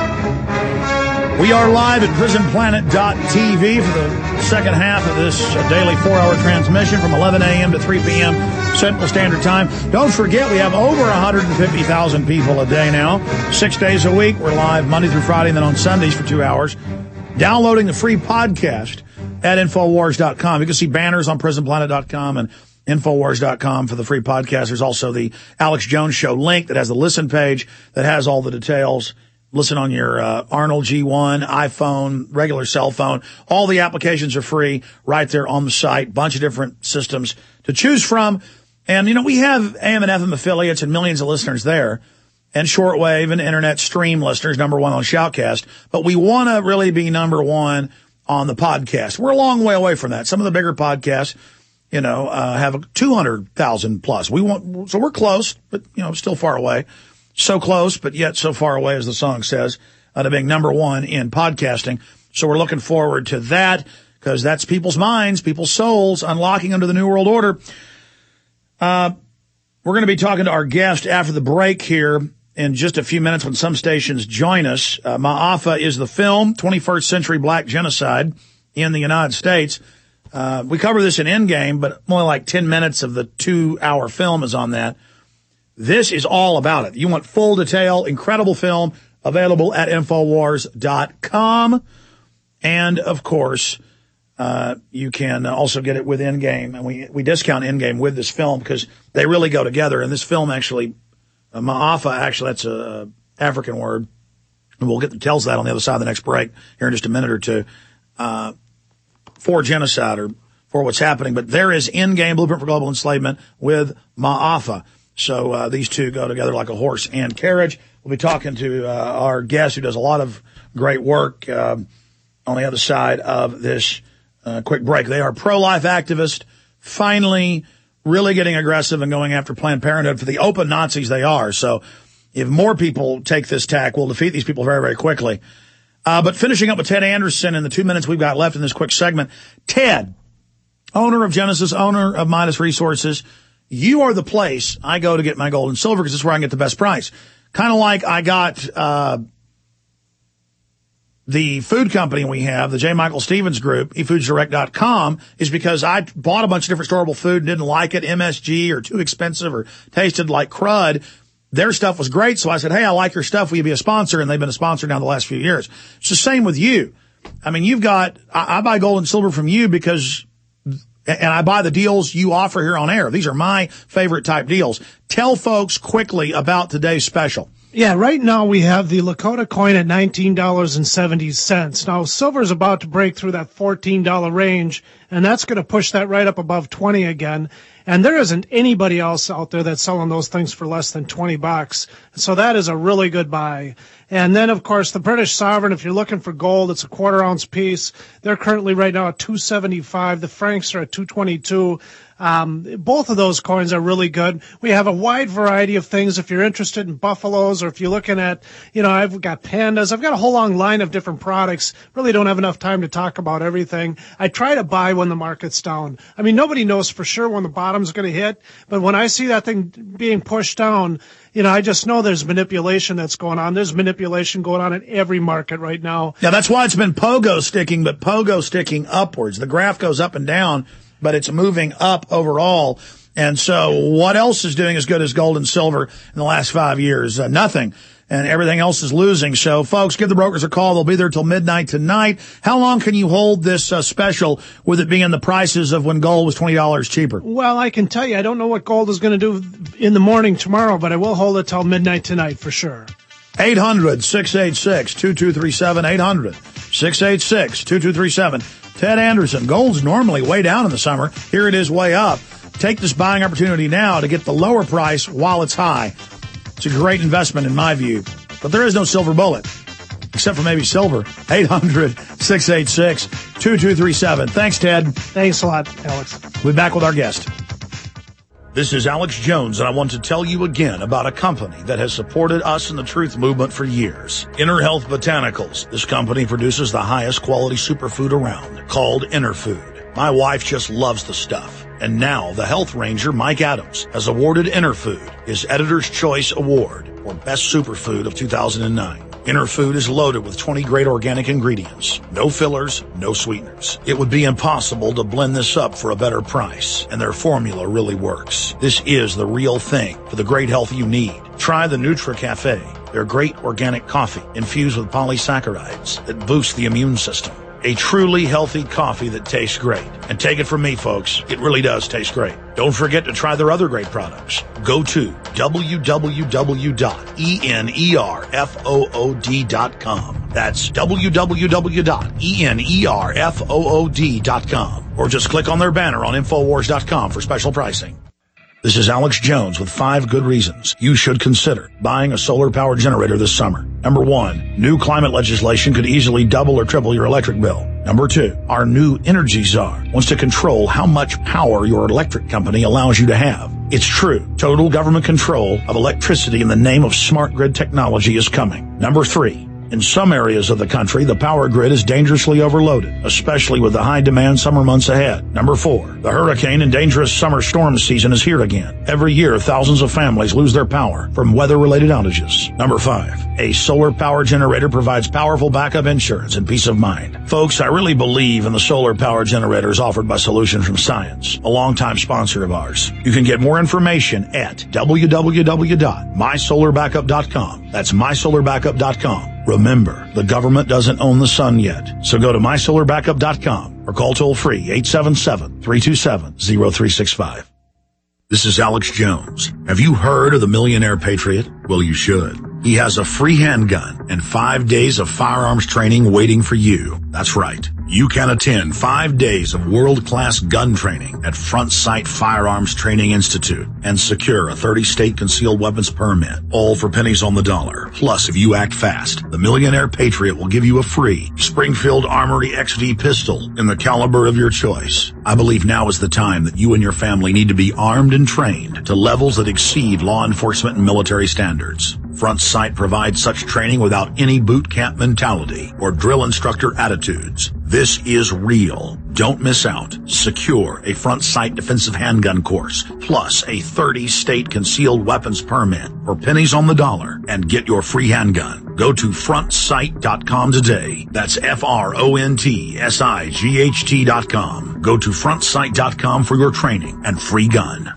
We are live at prisonplanet.tv for the second half of this daily 4-hour transmission from 11 a.m. to 3 p.m. Central Standard Time. Don't forget, we have over 150,000 people a day now. 6 days a week. We're live Monday through Friday and then on Sundays for 2 hours. Downloading the free podcast at Infowars.com. You can see banners on prisonplanet.com and Infowars.com for the free podcast. There's also the Alex Jones Show link that has the listen page that has all the details. Listen on your Arnold G1, iPhone, regular cell phone. All the applications are free right there on the site. Bunch of different systems to choose from. And, you know, we have AM and FM affiliates and millions of listeners there. And shortwave and internet stream listeners, number one on Shoutcast. But we want to really be number one on the podcast. We're a long way away from that. Some of the bigger podcasts, you know, have 200,000 plus. So we're close, but, you know, still far away. So close, but yet so far away, as the song says, to being number one in podcasting. So we're looking forward to that because that's people's minds, people's souls unlocking under the New World Order. We're going to be talking to our guest after the break here in just a few minutes when some stations join us. Ma'afa is the film, 21st Century Black Genocide in the United States. We cover this in Endgame, but only like 10 minutes of the 2-hour film is on that. This is all about it. You want full detail, incredible film, available at Infowars.com. And, of course, you can also get it with Endgame. And we discount Endgame with this film because they really go together. And this film actually, Ma'afa, actually, that's a African word. And we'll get the tells that on the other side of the next break here in just a minute or two, for genocide or for what's happening. But there is Endgame, Blueprint for Global Enslavement with Ma'afa. So these two go together like a horse and carriage. We'll be talking to our guest who does a lot of great work on the other side of this quick break. They are pro-life activists, finally really getting aggressive and going after Planned Parenthood for the open Nazis they are. So if more people take this tack, we'll defeat these people very, very quickly. But finishing up with Ted Anderson in the 2 minutes we've got left in this quick segment. Ted, owner of Genesis, owner of Midas Resources, you are the place I go to get my gold and silver because it's where I can get the best price. Kind of like I got the food company we have, the J. Michael Stevens Group, eFoodsDirect.com, is because I bought a bunch of different storable food and didn't like it, MSG or too expensive or tasted like crud. Their stuff was great, so I said, hey, I like your stuff. Will you be a sponsor? And they've been a sponsor now the last few years. It's the same with you. I mean, I buy gold and silver from you because... And I buy the deals you offer here on air. These are my favorite type deals. Tell folks quickly about today's special. Yeah, right now we have the Lakota coin at $19.70. Now, silver's about to break through that $14 range, and that's going to push that right up above 20 again. And there isn't anybody else out there that's selling those things for less than $20. So that is a really good buy. And then, of course, the British Sovereign, if you're looking for gold, it's a quarter-ounce piece. They're currently right now at $2.75. The francs are at $2.22. Both of those coins are really good. We have a wide variety of things. If you're interested in buffaloes, or if you're looking at, I've got pandas. I've got a whole long line of different products. Really don't have enough time to talk about everything. I try to buy when the market's down. I mean, nobody knows for sure when the bottom's going to hit, but when I see that thing being pushed down, I just know there's manipulation that's going on. There's manipulation going on in every market right now. Yeah, that's why it's been pogo sticking, but pogo sticking upwards. The graph goes up and down, but it's moving up overall. And so what else is doing as good as gold and silver in the last 5 years? Nothing. And everything else is losing. So, folks, give the brokers a call. They'll be there till midnight tonight. How long can you hold this special with it being the prices of when gold was $20 cheaper? Well, I can tell you, I don't know what gold is going to do in the morning tomorrow, but I will hold it till midnight tonight for sure. 800-686-2237. 800-686-2237. Ted Anderson. Gold's normally way down in the summer. Here it is way up. Take this buying opportunity now to get the lower price while it's high. It's a great investment in my view. But there is no silver bullet, except for maybe silver. 800-686-2237. Thanks, Ted. Thanks a lot, Alex. We'll be back with our guest. This is Alex Jones, and I want to tell you again about a company that has supported us in the truth movement for years. Inner Health Botanicals. This company produces the highest quality superfood around, called Inner Food. My wife just loves the stuff. And now the health ranger, Mike Adams, has awarded Inner Food his Editor's Choice Award for Best Superfood of 2009. Inner Food is loaded with 20 great organic ingredients. No fillers, no sweeteners. It would be impossible to blend this up for a better price, and their formula really works. This is the real thing for the great health you need. Try the Nutra Cafe, their great organic coffee infused with polysaccharides that boost the immune system. A truly healthy coffee that tastes great. And take it from me, folks, it really does taste great. Don't forget to try their other great products. Go to www.enerfood.com. That's www.enerfood.com. Or just click on their banner on Infowars.com for special pricing. This is Alex Jones with 5 good reasons you should consider buying a solar power generator this summer. Number 1, new climate legislation could easily double or triple your electric bill. Number 2, our new energy czar wants to control how much power your electric company allows you to have. It's true. Total government control of electricity in the name of smart grid technology is coming. Number 3, in some areas of the country, the power grid is dangerously overloaded, especially with the high-demand summer months ahead. Number 4, the hurricane and dangerous summer storm season is here again. Every year, thousands of families lose their power from weather-related outages. Number 5, a solar power generator provides powerful backup insurance and peace of mind. Folks, I really believe in the solar power generators offered by Solution from Science, a longtime sponsor of ours. You can get more information at www.mysolarbackup.com. That's mysolarbackup.com. Remember, the government doesn't own the sun yet, so go to mysolarbackup.com or call toll-free 877-327-0365. This is Alex Jones. Have you heard of the Millionaire Patriot? Well, you should. He has a free handgun and 5 days of firearms training waiting for you. That's right. You can attend 5 days of world-class gun training at Front Sight Firearms Training Institute and secure a 30-state concealed weapons permit, all for pennies on the dollar. Plus, if you act fast, the Millionaire Patriot will give you a free Springfield Armory XD pistol in the caliber of your choice. I believe now is the time that you and your family need to be armed and trained to levels that exceed law enforcement and military standards. Front Sight provides such training without any boot camp mentality or drill instructor attitudes. This is real. Don't miss out. Secure a Front Sight defensive handgun course, plus a 30-state concealed weapons permit for pennies on the dollar, and get your free handgun. Go to frontsight.com today. That's FRONTSIGHT.com. Go to frontsight.com for your training and free gun.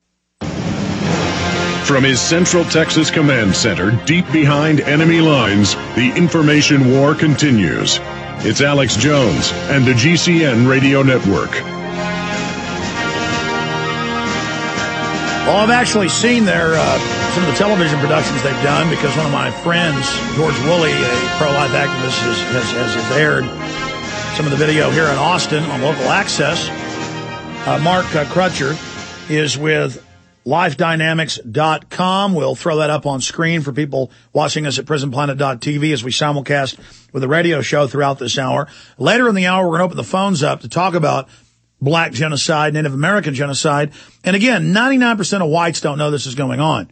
From his Central Texas Command Center, deep behind enemy lines, the information war continues. It's Alex Jones and the GCN Radio Network. Well, I've actually seen their some of the television productions they've done because one of my friends, George Woolley, a pro-life activist, has aired some of the video here in Austin on Local Access. Mark Crutcher is with LifeDynamics.com. We'll throw that up on screen for people watching us at PrisonPlanet.tv as we simulcast with the radio show throughout this hour. Later in the hour, we're going to open the phones up to talk about black genocide, Native American genocide. And again, 99% of whites don't know this is going on.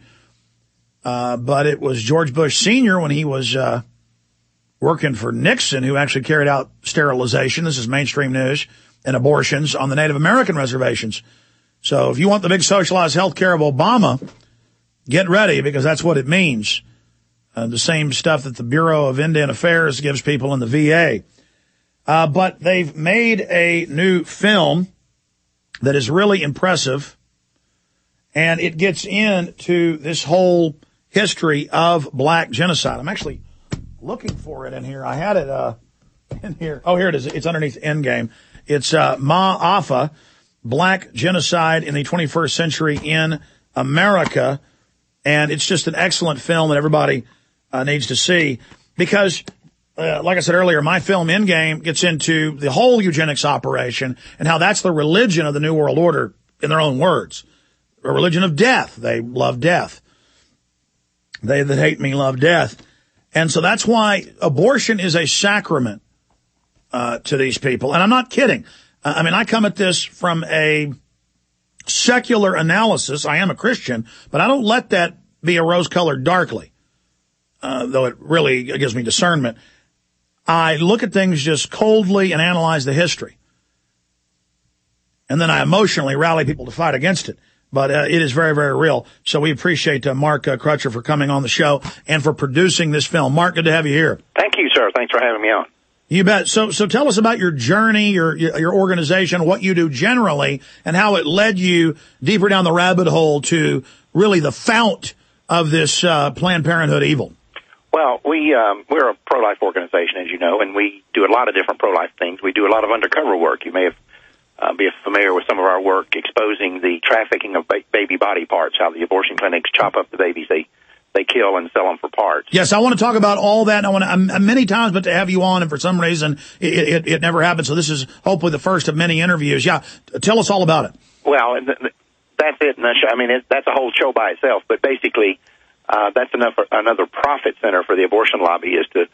But it was George Bush Sr. when he was working for Nixon who actually carried out sterilization. This is mainstream news, and abortions on the Native American reservations. So if you want the big socialized health care of Obama, get ready, because that's what it means. The same stuff that the Bureau of Indian Affairs gives people in the VA. But they've made a new film that is really impressive, and it gets into this whole history of black genocide. I'm actually looking for it in here. I had it in here. Oh, here it is. It's underneath Endgame. It's Ma'afa, Black Genocide in the 21st Century in America. And it's just an excellent film that everybody needs to see because, like I said earlier, my film Endgame gets into the whole eugenics operation and how that's the religion of the New World Order, in their own words. A religion of death. They love death. They that hate me love death. And so that's why abortion is a sacrament to these people. And I'm not kidding. I mean, I come at this from a secular analysis. I am a Christian, but I don't let that be a rose-colored darkly, though it really gives me discernment. I look at things just coldly and analyze the history. And then I emotionally rally people to fight against it. But it is very, very real. So we appreciate Mark Crutcher for coming on the show and for producing this film. Mark, good to have you here. Thank you, sir. Thanks for having me on. You bet. So tell us about your journey, your organization, what you do generally, and how it led you deeper down the rabbit hole to really the fount of this Planned Parenthood evil. Well, we're a pro-life organization, as you know, and we do a lot of different pro-life things. We do a lot of undercover work. You may have be familiar with some of our work exposing the trafficking of baby body parts, how the abortion clinics chop up the babies they kill and sell them for parts. Yes, I want to talk about all that. I want to, many times, but to have you on, and for some reason it never happened. So this is hopefully the first of many interviews. Yeah, tell us all about it. Well, that's it. I mean, that's a whole show by itself. But basically, that's another profit center for the abortion lobby is to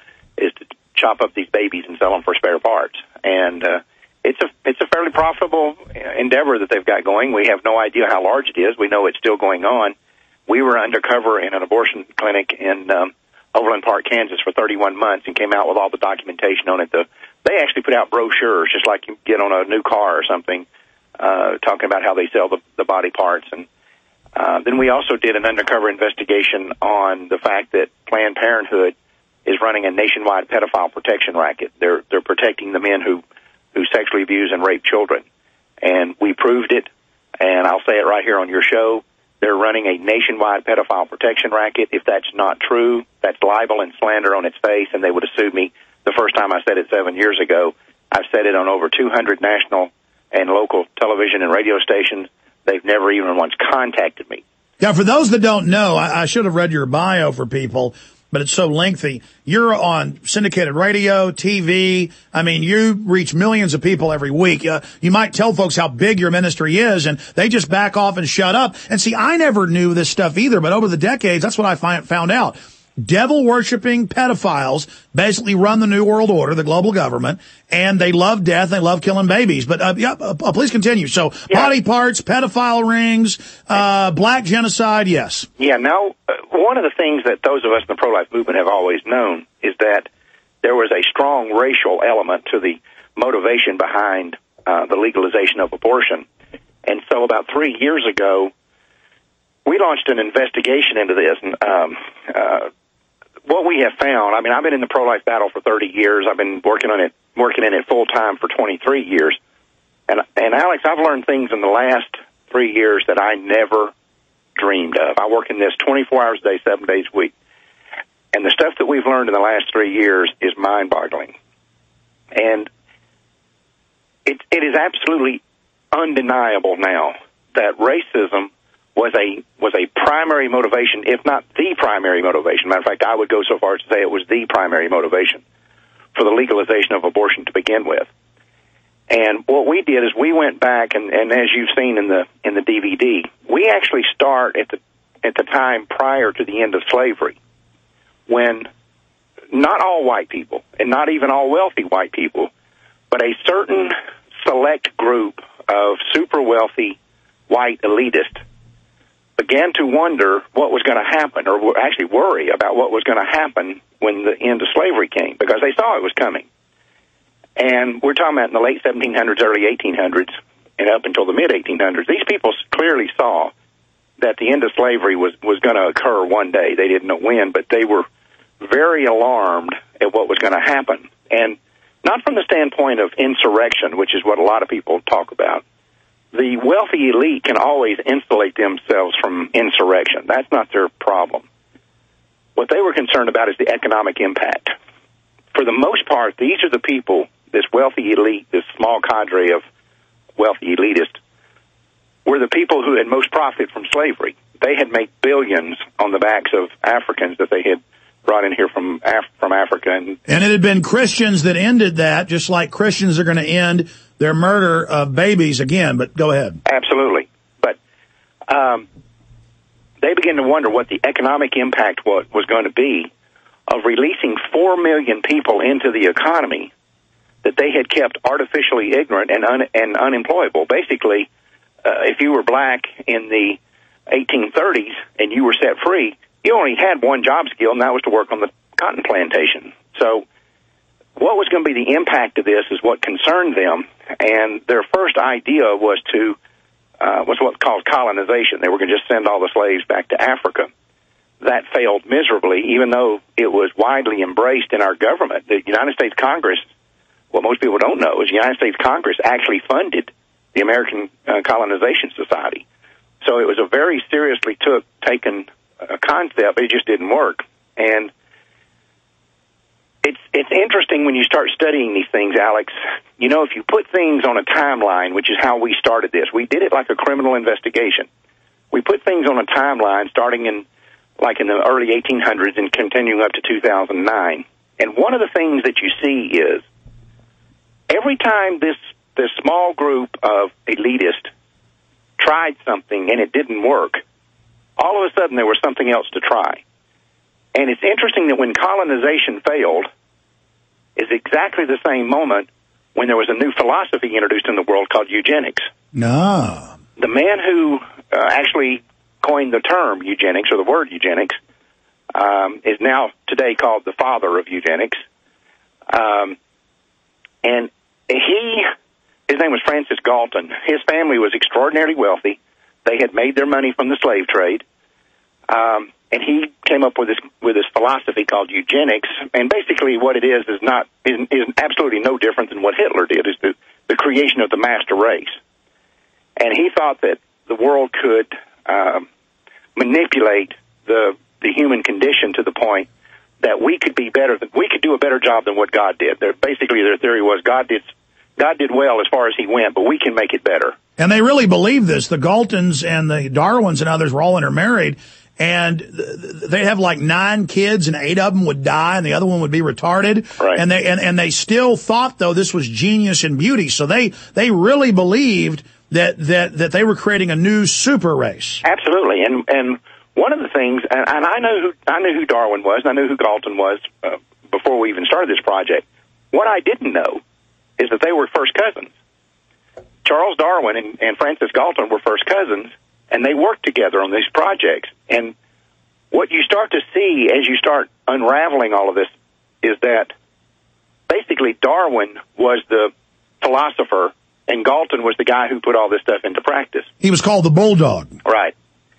chop up these babies and sell them for spare parts. And it's a fairly profitable endeavor that they've got going. We have no idea how large it is. We know it's still going on. We were undercover in an abortion clinic in Overland Park, Kansas for 31 months and came out with all the documentation on it. They actually put out brochures, just like you get on a new car or something, talking about how they sell the body parts. And then we also did an undercover investigation on the fact that Planned Parenthood is running a nationwide pedophile protection racket. They're protecting the men who sexually abuse and rape children. And we proved it, and I'll say it right here on your show. They're running a nationwide pedophile protection racket. If that's not true, that's libel and slander on its face, and they would have sued me the first time I said it 7 years ago. I've said it on over 200 national and local television and radio stations. They've never even once contacted me. Yeah, for those that don't know, I should have read your bio for people, but it's so lengthy. You're on syndicated radio, TV. I mean, you reach millions of people every week. You might tell folks how big your ministry is, and they just back off and shut up. And see, I never knew this stuff either, but over the decades, that's what I found out. Devil-worshipping pedophiles basically run the New World Order, the global government, and they love death, they love killing babies. But please continue. So, body parts, pedophile rings, black genocide, yes. Yeah, now, one of the things that those of us in the pro-life movement have always known is that there was a strong racial element to the motivation behind the legalization of abortion. And so about 3 years ago, we launched an investigation into this. And what we have found, I mean, I've been in the pro-life battle for 30 years. I've been working in it full-time for 23 years. And Alex, I've learned things in the last 3 years that I never dreamed of. I work in this 24 hours a day, 7 days a week. And the stuff that we've learned in the last 3 years is mind-boggling. And it is absolutely undeniable now that racism was a primary motivation, if not the primary motivation. Matter of fact, I would go so far as to say it was the primary motivation for the legalization of abortion to begin with. And what we did is we went back, and as you've seen in the DVD, we actually start at the time prior to the end of slavery, when not all white people, and not even all wealthy white people, but a certain select group of super wealthy white elitists began to wonder what was going to happen, or actually worry about what was going to happen when the end of slavery came, because they saw it was coming. And we're talking about in the late 1700s, early 1800s, and up until the mid-1800s. These people clearly saw that the end of slavery was going to occur one day. They didn't know when, but they were very alarmed at what was going to happen. And not from the standpoint of insurrection, which is what a lot of people talk about. The wealthy elite can always insulate themselves from insurrection. That's not their problem. What they were concerned about is the economic impact. For the most part, these are the people, this wealthy elite, this small cadre of wealthy elitists, were the people who had most profited from slavery. They had made billions on the backs of Africans that they had brought in here from Africa. And it had been Christians that ended that, just like Christians are going to end their murder of babies again. But go ahead. Absolutely. But they began to wonder what the economic impact was going to be of releasing 4 million people into the economy that they had kept artificially ignorant and unemployable. Basically, if you were black in the 1830s and you were set free, you only had one job skill, and that was to work on the cotton plantation. So what was going to be the impact of this is what concerned them, and their first idea was what's called colonization. They were going to just send all the slaves back to Africa. That failed miserably, even though it was widely embraced in our government. The United States Congress, what most people don't know, is the United States Congress actually funded the American Colonization Society. So it was a very seriously taken concept, but it just didn't work. And it's interesting when you start studying these things, Alex. You know, if you put things on a timeline, which is how we started this, we did it like a criminal investigation. We put things on a timeline starting in the early 1800s and continuing up to 2009. And one of the things that you see is every time this small group of elitists tried something and it didn't work, all of a sudden there was something else to try. And it's interesting that when colonization failed is exactly the same moment when there was a new philosophy introduced in the world called eugenics. No. The man who actually coined the term eugenics, or the word eugenics, is now today called the father of eugenics. And his name was Francis Galton. His family was extraordinarily wealthy. They had made their money from the slave trade. And he came up with this philosophy called eugenics. And basically what it is absolutely no different than what Hitler did, is the creation of the master race. And he thought that the world could manipulate the human condition to the point that we could do a better job than what God did. Basically, their theory was God did well as far as he went, but we can make it better. And they really believed this. The Galtons and the Darwins and others were all intermarried, and they have like 9 kids, and 8 of them would die, and the other one would be retarded. Right. And they still thought, though, this was genius and beauty. So they really believed that they were creating a new super race. Absolutely. And one of the things, and I knew who Darwin was, and I knew who Galton was before we even started this project. What I didn't know is that they were first cousins. Charles Darwin and Francis Galton were first cousins, and they worked together on these projects. And what you start to see as you start unraveling all of this is that basically Darwin was the philosopher, and Galton was the guy who put all this stuff into practice. He was called the Bulldog. Right.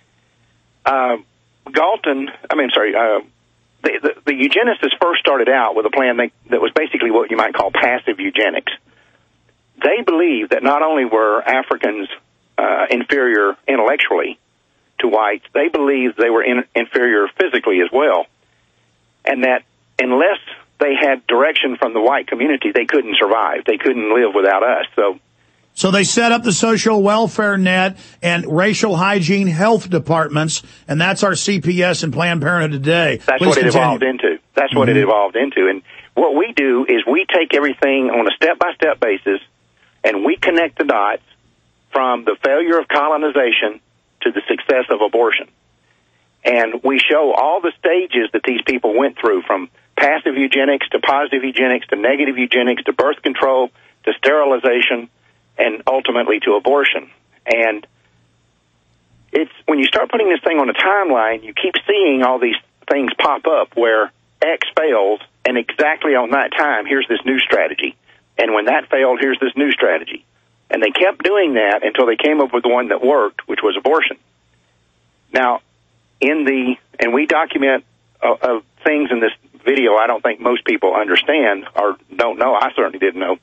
The eugenicists first started out with a plan that was basically what you might call passive eugenics. They believed that not only were Africans inferior intellectually to whites, they believed they were inferior physically as well, and that unless they had direction from the white community, they couldn't survive. They couldn't live without us. So So they set up the social welfare net and racial hygiene health departments, and that's our CPS and Planned Parenthood today. That's what it evolved into. That's what it evolved into. And what we do is we take everything on a step-by-step basis, and we connect the dots from the failure of colonization to the success of abortion. And we show all the stages that these people went through, from passive eugenics to positive eugenics to negative eugenics to birth control to sterilization and ultimately to abortion. And it's when you start putting this thing on a timeline, you keep seeing all these things pop up where X fails, and exactly on that time, here's this new strategy. And when that failed, here's this new strategy. And they kept doing that until they came up with the one that worked, which was abortion. Now, and we document things in this video I don't think most people understand or don't know. I certainly didn't know.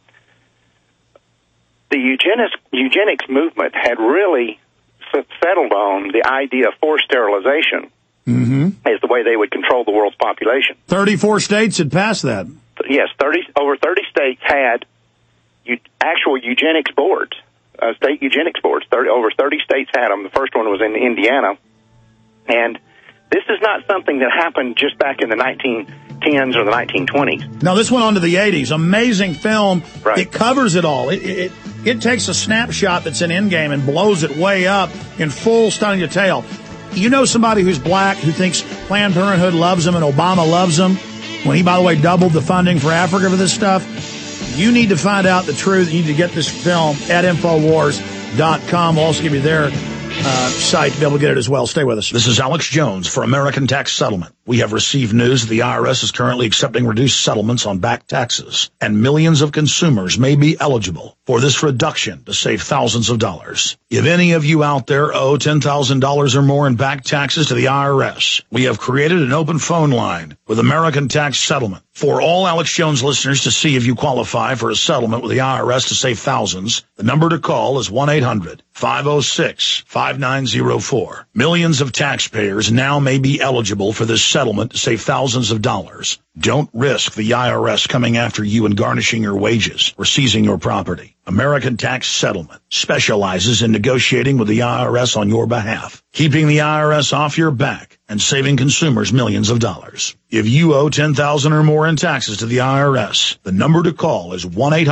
The eugenics movement had really settled on the idea of forced sterilization as the way they would control the world's population. 34 states had passed that. Yes, over 30 states had actual eugenics boards, state eugenics boards. Over 30 states had them. The first one was in Indiana. And this is not something that happened just back in the 1910s or the 1920s. No, this went on to the 80s. Amazing film. Right. It covers it all. It takes a snapshot that's in Endgame and blows it way up in full stunning detail. You know somebody who's black who thinks Planned Parenthood loves them and Obama loves them, when he, by the way, doubled the funding for Africa for this stuff? You need to find out the truth. You need to get this film at Infowars.com. We'll also give you their site to be able to get it as well. Stay with us. This is Alex Jones for American Tax Settlement. We have received news that the IRS is currently accepting reduced settlements on back taxes, and millions of consumers may be eligible for this reduction to save thousands of dollars. If any of you out there owe $10,000 or more in back taxes to the IRS, we have created an open phone line with American Tax Settlement for all Alex Jones listeners to see if you qualify for a settlement with the IRS to save thousands. The number to call is 1-800-506-5904. Millions of taxpayers now may be eligible for this settlement to save thousands of dollars. Don't risk the IRS coming after you and garnishing your wages or seizing your property. American Tax Settlement specializes in negotiating with the IRS on your behalf, keeping the IRS off your back and saving consumers millions of dollars. If you owe $10,000 or more in taxes to the IRS, the number to call is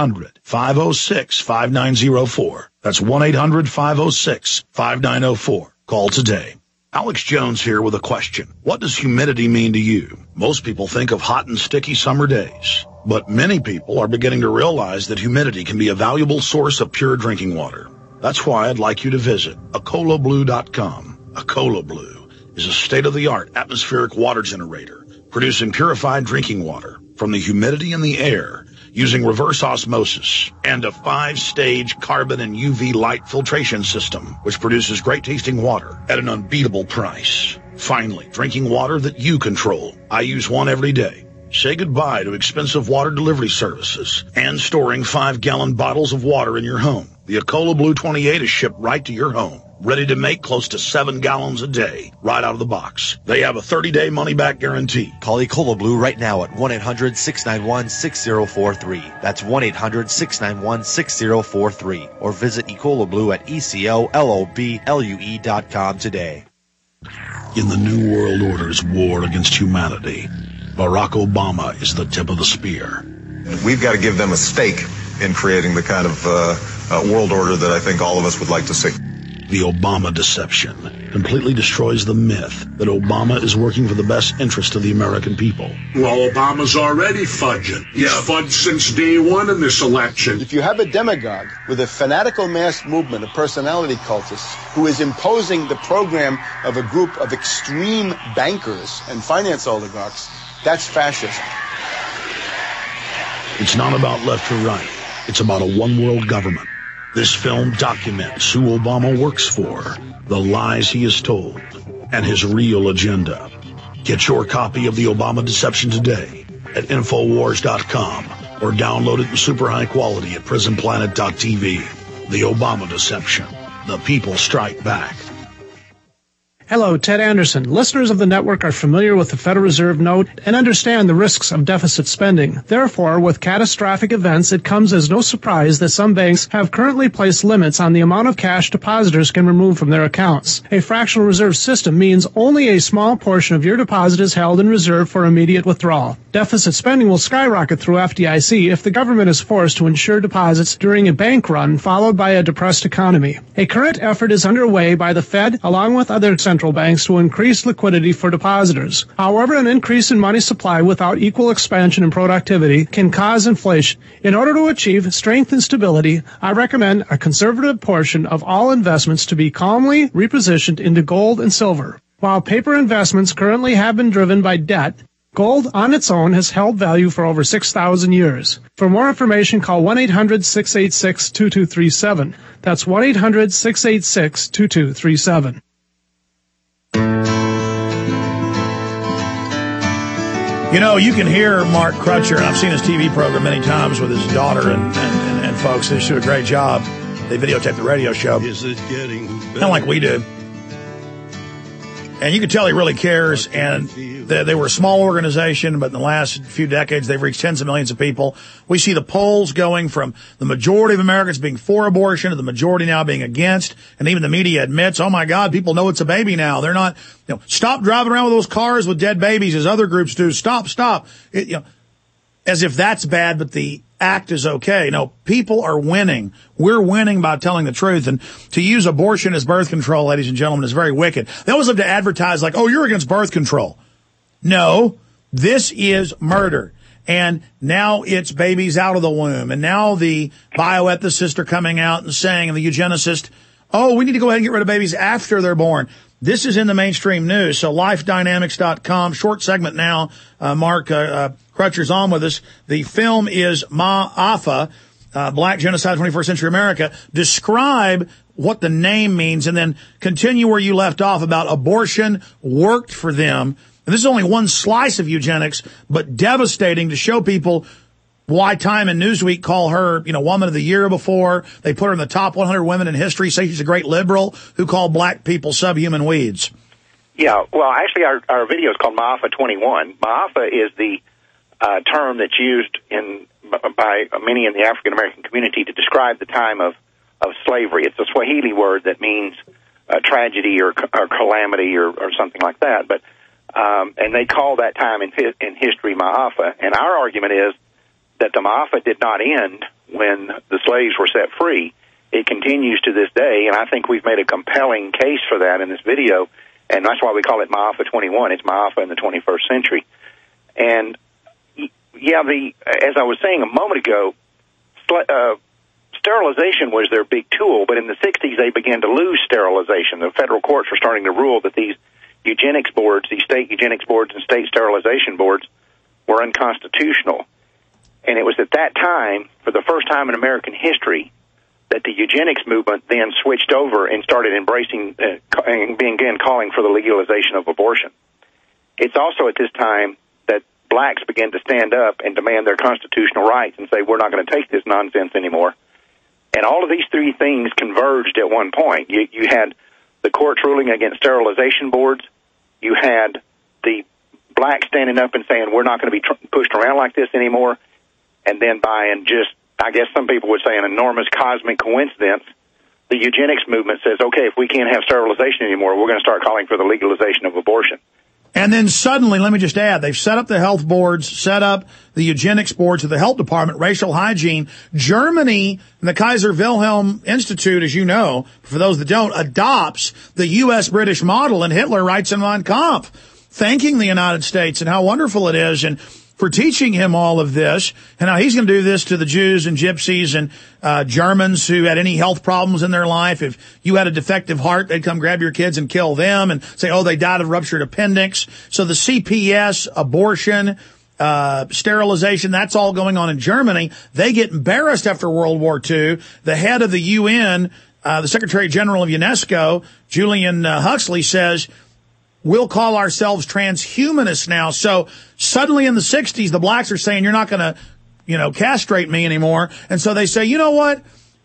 1-800-506-5904. That's 1-800-506-5904. Call today. Alex Jones here with a question. What does humidity mean to you? Most people think of hot and sticky summer days, but many people are beginning to realize that humidity can be a valuable source of pure drinking water. That's why I'd like you to visit AcolaBlue.com. Acola Blue is a state-of-the-art atmospheric water generator producing purified drinking water from the humidity in the air using reverse osmosis and a 5-stage carbon and UV light filtration system, which produces great-tasting water at an unbeatable price. Finally, drinking water that you control. I use one every day. Say goodbye to expensive water delivery services and storing 5-gallon bottles of water in your home. The Acola Blue 28 is shipped right to your home, ready to make close to 7 gallons a day, right out of the box. They have a 30-day money-back guarantee. Call Acola Blue right now at 1-800-691-6043. That's 1-800-691-6043. Or visit Acola Blue at ECOLOBLUE.com today. In the New World Order's war against humanity, Barack Obama is the tip of the spear. We've got to give them a stake in creating the kind of world order that I think all of us would like to see. The Obama deception completely destroys the myth that Obama is working for the best interest of the American people. Well, Obama's already fudging. He's fudged since day one in this election. If you have a demagogue with a fanatical mass movement of personality cultists who is imposing the program of a group of extreme bankers and finance oligarchs, that's fascism. It's not about left or right. It's about a one-world government. This film documents who Obama works for, the lies he has told, and his real agenda. Get your copy of The Obama Deception today at Infowars.com or download it in super high quality at PrisonPlanet.tv. The Obama Deception. The people strike back. Hello, Ted Anderson. Listeners of the network are familiar with the Federal Reserve note and understand the risks of deficit spending. Therefore, with catastrophic events, it comes as no surprise that some banks have currently placed limits on the amount of cash depositors can remove from their accounts. A fractional reserve system means only a small portion of your deposit is held in reserve for immediate withdrawal. Deficit spending will skyrocket through FDIC if the government is forced to insure deposits during a bank run followed by a depressed economy. A current effort is underway by the Fed along with other central banks to increase liquidity for depositors. However, an increase in money supply without equal expansion and productivity can cause inflation. In order to achieve strength and stability, I recommend a conservative portion of all investments to be calmly repositioned into gold and silver. While paper investments currently have been driven by debt, gold on its own has held value for over 6,000 years. For more information, call 1-800-686-2237. That's 1-800-686-2237. You know, you can hear Mark Crutcher, and I've seen his TV program many times with his daughter and folks. They do a great job. They videotape the radio show. Is it getting better? Kind of like we do. And you can tell he really cares. And they were a small organization, but in the last few decades, they've reached tens of millions of people. We see the polls going from the majority of Americans being for abortion to the majority now being against. And even the media admits, oh, my God, people know it's a baby now. They're not, stop driving around with those cars with dead babies as other groups do. Stop. As if that's bad, but the act is okay. No, people are winning. We're winning by telling the truth. And to use abortion as birth control, ladies and gentlemen, is very wicked. They always love to advertise like, oh, you're against birth control. No, this is murder. And now it's babies out of the womb. And now the bioethicists are coming out and saying, and the eugenicists, oh, we need to go ahead and get rid of babies after they're born. This is in the mainstream news. So lifedynamics.com, short segment now. Mark Crutcher's on with us. The film is Ma'afa, Black Genocide, 21st Century America. Describe what the name means and then continue where you left off about abortion worked for them. And this is only one slice of eugenics, but devastating to show people why Time and Newsweek call her, Woman of the Year before. They put her in the top 100 women in history, say she's a great liberal who called black people subhuman weeds. Yeah, well, actually, our video is called Ma'afa 21. Ma'afa is the term that's used by many in the African American community to describe the time of slavery. It's a Swahili word that means tragedy or calamity or something like that. But and they call that time in history Ma'afa. And our argument is that the Ma'afa did not end when the slaves were set free. It continues to this day, and I think we've made a compelling case for that in this video, and that's why we call it Ma'afa 21. It's Ma'afa in the 21st century. And, yeah, as I was saying a moment ago, sterilization was their big tool, but in the 60s they began to lose sterilization. The federal courts were starting to rule that these eugenics boards, these state eugenics boards and state sterilization boards, were unconstitutional. And it was at that time, for the first time in American history, that the eugenics movement then switched over and started embracing and began calling for the legalization of abortion. It's also at this time that blacks began to stand up and demand their constitutional rights and say, we're not going to take this nonsense anymore. And all of these three things converged at one point. You had the courts ruling against sterilization boards. You had the blacks standing up and saying, we're not going to be pushed around like this anymore. And then by I guess some people would say an enormous cosmic coincidence, the eugenics movement says, okay, if we can't have sterilization anymore, we're going to start calling for the legalization of abortion. And then suddenly, let me just add, they've set up the health boards, set up the eugenics boards of the health department, racial hygiene. Germany and the Kaiser Wilhelm Institute, as you know, for those that don't, adopts the U.S.-British model, and Hitler writes in Mein Kampf, thanking the United States and how wonderful it is, and for teaching him all of this. And now he's going to do this to the Jews and gypsies and Germans who had any health problems in their life. If you had a defective heart, they'd come grab your kids and kill them and say, oh, they died of ruptured appendix. So the CPS, abortion, sterilization, that's all going on in Germany. They get embarrassed after World War II. The head of the UN, the Secretary General of UNESCO, Julian Huxley, says, we'll call ourselves transhumanists now. So suddenly in the 60s, the blacks are saying, you're not going to, castrate me anymore. And so they say, you know what?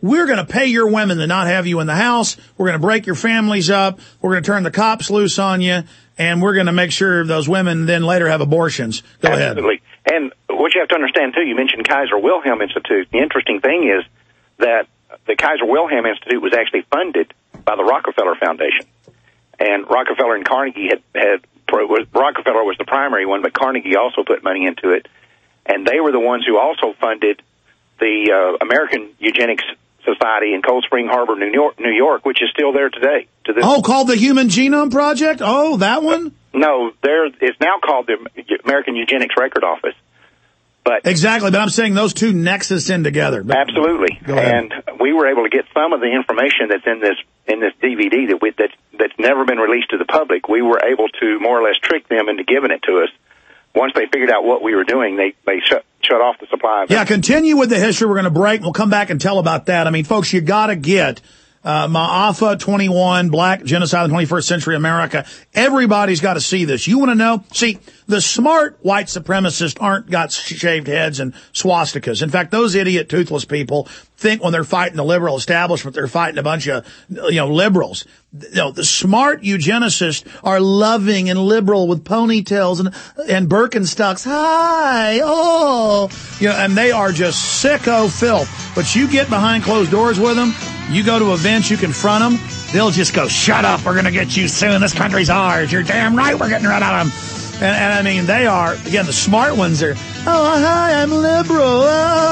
we're going to pay your women to not have you in the house. We're going to break your families up. We're going to turn the cops loose on you. And we're going to make sure those women then later have abortions. Go ahead. Absolutely. And what you have to understand, too, you mentioned Kaiser Wilhelm Institute. The interesting thing is that the Kaiser Wilhelm Institute was actually funded by the Rockefeller Foundation. And Rockefeller and Carnegie Rockefeller was the primary one, but Carnegie also put money into it. And they were the ones who also funded the American Eugenics Society in Cold Spring Harbor, New York, which is still there today. Called the Human Genome Project? Oh, that one? No, it's now called the American Eugenics Record Office. But exactly, but I'm saying those two nexus in together. Absolutely. Go ahead. And we were able to get some of the information that's in this DVD that's never been released to the public. We were able to more or less trick them into giving it to us. Once they figured out what we were doing, they shut off the supply. Yeah, continue with the history. We're going to break. We'll come back and tell about that. I mean, folks, you got to get Ma'afa 21, Black Genocide in the 21st Century America. Everybody's got to see this. You want to know? See, the smart white supremacists aren't got shaved heads and swastikas. In fact, those idiot toothless people think when they're fighting the liberal establishment, they're fighting a bunch of, liberals. The smart eugenicists are loving and liberal with ponytails and Birkenstocks. Hi, and they are just sicko filth. But you get behind closed doors with them, you go to events, you confront them, they'll just go, shut up, we're going to get you soon, this country's ours, you're damn right we're getting rid of them. And I mean, they are, again, the smart ones are, hi, I'm liberal.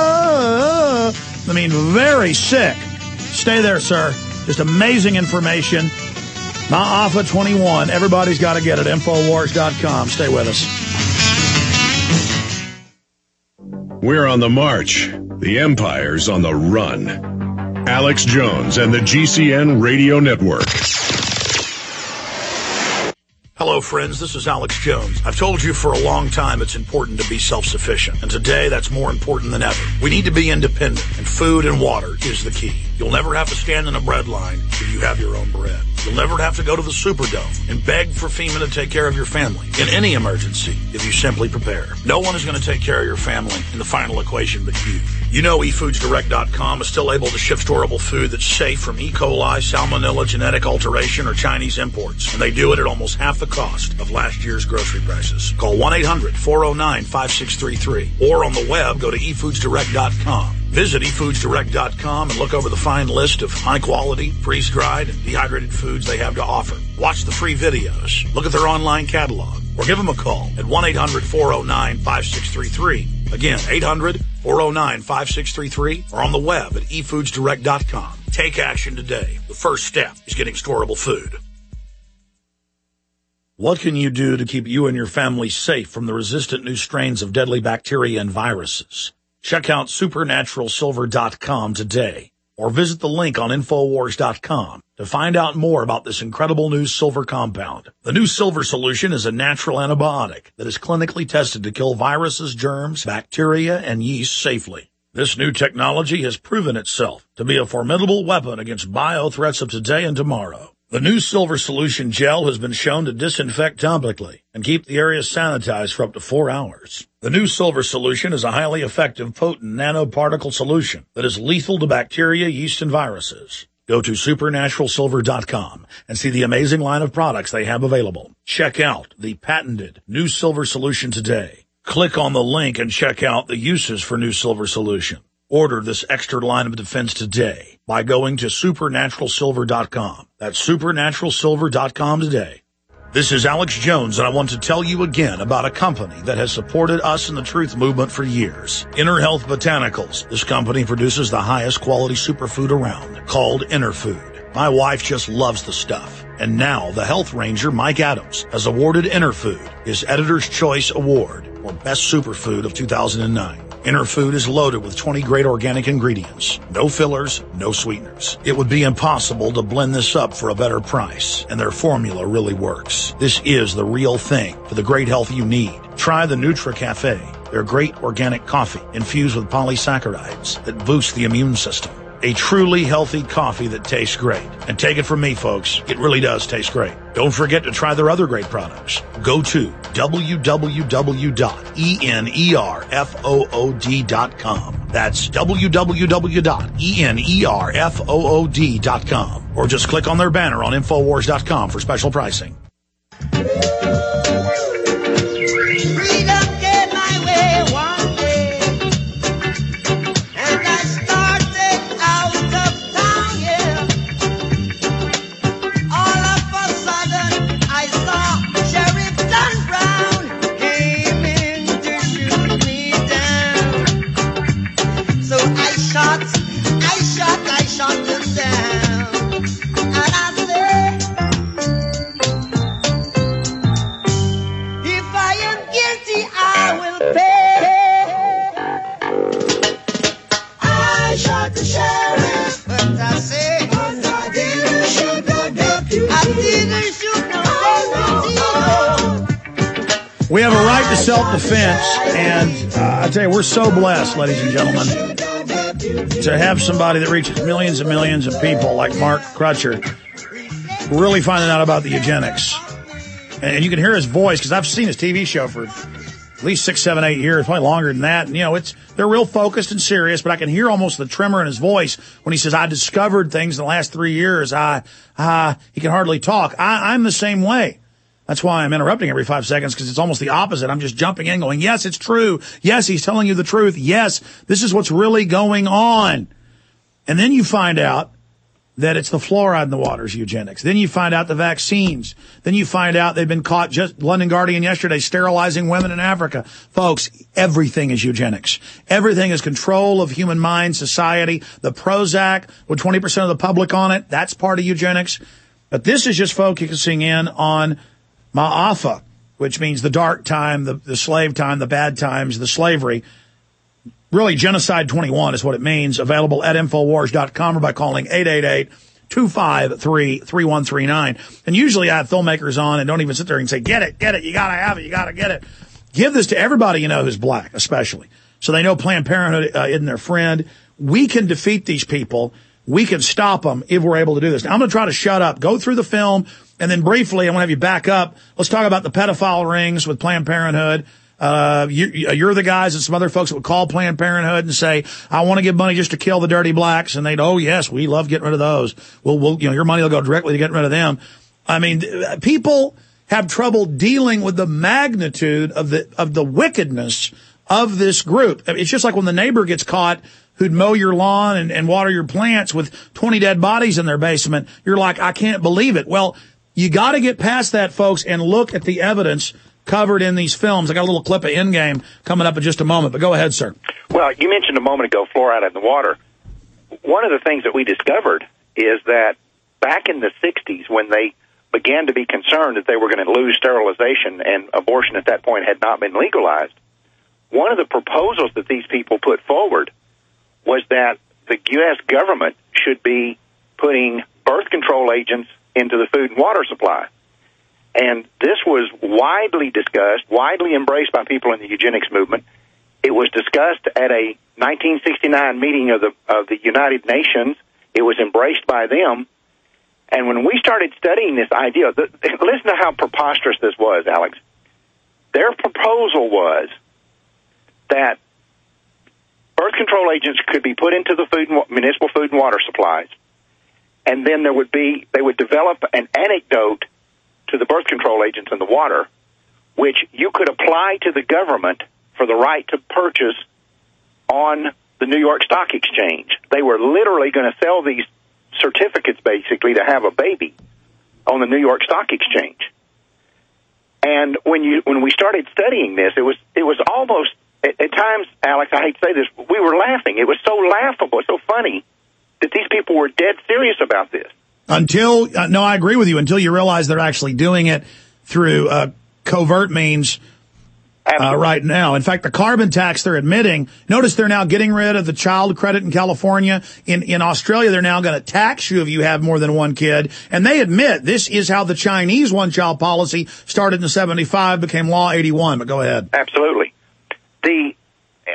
I mean, very sick. Stay there, sir. Just amazing information. Ma'afa 21. Everybody's got to get it. Infowars.com. Stay with us. We're on the march. The empire's on the run. Alex Jones and the GCN Radio Network. Hello, friends. This is Alex Jones. I've told you for a long time it's important to be self-sufficient. And today, that's more important than ever. We need to be independent, and food and water is the key. You'll never have to stand in a bread line if you have your own bread. You'll never have to go to the Superdome and beg for FEMA to take care of your family in any emergency if you simply prepare. No one is going to take care of your family in the final equation but you. You know eFoodsDirect.com is still able to ship storable food that's safe from E. coli, salmonella, genetic alteration, or Chinese imports. And they do it at almost half the cost of last year's grocery prices. Call 1-800-409-5633 or on the web, go to eFoodsDirect.com. Visit eFoodsDirect.com and look over the fine list of high-quality, freeze-dried, and dehydrated foods they have to offer. Watch the free videos, look at their online catalog, or give them a call at 1-800-409-5633. Again, 800-409-5633 or on the web at eFoodsDirect.com. Take action today. The first step is getting storable food. What can you do to keep you and your family safe from the resistant new strains of deadly bacteria and viruses? Check out supernaturalsilver.com today or visit the link on Infowars.com to find out more about this incredible new silver compound. The new silver solution is a natural antibiotic that is clinically tested to kill viruses, germs, bacteria, and yeast safely. This new technology has proven itself to be a formidable weapon against bio threats of today and tomorrow. The new silver solution gel has been shown to disinfect topically and keep the area sanitized for up to 4 hours. The new silver solution is a highly effective, potent nanoparticle solution that is lethal to bacteria, yeast, and viruses. Go to supernaturalsilver.com and see the amazing line of products they have available. Check out the patented new silver solution today. Click on the link and check out the uses for new silver solution. Order this extra line of defense today by going to supernaturalsilver.com. That's supernaturalsilver.com today. This is Alex Jones, and I want to tell you again about a company that has supported us in the truth movement for years. Inner Health Botanicals. This company produces the highest quality superfood around, called Inner Food. My wife just loves the stuff. And now the health ranger, Mike Adams, has awarded Inner Food his Editor's Choice Award for Best Superfood of 2009. Inner Food is loaded with 20 great organic ingredients. No fillers, no sweeteners. It would be impossible to blend this up for a better price, and their formula really works. This is the real thing for the great health you need. Try the Nutra Cafe, their great organic coffee infused with polysaccharides that boost the immune system. a truly healthy coffee that tastes great. And take it from me, folks, it really does taste great. Don't forget to try their other great products. Go to www.enerfood.com. That's www.enerfood.com. Or just click on their banner on Infowars.com for special pricing. We have a right to self-defense, and I tell you, we're so blessed, ladies and gentlemen, to have somebody that reaches millions and millions of people like Mark Crutcher really finding out about the eugenics. And you can hear his voice, because I've seen his TV show for at least 6, 7, 8 years, probably longer than that. And, you know, they're real focused and serious, but I can hear almost the tremor in his voice when he says, I discovered things in the last 3 years. He can hardly talk. I'm the same way. That's why I'm interrupting every 5 seconds, because it's almost the opposite. I'm just jumping in going, yes, it's true. Yes, he's telling you the truth. Yes, this is what's really going on. And then you find out that it's the fluoride in the water's eugenics. Then you find out the vaccines. Then you find out they've been caught, just London Guardian yesterday, sterilizing women in Africa. Folks, everything is eugenics. Everything is control of human mind, society. The Prozac with 20% of the public on it, that's part of eugenics. But this is just focusing in on Ma'afa, which means the dark time, the slave time, the bad times, the slavery. Really, Genocide 21 is what it means. Available at Infowars.com or by calling 888-253-3139. And usually I have filmmakers on and don't even sit there and say, get it, you gotta have it, you gotta get it. Give this to everybody you know who's black, especially. So they know Planned Parenthood isn't their friend. We can defeat these people. We can stop them if we're able to do this. Now, I'm going to try to shut up, go through the film, and then briefly, I want to have you back up. Let's talk about the pedophile rings with Planned Parenthood. You're the guys and some other folks that would call Planned Parenthood and say, I want to give money just to kill the dirty blacks. And they'd, oh, yes, we love getting rid of those. Well, your money will go directly to getting rid of them. I mean, people have trouble dealing with the magnitude of the wickedness of this group. It's just like when the neighbor gets caught who'd mow your lawn and water your plants with 20 dead bodies in their basement. You're like, I can't believe it. Well, you got to get past that, folks, and look at the evidence covered in these films. I got a little clip of Endgame coming up in just a moment, but go ahead, sir. Well, you mentioned a moment ago fluoride in the water. One of the things that we discovered is that back in the 60s, when they began to be concerned that they were going to lose sterilization and abortion at that point had not been legalized, one of the proposals that these people put forward was that the U.S. government should be putting birth control agents into the food and water supply. And this was widely discussed, widely embraced by people in the eugenics movement. It was discussed at a 1969 meeting of the United Nations. It was embraced by them. And when we started studying this idea, listen to how preposterous this was, Alex. Their proposal was that birth control agents could be put into the municipal food and water supplies, and then they would develop an antidote to the birth control agents in the water, which you could apply to the government for the right to purchase on the New York Stock Exchange. They were literally going to sell these certificates, basically, to have a baby on the New York Stock Exchange. And when we started studying this, it was almost, at times, Alex, I hate to say this, we were laughing. It was so laughable, so funny that these people were dead serious about this. No, I agree with you, until you realize they're actually doing it through covert means right now. In fact, the carbon tax they're admitting, notice they're now getting rid of the child credit in California. In Australia, they're now going to tax you if you have more than one kid. And they admit this is how the Chinese one-child policy started in 75, became Law 81. But go ahead. Absolutely.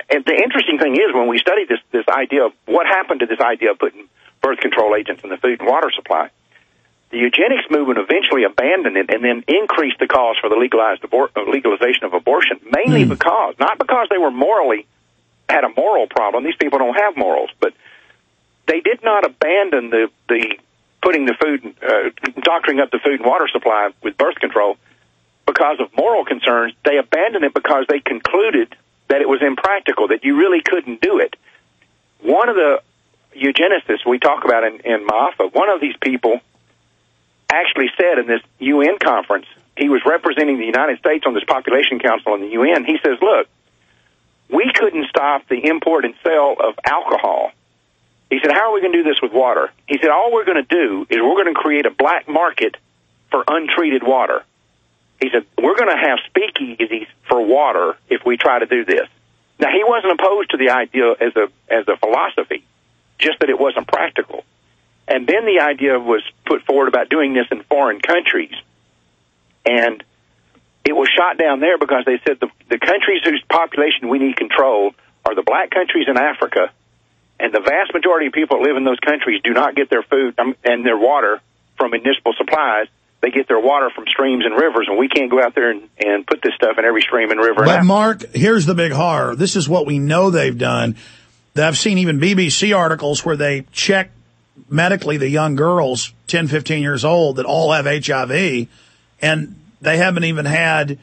And the interesting thing is, when we studied this idea of what happened to this idea of putting birth control agents in the food and water supply, the eugenics movement eventually abandoned it and then increased the cause for the legalization of abortion, mainly not because they were had a moral problem. These people don't have morals, but they did not abandon the putting the food, doctoring up the food and water supply with birth control because of moral concerns. They abandoned it because they concluded that it was impractical, that you really couldn't do it. One of the eugenicists we talk about in Maafa, one of these people actually said in this UN conference, he was representing the United States on this population council in the UN, he says, look, we couldn't stop the import and sale of alcohol. He said, how are we going to do this with water? He said, all we're going to do is we're going to create a black market for untreated water. He said, we're going to have speakeasies for water if we try to do this. Now, he wasn't opposed to the idea as a philosophy, just that it wasn't practical. And then the idea was put forward about doing this in foreign countries. And it was shot down there because they said the countries whose population we need controlled are the black countries in Africa, and the vast majority of people that live in those countries do not get their food and their water from municipal supplies. They get their water from streams and rivers, and we can't go out there and put this stuff in every stream and river. But, Mark, here's the big horror. This is what we know they've done. I've seen even BBC articles where they check medically the young girls, 10, 15 years old, that all have HIV, and they haven't even had,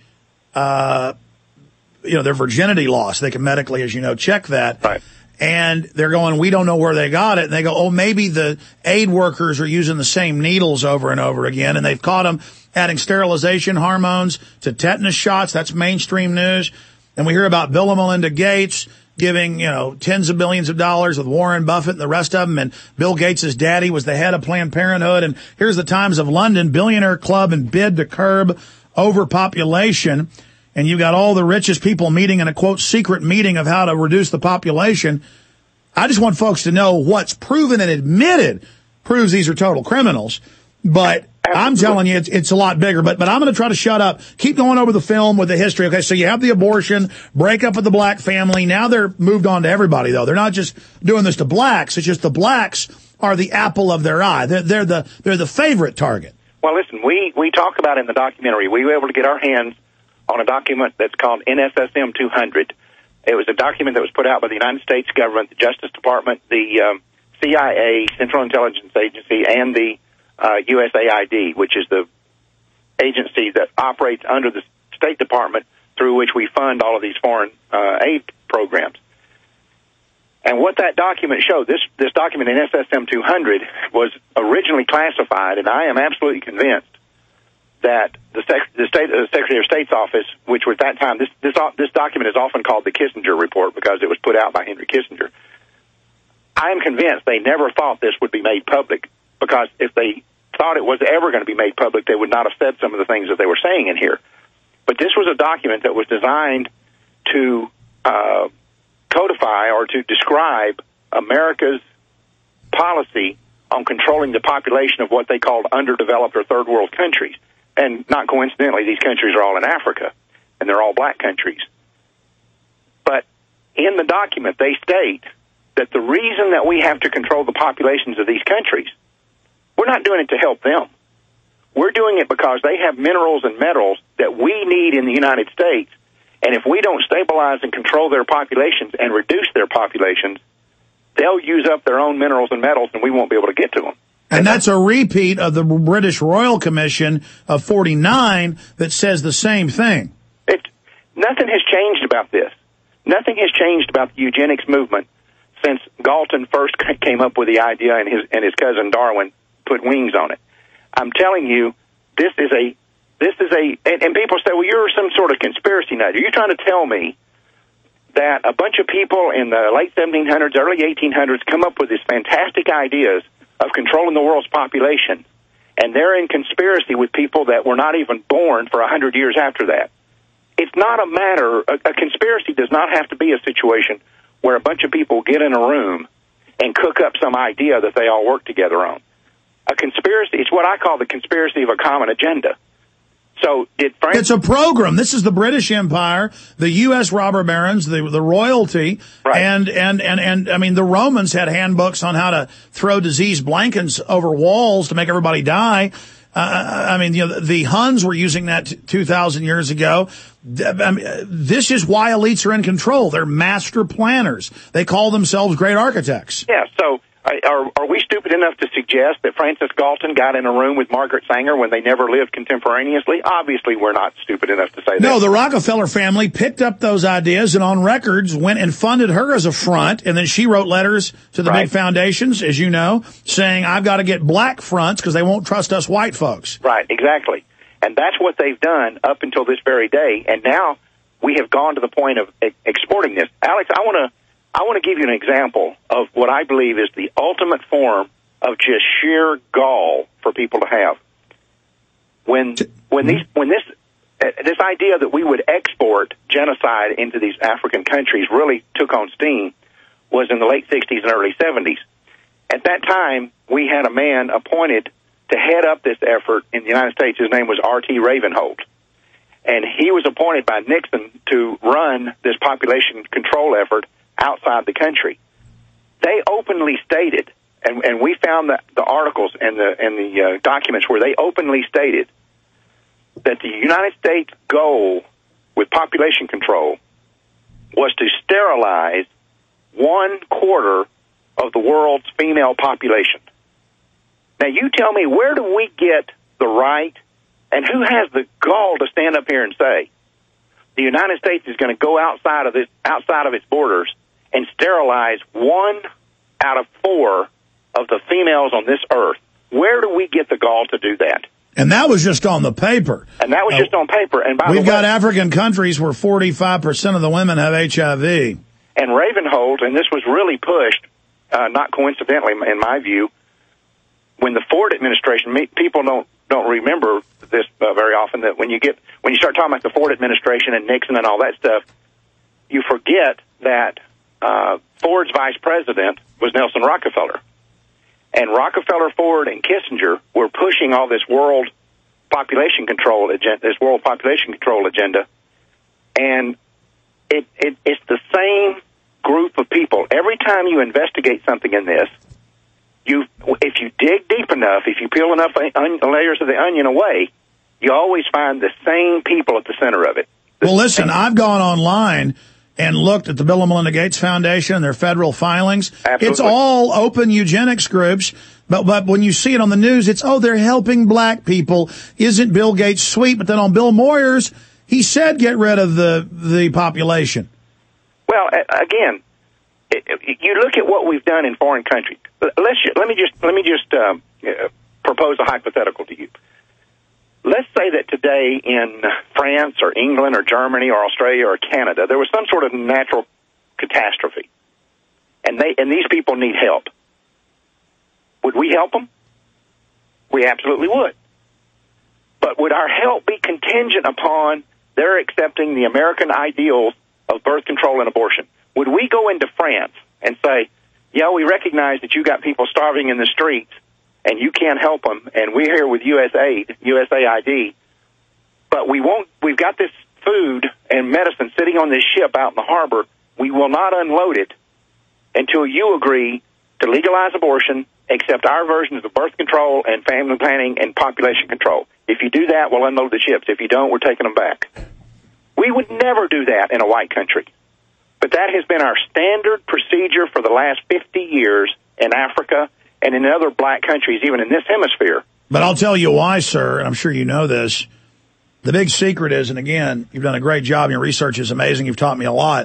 their virginity lost. They can medically, as you know, check that. Right. And they're going, we don't know where they got it. And they go, oh, maybe the aid workers are using the same needles over and over again. And they've caught them adding sterilization hormones to tetanus shots. That's mainstream news. And we hear about Bill and Melinda Gates giving, tens of billions of dollars with Warren Buffett and the rest of them. And Bill Gates' daddy was the head of Planned Parenthood. And here's the Times of London, billionaire club and bid to curb overpopulation. And you've got all the richest people meeting in a, quote, secret meeting of how to reduce the population. I just want folks to know what's proven and admitted proves these are total criminals. But I'm telling you, it's a lot bigger. But I'm going to try to shut up. Keep going over the film with the history. Okay, so you have the abortion, break up with the black family. Now they're moved on to everybody, though. They're not just doing this to blacks. It's just the blacks are the apple of their eye. They're the favorite target. Well, listen, we talk about in the documentary, we were able to get our hands on a document that's called NSSM 200. It was a document that was put out by the United States government, the Justice Department, the CIA, Central Intelligence Agency, and the USAID, which is the agency that operates under the State Department through which we fund all of these foreign aid programs. And what that document showed, this document in NSSM 200 was originally classified, and I am absolutely convinced that the Secretary of State's office, which was at that time, this document is often called the Kissinger Report because it was put out by Henry Kissinger. I am convinced they never thought this would be made public, because if they thought it was ever going to be made public, they would not have said some of the things that they were saying in here. But this was a document that was designed to codify or to describe America's policy on controlling the population of what they called underdeveloped or third world countries. And not coincidentally, these countries are all in Africa, and they're all black countries. But in the document, they state that the reason that we have to control the populations of these countries, we're not doing it to help them. We're doing it because they have minerals and metals that we need in the United States, and if we don't stabilize and control their populations and reduce their populations, they'll use up their own minerals and metals, and we won't be able to get to them. And that's a repeat of the British Royal Commission of 49 that says the same thing. Nothing has changed about this. Nothing has changed about the eugenics movement since Galton first came up with the idea and his cousin Darwin put wings on it. I'm telling you, this is a, and people say, well, you're some sort of conspiracy nut. Are you trying to tell me that a bunch of people in the late 1700s, early 1800s come up with these fantastic ideas of controlling the world's population, and they're in conspiracy with people that were not even born for 100 years after that? It's not a matter, a conspiracy does not have to be a situation where a bunch of people get in a room and cook up some idea that they all work together on. A conspiracy, it's what I call the conspiracy of a common agenda. So did France? It's a program. This is the British Empire, the U.S. robber barons, the royalty, right. and I mean the Romans had handbooks on how to throw diseased blankets over walls to make everybody die. I mean, the Huns were using that 2,000 years ago. I mean, this is why elites are in control. They're master planners. They call themselves great architects. Yeah. So are we stupid enough to suggest that Francis Galton got in a room with Margaret Sanger when they never lived contemporaneously? Obviously, we're not stupid enough to say that. No, the Rockefeller family picked up those ideas and on records went and funded her as a front, and then she wrote letters to the big foundations, as you know, saying, I've got to get black fronts because they won't trust us white folks. Right, exactly. And that's what they've done up until this very day, and now we have gone to the point of exporting this. Alex, I want to give you an example of what I believe is the ultimate form of just sheer gall for people to have. When this idea that we would export genocide into these African countries really took on steam was in the late 60s and early 70s. At that time, we had a man appointed to head up this effort in the United States. His name was R.T. Ravenholt. And he was appointed by Nixon to run this population control effort outside the country. They openly stated, and we found the articles and the documents where they openly stated that the United States goal with population control was to sterilize 1/4 of the world's female population. Now, you tell me, where do we get the right, and who has the gall to stand up here and say the United States is going to go outside of its borders and sterilize 1 out of 4 of the females on this earth? Where do we get the gall to do that? And that was just on the paper. And that was just on paper. And we've got African countries where 45% of the women have HIV. And Ravenholt, and this was really pushed, not coincidentally, in my view, when the Ford administration, people don't remember this very often, that when you start talking about the Ford administration and Nixon and all that stuff, you forget that Ford's vice president was Nelson Rockefeller. And Rockefeller, Ford, and Kissinger were pushing all this world population control agenda, and it's the same group of people. Every time you investigate something in this, if you dig deep enough, if you peel enough layers of the onion away, you always find the same people at the center of it. Well, listen, I've gone online and looked at the Bill and Melinda Gates Foundation and their federal filings. Absolutely. It's all open eugenics groups, but when you see it on the news, it's, they're helping black people. Isn't Bill Gates sweet? But then on Bill Moyers, he said get rid of the population. Well, again, you look at what we've done in foreign countries. Let me just propose a hypothetical to you. Let's say that today in France or England or Germany or Australia or Canada, there was some sort of natural catastrophe, and these people need help. Would we help them? We absolutely would. But would our help be contingent upon their accepting the American ideals of birth control and abortion? Would we go into France and say, yeah, we recognize that you got people starving in the streets and you can't help them, and we're here with USAID, but we've got this food and medicine sitting on this ship out in the harbor. We will not unload it until you agree to legalize abortion, accept our versions of birth control and family planning and population control. If you do that, we'll unload the ships. If you don't, we're taking them back. We would never do that in a white country. But that has been our standard procedure for the last 50 years in Africa and in other black countries, even in this hemisphere. But I'll tell you why, sir, and I'm sure you know this. The big secret is, and again, you've done a great job. Your research is amazing. You've taught me a lot.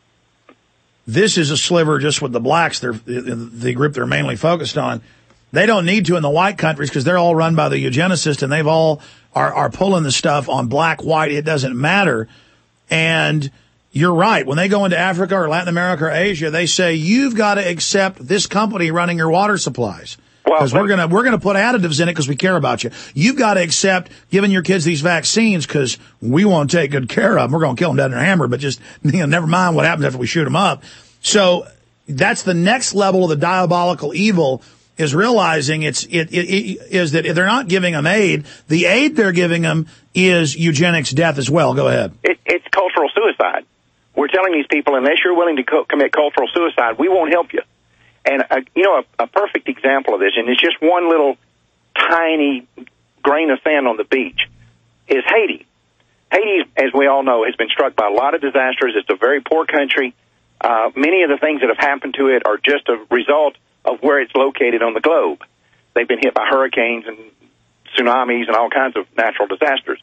This is a sliver just with the blacks, the group they're mainly focused on. They don't need to in the white countries because they're all run by the eugenicists, and they've all are pulling the stuff on black, white. It doesn't matter. And you're right. When they go into Africa or Latin America or Asia, they say, you've got to accept this company running your water supplies. Because we're gonna put additives in it because we care about you. You've got to accept giving your kids these vaccines because we want to take good care of them. We're going to kill them dead in a hammer, but just never mind what happens after we shoot them up. So that's the next level of the diabolical evil is realizing is that if they're not giving them aid, the aid they're giving them is eugenics death as well. Go ahead. It's cultural suicide. We're telling these people, unless you're willing to commit cultural suicide, we won't help you. And, a perfect example of this, and it's just one little tiny grain of sand on the beach, is Haiti. Haiti, as we all know, has been struck by a lot of disasters. It's a very poor country. Many of the things that have happened to it are just a result of where it's located on the globe. They've been hit by hurricanes and tsunamis and all kinds of natural disasters.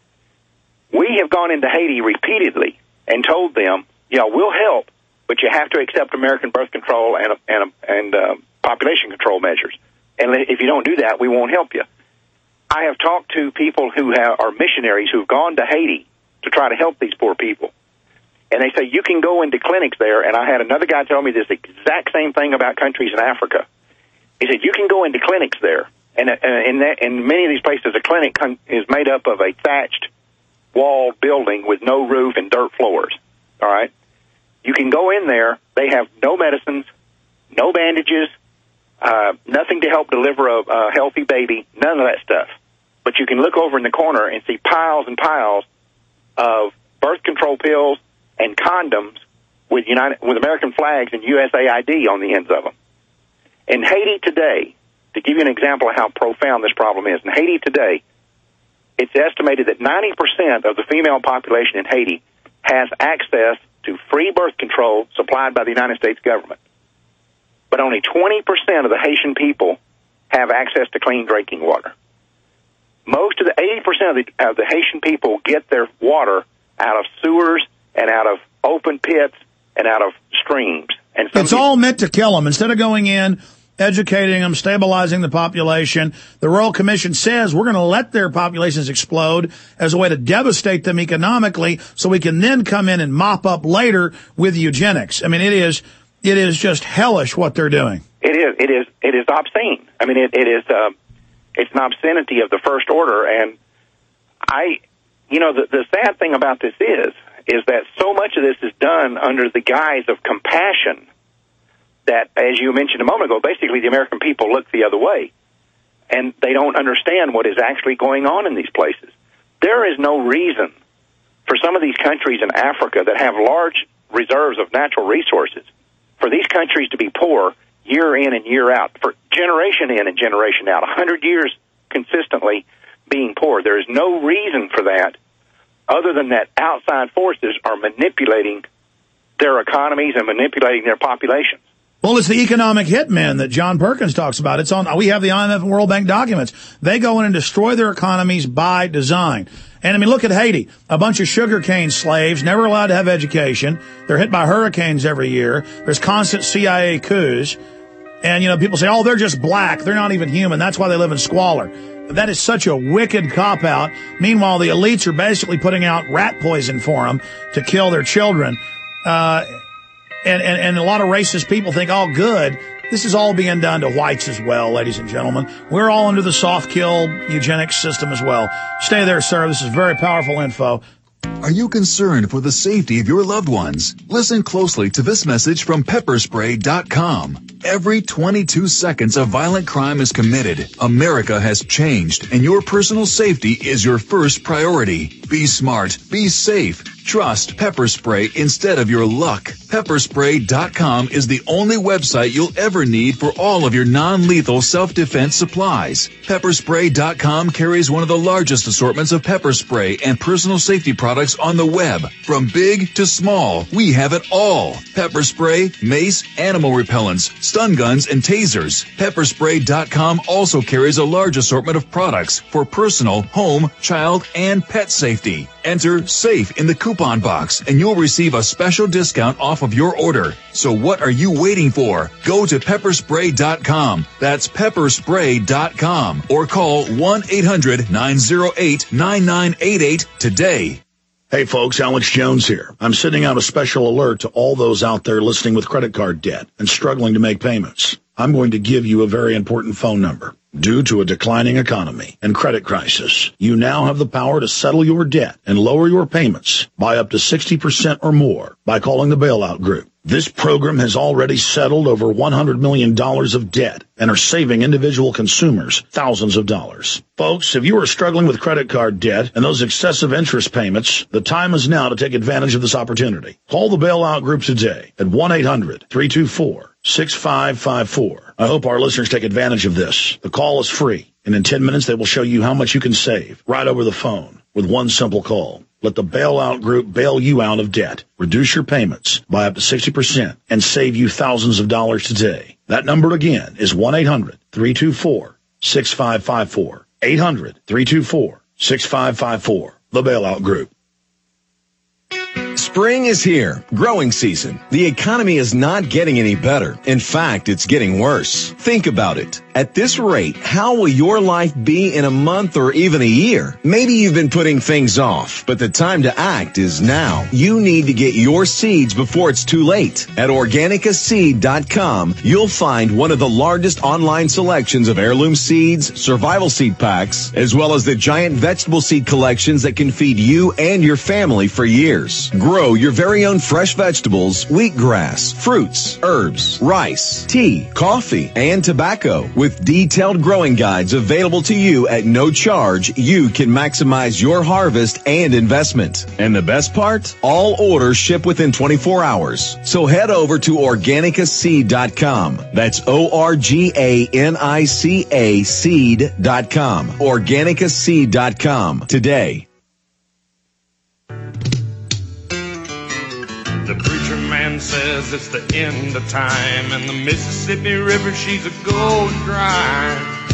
We have gone into Haiti repeatedly and told them, we'll help, but you have to accept American birth control and population control measures. And if you don't do that, we won't help you. I have talked to people who are missionaries who've gone to Haiti to try to help these poor people. And they say, you can go into clinics there. And I had another guy tell me this exact same thing about countries in Africa. He said, you can go into clinics there. And in many of these places, a clinic is made up of a thatched wall building with no roof and dirt floors. All right? You can go in there. They have no medicines, no bandages, nothing to help deliver a healthy baby, none of that stuff. But you can look over in the corner and see piles and piles of birth control pills and condoms with American flags and USAID on the ends of them. In Haiti today, to give you an example of how profound this problem is, in Haiti today, it's estimated that 90% of the female population in Haiti has access to free birth control supplied by the United States government. But only 20% of the Haitian people have access to clean drinking water. Most of the 80% of the Haitian people get their water out of sewers and out of open pits and out of streams. And it's all meant to kill them. Instead of going in, educating them, stabilizing the population, the Royal Commission says we're going to let their populations explode as a way to devastate them economically so we can then come in and mop up later with eugenics. I mean, it is just hellish what they're doing. It is obscene. I mean, it's an obscenity of the first order. And the sad thing about this is that so much of this is done under the guise of compassion that, as you mentioned a moment ago, basically the American people look the other way. And they don't understand what is actually going on in these places. There is no reason for some of these countries in Africa that have large reserves of natural resources for these countries to be poor year in and year out, for generation in and generation out, 100 years consistently being poor. There is no reason for that other than that outside forces are manipulating their economies and manipulating their populations. Well, it's the economic hitmen that John Perkins talks about. We have the IMF and World Bank documents. They go in and destroy their economies by design. And I mean, look at Haiti. A bunch of sugarcane slaves, never allowed to have education. They're hit by hurricanes every year. There's constant CIA coups. And, people say, they're just black. They're not even human. That's why they live in squalor. That is such a wicked cop-out. Meanwhile, the elites are basically putting out rat poison for them to kill their children. And a lot of racist people think, good. This is all being done to whites as well, ladies and gentlemen. We're all under the soft kill eugenics system as well. Stay there, sir. This is very powerful info. Are you concerned for the safety of your loved ones? Listen closely to this message from pepperspray.com. Every 22 seconds a violent crime is committed. America has changed, and your personal safety is your first priority. Be smart. Be safe. Trust Pepper Spray instead of your luck. Pepperspray.com is the only website you'll ever need for all of your non-lethal self-defense supplies. Pepperspray.com carries one of the largest assortments of pepper spray and personal safety products on the web. From big to small, we have it all. Pepper spray, mace, animal repellents, stun guns, and tasers. Pepperspray.com also carries a large assortment of products for personal, home, child, and pet safety. Enter SAFE in the coupon box and you'll receive a special discount off of your order. So what are you waiting for? Go to pepperspray.com. That's pepperspray.com or call 1-800-908-9988 today. Hey folks, Alex Jones here. I'm sending out a special alert to all those out there listening with credit card debt and struggling to make payments. I'm going to give you a very important phone number. Due to a declining economy and credit crisis, you now have the power to settle your debt and lower your payments by up to 60% or more by calling the Bailout Group. This program has already settled over $100 million of debt and are saving individual consumers thousands of dollars. Folks, if you are struggling with credit card debt and those excessive interest payments, the time is now to take advantage of this opportunity. Call the Bailout Group today at 1-800-324-6554. I hope our listeners take advantage of this. The call is free, and in 10 minutes they will show you how much you can save right over the phone with one simple call. Let the Bailout Group bail you out of debt, reduce your payments by up to 60%, and save you thousands of dollars today. That number again is 1-800-324-6554. 800-324-6554. The Bailout Group. Spring is here. Growing season. The economy is not getting any better. In fact, it's getting worse. Think about it. At this rate, how will your life be in a month or even a year? Maybe you've been putting things off, but the time to act is now. You need to get your seeds before it's too late. At OrganicaSeed.com, you'll find one of the largest online selections of heirloom seeds, survival seed packs, as well as the giant vegetable seed collections that can feed you and your family for years. Grow your very own fresh vegetables, wheatgrass, fruits, herbs, rice, tea, coffee, and tobacco. With detailed growing guides available to you at no charge, you can maximize your harvest and investment. And the best part? All orders ship within 24 hours. So head over to OrganicaSeed.com. That's ORGANICA seed.com. OrganicaSeed.com today. The preacher man says it's the end of time, and the Mississippi River, she's a going dry.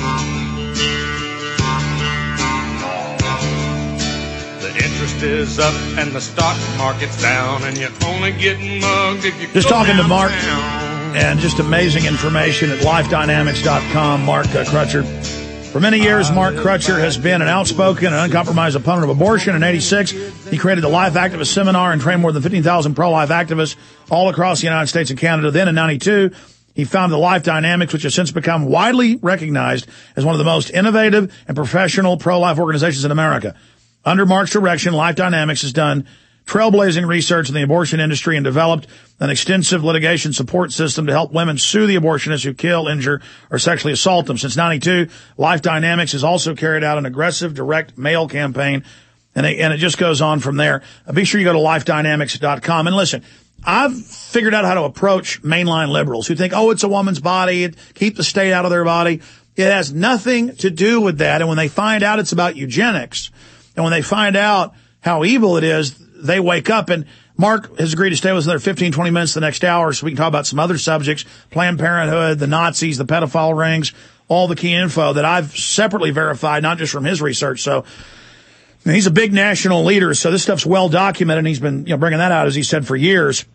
The interest is up and the stock market's down, and you're only getting mugged if you Just go talking to Mark, downtown. and just amazing information at lifedynamics.com. Mark Crutcher. For many years, Mark Crutcher has been an outspoken and uncompromised opponent of abortion. In '86, he created the Life Activist Seminar and trained more than 15,000 pro-life activists all across the United States and Canada. Then in '92, he founded the Life Dynamics, which has since become widely recognized as one of the most innovative and professional pro-life organizations in America. Under Mark's direction, Life Dynamics has done trailblazing research in the abortion industry and developed an extensive litigation support system to help women sue the abortionists who kill, injure, or sexually assault them. Since '92, Life Dynamics has also carried out an aggressive direct mail campaign, and it just goes on from there. Be sure you go to lifedynamics.com. And listen, I've figured out how to approach mainline liberals who think, oh, it's a woman's body, keep the state out of their body. It has nothing to do with that. And when they find out it's about eugenics, and when they find out how evil it is, they wake up. And Mark has agreed to stay with us another 15, 20 minutes the next hour so we can talk about some other subjects, Planned Parenthood, the Nazis, the pedophile rings, all the key info that I've separately verified, not just from his research. So he's a big national leader, so this stuff's well documented, and he's been bringing that out, as he said, for years.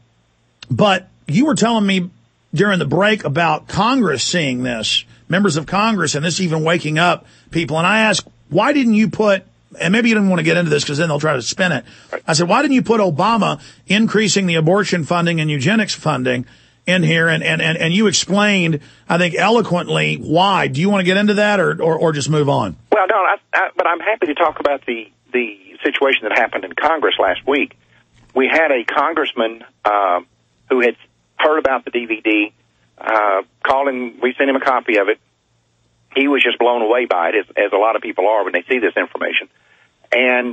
But you were telling me during the break about Congress seeing this, members of Congress, and this even waking up people. And I asked, why didn't you put, and maybe you didn't want to get into this because then they'll try to spin it. I said, why didn't you put Obama increasing the abortion funding and eugenics funding in here? And you explained, I think, eloquently why. Do you want to get into that or just move on? Well, no, but I'm happy to talk about the situation that happened in Congress last week. We had a congressman who had heard about the DVD, called him, we sent him a copy of it. He was just blown away by it, as a lot of people are when they see this information. And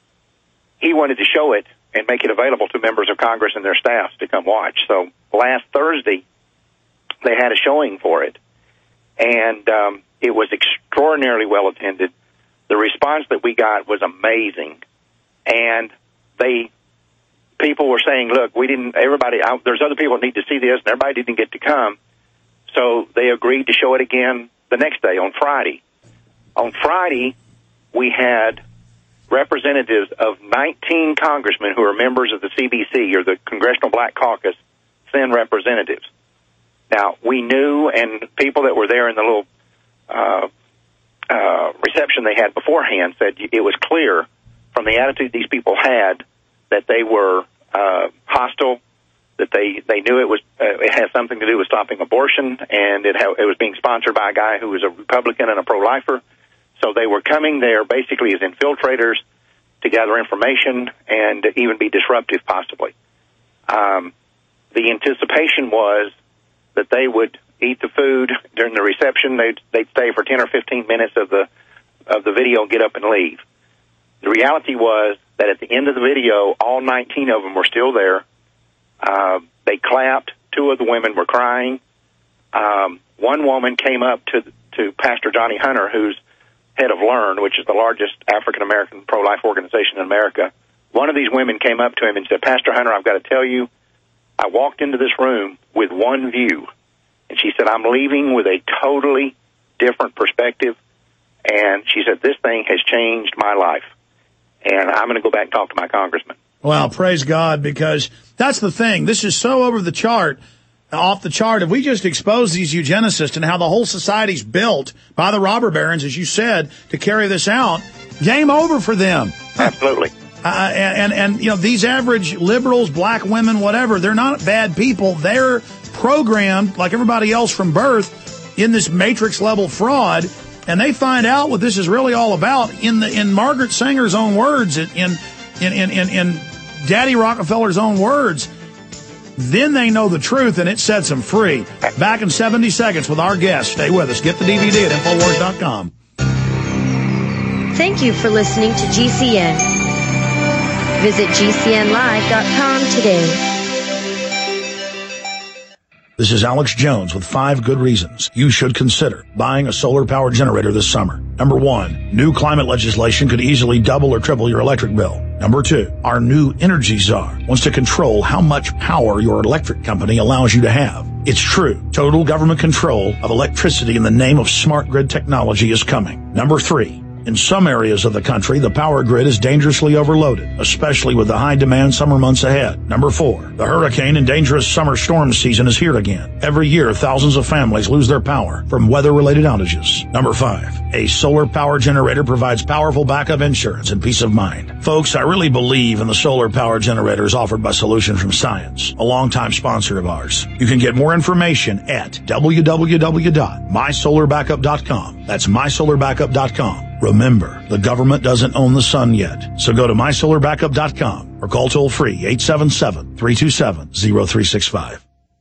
he wanted to show it and make it available to members of Congress and their staffs to come watch. So last Thursday, they had a showing for it, and it was extraordinarily well attended. The response that we got was amazing, and people were saying, "Look, there's other people that need to see this, and everybody didn't get to come." So they agreed to show it again the next day, on Friday. On Friday, we had representatives of 19 congressmen who are members of the CBC, or the Congressional Black Caucus, send representatives. Now, we knew, and people that were there in the little reception they had beforehand said it was clear from the attitude these people had that they were hostile that they knew it had something to do with stopping abortion, and it was being sponsored by a guy who was a Republican and a pro-lifer. So they were coming there basically as infiltrators to gather information and even be disruptive, possibly. The anticipation was that they would eat the food during the reception. They'd stay for 10 or 15 minutes of the video and get up and leave. The reality was that at the end of the video, all 19 of them were still there. They clapped. 2 of the women were crying. One woman came up to Pastor Johnny Hunter, who's head of Learn, which is the largest African-American pro-life organization in America. One of these women came up to him and said, Pastor Hunter, I've got to tell you, I walked into this room with one view. And she said, I'm leaving with a totally different perspective. And she said, this thing has changed my life. And I'm going to go back and talk to my congressman. Well, praise God, because that's the thing. This is so over the chart, off the chart. If we just expose these eugenicists and how the whole society's built by the robber barons, as you said, to carry this out, game over for them. Absolutely. And you know, these average liberals, black women, whatever, they're not bad people. They're programmed like everybody else from birth in this matrix level fraud. And they find out what this is really all about in Margaret Sanger's own words, in Daddy Rockefeller's own words. Then they know the truth, and it sets them free. Back in 70 seconds with our guest. Stay with us. Get the DVD at Infowars.com. Thank you for listening to GCN. Visit GCNlive.com today. This is Alex Jones with 5 good reasons you should consider buying a solar power generator this summer. Number 1, new climate legislation could easily double or triple your electric bill. Number 2, our new energy czar wants to control how much power your electric company allows you to have. It's true. Total government control of electricity in the name of smart grid technology is coming. Number 3, in some areas of the country, the power grid is dangerously overloaded, especially with the high-demand summer months ahead. Number 4, the hurricane and dangerous summer storm season is here again. Every year, thousands of families lose their power from weather-related outages. Number 5, a solar power generator provides powerful backup insurance and peace of mind. Folks, I really believe in the solar power generators offered by Solution from Science, a longtime sponsor of ours. You can get more information at www.mysolarbackup.com. That's mysolarbackup.com. Remember, the government doesn't own the sun yet, so go to mysolarbackup.com or call toll-free 877-327-0365.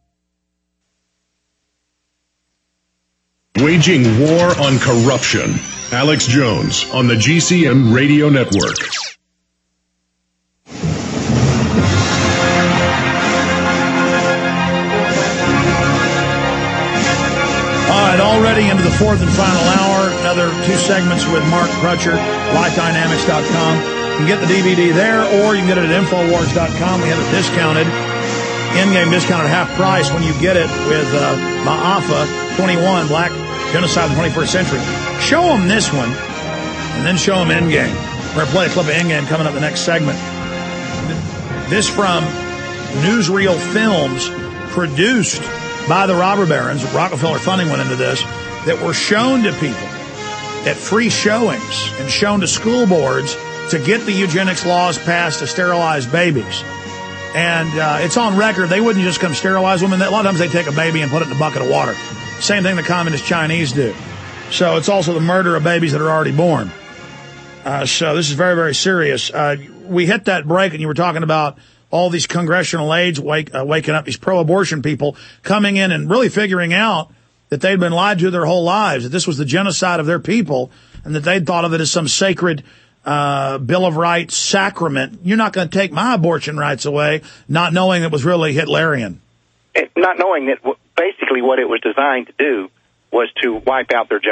Waging war on corruption. Alex Jones on the GCN Radio Network. All right, already into the 4th and final hour. Another 2 segments with Mark Crutcher, LifeDynamics.com. You can get the DVD there, or you can get it at Infowars.com. We have it discounted, in-game discounted half price when you get it with Ma'afa 21, Black Genocide of the 21st Century. Show them this one, and then show them in-game. We're going to play a clip of in-game coming up the next segment. This from Newsreel Films, produced by the robber barons. Rockefeller funding went into this, that were shown to people at free showings and shown to school boards to get the eugenics laws passed to sterilize babies. And it's on record. They wouldn't just come sterilize women. A lot of times they take a baby and put it in a bucket of water. Same thing the communist Chinese do. So it's also the murder of babies that are already born. So this is very, very serious. We hit that break and you were talking about all these congressional aides waking up, these pro-abortion people coming in and really figuring out that they'd been lied to their whole lives, that this was the genocide of their people, and that they'd thought of it as some sacred Bill of Rights sacrament. You're not going to take my abortion rights away, not knowing it was really Hitlerian. Not knowing that basically what it was designed to do was to wipe out their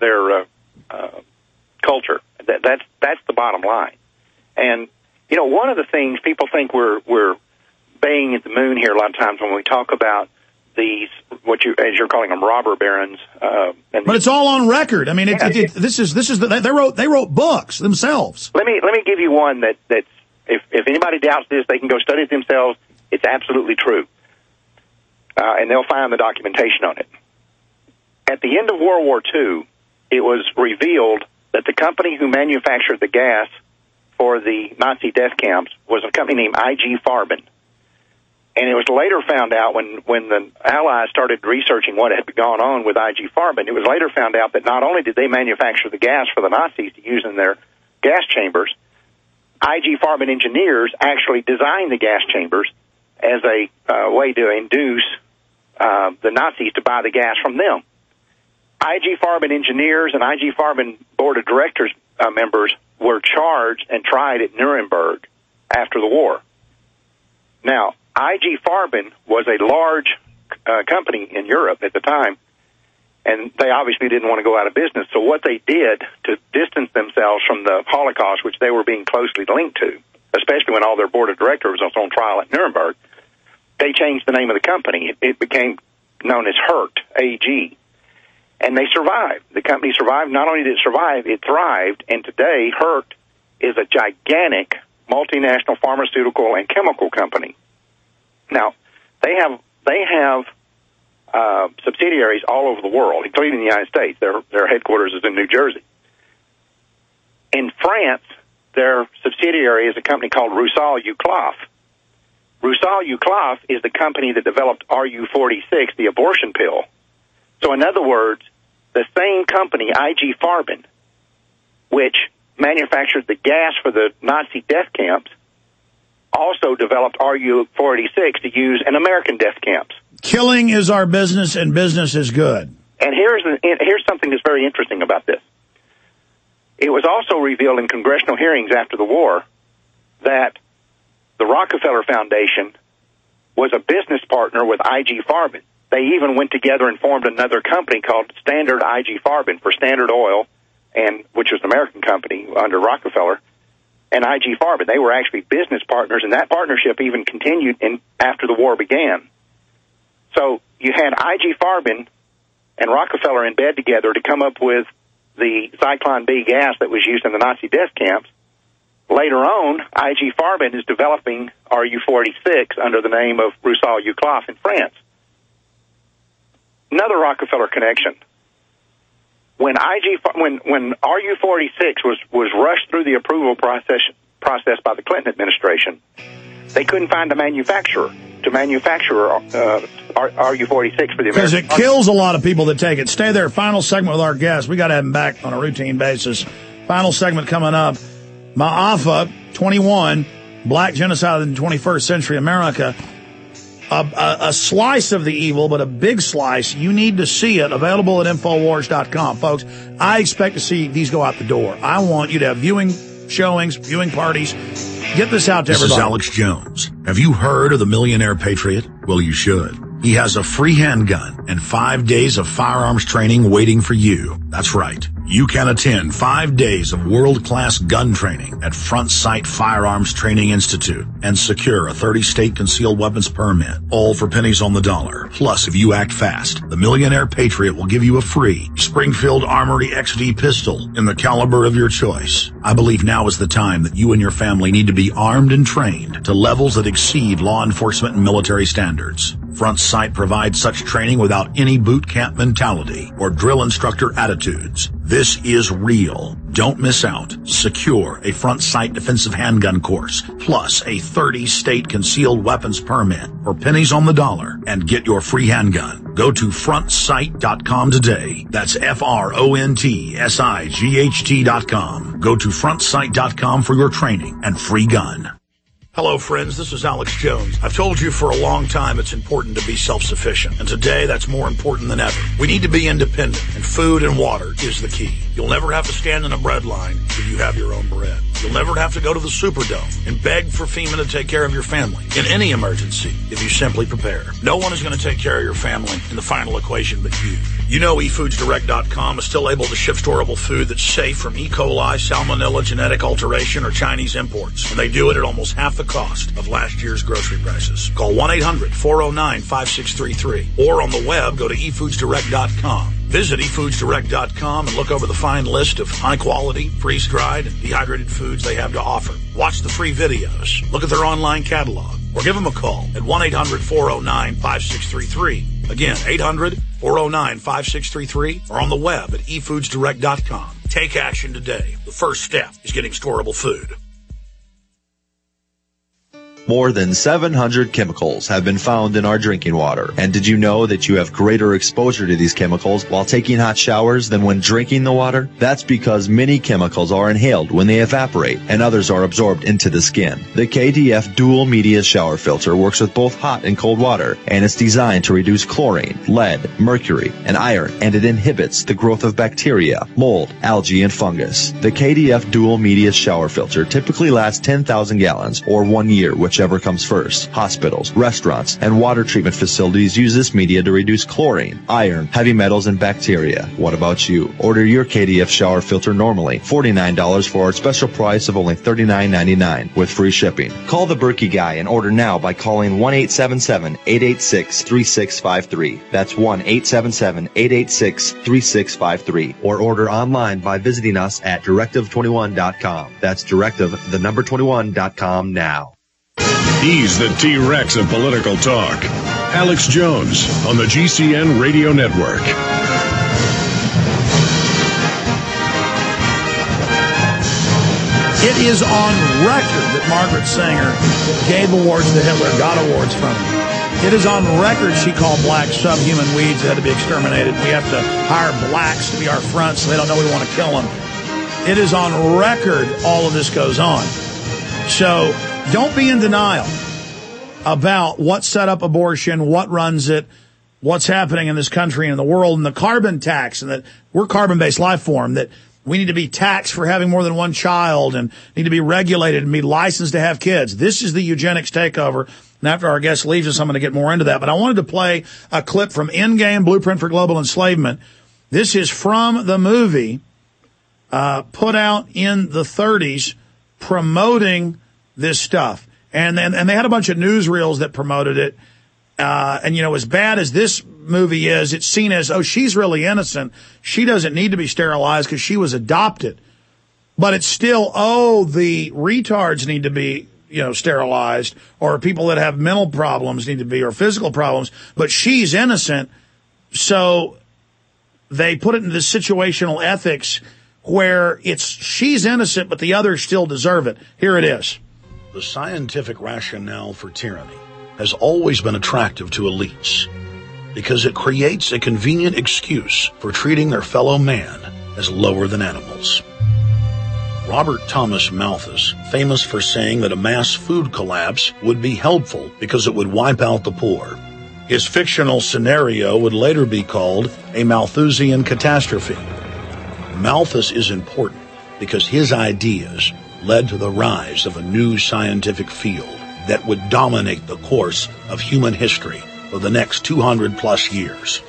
culture. That's the bottom line. And you know, one of the things people think we're baying at the moon here a lot of times when we talk about these, as you're calling them, robber barons. But it's all on record. I mean, they wrote books themselves. Let me give you one that's if anybody doubts this, they can go study it themselves. It's absolutely true, and they'll find the documentation on it. At the end of World War II, it was revealed that the company who manufactured the gas for the Nazi death camps was a company named IG Farben. And it was later found out when the Allies started researching what had gone on with IG Farben, it was later found out that not only did they manufacture the gas for the Nazis to use in their gas chambers, IG Farben engineers actually designed the gas chambers as a way to induce the Nazis to buy the gas from them. IG Farben engineers and IG Farben board of directors members were charged and tried at Nuremberg after the war. Now, IG Farben was a large company in Europe at the time, and they obviously didn't want to go out of business. So what they did to distance themselves from the Holocaust, which they were being closely linked to, especially when all their board of directors was on trial at Nuremberg, they changed the name of the company. It became known as Hurt AG. And they survived. The company survived. Not only did it survive, it thrived. And today, Hurt is a gigantic multinational pharmaceutical and chemical company. Now, they have subsidiaries all over the world, including the United States. Their headquarters is in New Jersey. In France, their subsidiary is a company called Roussel-Uclaf. Roussel-Uclaf is the company that developed RU-46, the abortion pill. So in other words, the same company, IG Farben, which manufactured the gas for the Nazi death camps, also developed RU-46 to use in American death camps. Killing is our business, and business is good. And here's something that's very interesting about this. It was also revealed in congressional hearings after the war that the Rockefeller Foundation was a business partner with IG Farben. They even went together and formed another company called Standard IG Farben for Standard Oil, and which was an American company under Rockefeller, and IG Farben. They were actually business partners, and that partnership even continued after the war began. So you had IG Farben and Rockefeller in bed together to come up with the Zyklon B gas that was used in the Nazi death camps. Later on, IG Farben is developing RU-46 under the name of Roussel-Uclaf in France. Another Rockefeller connection. When RU-46 was rushed through the approval process by the Clinton administration, they couldn't find a manufacturer to manufacture RU-46 for the American. Because it kills a lot of people that take it. Stay there. Final segment with our guest. We got to have him back on a routine basis. Final segment coming up. Ma'afa 21, Black Genocide in the 21st Century America. A slice of the evil, but a big slice. You need to see it. Available at Infowars.com. Folks, I expect to see these go out the door. I want you to have viewing showings, viewing parties. Get this out to everybody. This is Alex Jones. Have you heard of the Millionaire Patriot? Well, you should. He has a free handgun and 5 days of firearms training waiting for you. That's right. You can attend 5 days of world-class gun training at Front Sight Firearms Training Institute and secure a 30-state concealed weapons permit, all for pennies on the dollar. Plus, if you act fast, the Millionaire Patriot will give you a free Springfield Armory XD pistol in the caliber of your choice. I believe now is the time that you and your family need to be armed and trained to levels that exceed law enforcement and military standards. Front Sight provides such training without any boot camp mentality or drill instructor attitudes. This is real. Don't miss out. Secure a Front Sight defensive handgun course, plus a 30-state concealed weapons permit for pennies on the dollar, and get your free handgun. Go to frontsight.com today. That's FRONTSIGHT.com. Go to frontsight.com for your training and free gun. Hello, friends. This is Alex Jones. I've told you for a long time it's important to be self-sufficient, and today that's more important than ever. We need to be independent, and food and water is the key. You'll never have to stand in a bread line if you have your own bread. You'll never have to go to the Superdome and beg for FEMA to take care of your family in any emergency if you simply prepare. No one is going to take care of your family in the final equation but you. You know eFoodsDirect.com is still able to ship storable food that's safe from E. coli, salmonella, genetic alteration, or Chinese imports. And they do it at almost half the cost of last year's grocery prices. Call 1-800-409-5633. Or on the web, go to eFoodsDirect.com. Visit eFoodsDirect.com and look over the fine list of high-quality, freeze-dried, and dehydrated foods they have to offer. Watch the free videos. Look at their online catalog. Or give them a call at 1-800-409-5633. Again, 800-409-5633. Or on the web at eFoodsDirect.com. Take action today. The first step is getting storable food. More than 700 chemicals have been found in our drinking water. And did you know that you have greater exposure to these chemicals while taking hot showers than when drinking the water? That's because many chemicals are inhaled when they evaporate and others are absorbed into the skin. The KDF Dual Media Shower Filter works with both hot and cold water, and it's designed to reduce chlorine, lead, mercury, and iron, and it inhibits the growth of bacteria, mold, algae, and fungus. The KDF Dual Media Shower Filter typically lasts 10,000 gallons or 1 year, whichever comes first. Hospitals, restaurants, and water treatment facilities use this media to reduce chlorine, iron, heavy metals, and bacteria. What about you? Order your KDF shower filter normally $49 for our special price of only $39.99 with free shipping. Call the Berkey Guy and order now by calling 1-877-886-3653. That's 1-877-886-3653. Or order online by visiting us at directive21.com. That's directive21.com now. He's the T-Rex of political talk. Alex Jones on the GCN Radio Network. It is on record that Margaret Sanger gave awards to Hitler, got awards from him. It is on record she called blacks subhuman weeds that had to be exterminated. We have to hire blacks to be our fronts so they don't know we want to kill them. It is on record all of this goes on. So don't be in denial about what set up abortion, what runs it, what's happening in this country and in the world, and the carbon tax, and that we're carbon-based life form, that we need to be taxed for having more than one child and need to be regulated and be licensed to have kids. This is the eugenics takeover. And after our guest leaves us, I'm going to get more into that. But I wanted to play a clip from Endgame, Blueprint for Global Enslavement. This is from the movie put out in the 30s promoting this stuff. And they had a bunch of newsreels that promoted it. And, you know, as bad as this movie is, it's seen as, oh, she's really innocent. She doesn't need to be sterilized because she was adopted. But it's still, oh, the retards need to be, you know, sterilized, or people that have mental problems need to be, or physical problems. But she's innocent. So they put it into this situational ethics where it's she's innocent, but the others still deserve it. Here it is. The scientific rationale for tyranny has always been attractive to elites because it creates a convenient excuse for treating their fellow man as lower than animals. Robert Thomas Malthus, famous for saying that a mass food collapse would be helpful because it would wipe out the poor. His fictional scenario would later be called a Malthusian catastrophe. Malthus is important because his ideas led to the rise of a new scientific field that would dominate the course of human history for the next 200+ years.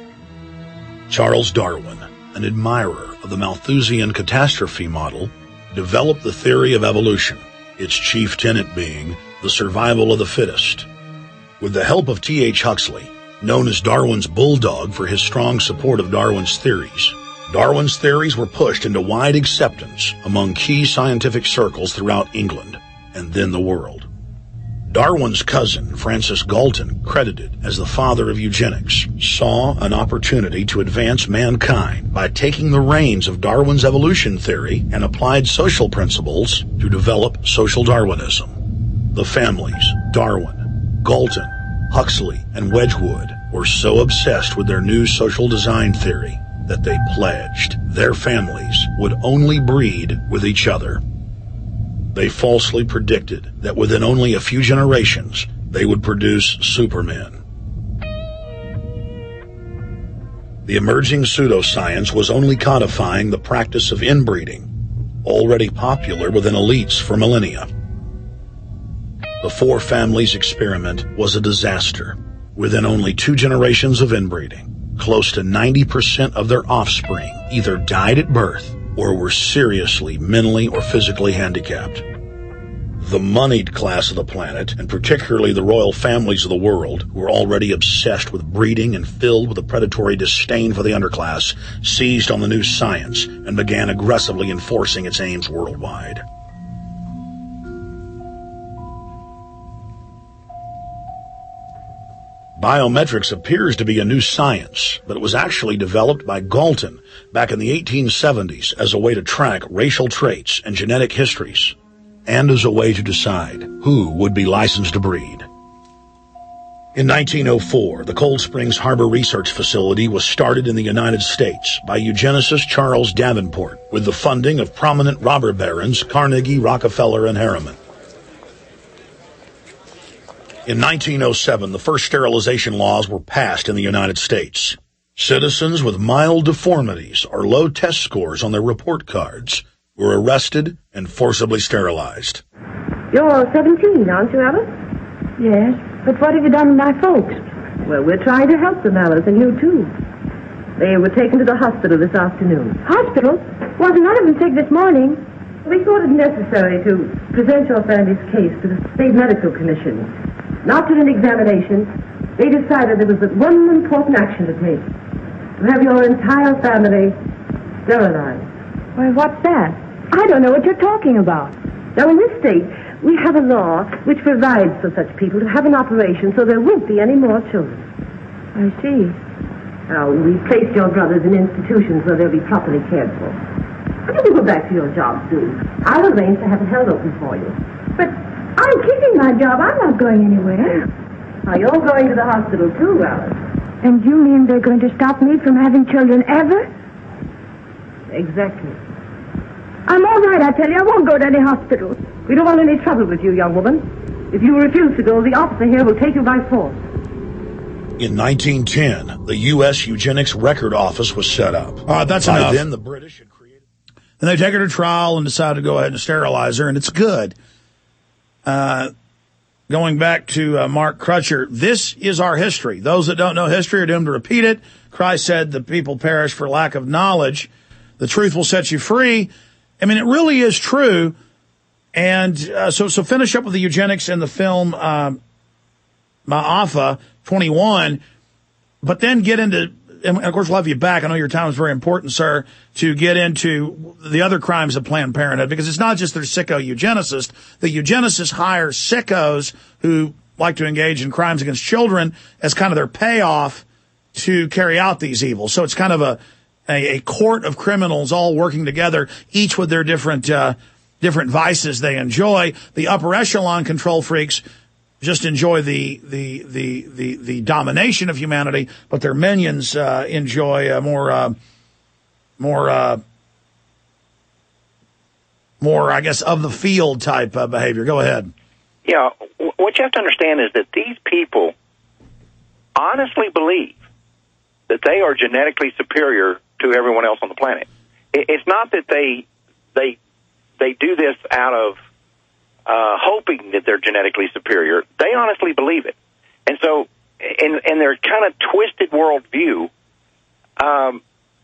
Charles Darwin, an admirer of the Malthusian catastrophe model, developed the theory of evolution, its chief tenet being the survival of the fittest. With the help of T.H. Huxley, known as Darwin's bulldog for his strong support of Darwin's theories were pushed into wide acceptance among key scientific circles throughout England and then the world. Darwin's cousin, Francis Galton, credited as the father of eugenics, saw an opportunity to advance mankind by taking the reins of Darwin's evolution theory and applied social principles to develop social Darwinism. The families, Darwin, Galton, Huxley, and Wedgwood, were so obsessed with their new social design theory that they pledged their families would only breed with each other. They falsely predicted that within only a few generations, they would produce supermen. The emerging pseudoscience was only codifying the practice of inbreeding, already popular within elites for millennia. The Four Families experiment was a disaster. Within only 2 generations of inbreeding, close to 90% of their offspring either died at birth or were seriously mentally or physically handicapped. The moneyed class of the planet, and particularly the royal families of the world, were already obsessed with breeding and filled with a predatory disdain for the underclass, seized on the new science and began aggressively enforcing its aims worldwide. Biometrics appears to be a new science, but it was actually developed by Galton back in the 1870s as a way to track racial traits and genetic histories. and as a way to decide who would be licensed to breed. In 1904, the Cold Springs Harbor Research Facility was started in the United States by eugenicist Charles Davenport with the funding of prominent robber barons Carnegie, Rockefeller, and Harriman. In 1907, the first sterilization laws were passed in the United States. Citizens with mild deformities or low test scores on their report cards were arrested and forcibly sterilized. You're 17, aren't you, Alice? Yes, but what have you done with my folks? Well, we're trying to help them, Alice, and you too. They were taken to the hospital this afternoon. Hospital? Wasn't none of them sick this morning? We thought it necessary to present your family's case to the State Medical Commission. After an examination, they decided there was but one important action to take. To have your entire family sterilized. Why, what's that? I don't know what you're talking about. Now, in this state, we have a law which provides for such people to have an operation so there won't be any more children. I see. Now, we've placed your brothers in institutions where they'll be properly cared for. You can go back to your job soon. I'll arrange to have it held open for you. But I'm keeping my job. I'm not going anywhere. Now, you're going to the hospital too, Alice. And you mean they're going to stop me from having children ever? Exactly. I'm all right, I tell you. I won't go to any hospital. We don't want any trouble with you, young woman. If you refuse to go, the officer here will take you by force. In 1910, the U.S. Eugenics Record Office was set up. All right, that's enough. By then, the British had created... And they take her to trial and decide to go ahead and sterilize her, and it's good. Going back to Mark Crutcher, this is our history. Those that don't know history are doomed to repeat it. Christ said the people perish for lack of knowledge. The truth will set you free. I mean, it really is true. And so finish up with the eugenics in the film Ma'afa 21, but then get into, and of course we'll have you back. I know your time is very important, sir, to get into the other crimes of Planned Parenthood, because it's not just their sicko eugenicists. The eugenicists hire sickos who like to engage in crimes against children as kind of their payoff to carry out these evils. So it's kind of a court of criminals all working together, each with their different vices they enjoy. The upper echelon control freaks just enjoy the domination of humanity, but their minions enjoy more, I guess, of the field type behavior. Go ahead. Yeah, what you have to understand is that these people honestly believe that they are genetically superior to everyone else on the planet. It's not that they do this out of hoping that they're genetically superior. They honestly believe it. And so, in their kind of twisted worldview, I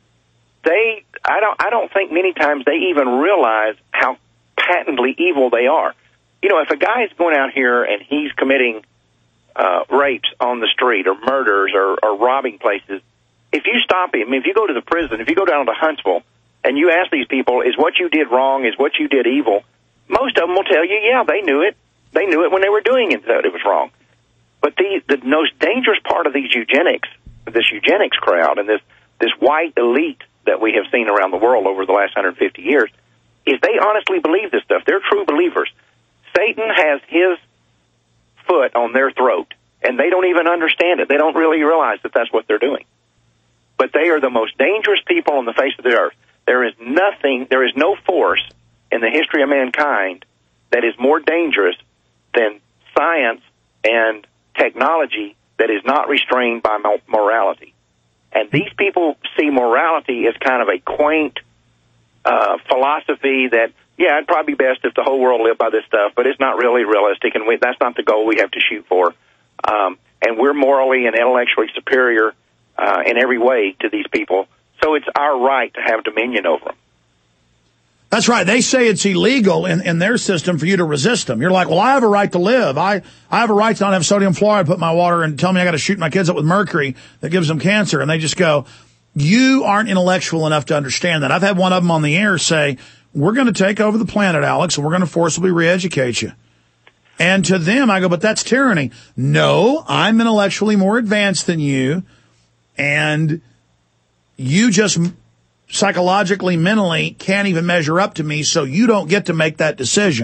don't think many times they even realize how patently evil they are. You know, if a guy's going out here and he's committing rapes on the street or murders or robbing places, if you stop him, if you go to the prison, if you go down to Huntsville and you ask these people, is what you did wrong, is what you did evil, most of them will tell you, yeah, they knew it. They knew it when they were doing it, that it was wrong. But the most dangerous part of these eugenics, this eugenics crowd and this white elite that we have seen around the world over the last 150 years, is they honestly believe this stuff. They're true believers. Satan has his foot on their throat, and they don't even understand it. They don't really realize that that's what they're doing. But they are the most dangerous people on the face of the earth. There is no force in the history of mankind that is more dangerous than science and technology that is not restrained by morality. And these people see morality as kind of a quaint philosophy that, yeah, it'd probably be best if the whole world lived by this stuff, but it's not really realistic, and that's not the goal we have to shoot for. And we're morally and intellectually superior in every way to these people, so it's our right to have dominion over them. That's right. They say it's illegal in their system for you to resist them. You're like, well, I have a right to live. I have a right to not have sodium fluoride put in my water and tell me I got to shoot my kids up with mercury that gives them cancer. And they just go, you aren't intellectual enough to understand that. I've had one of them on the air say, we're going to take over the planet, Alex, and we're going to forcibly re-educate you. And to them, I go, but that's tyranny. No, I'm intellectually more advanced than you, and you just psychologically, mentally can't even measure up to me, so you don't get to make that decision.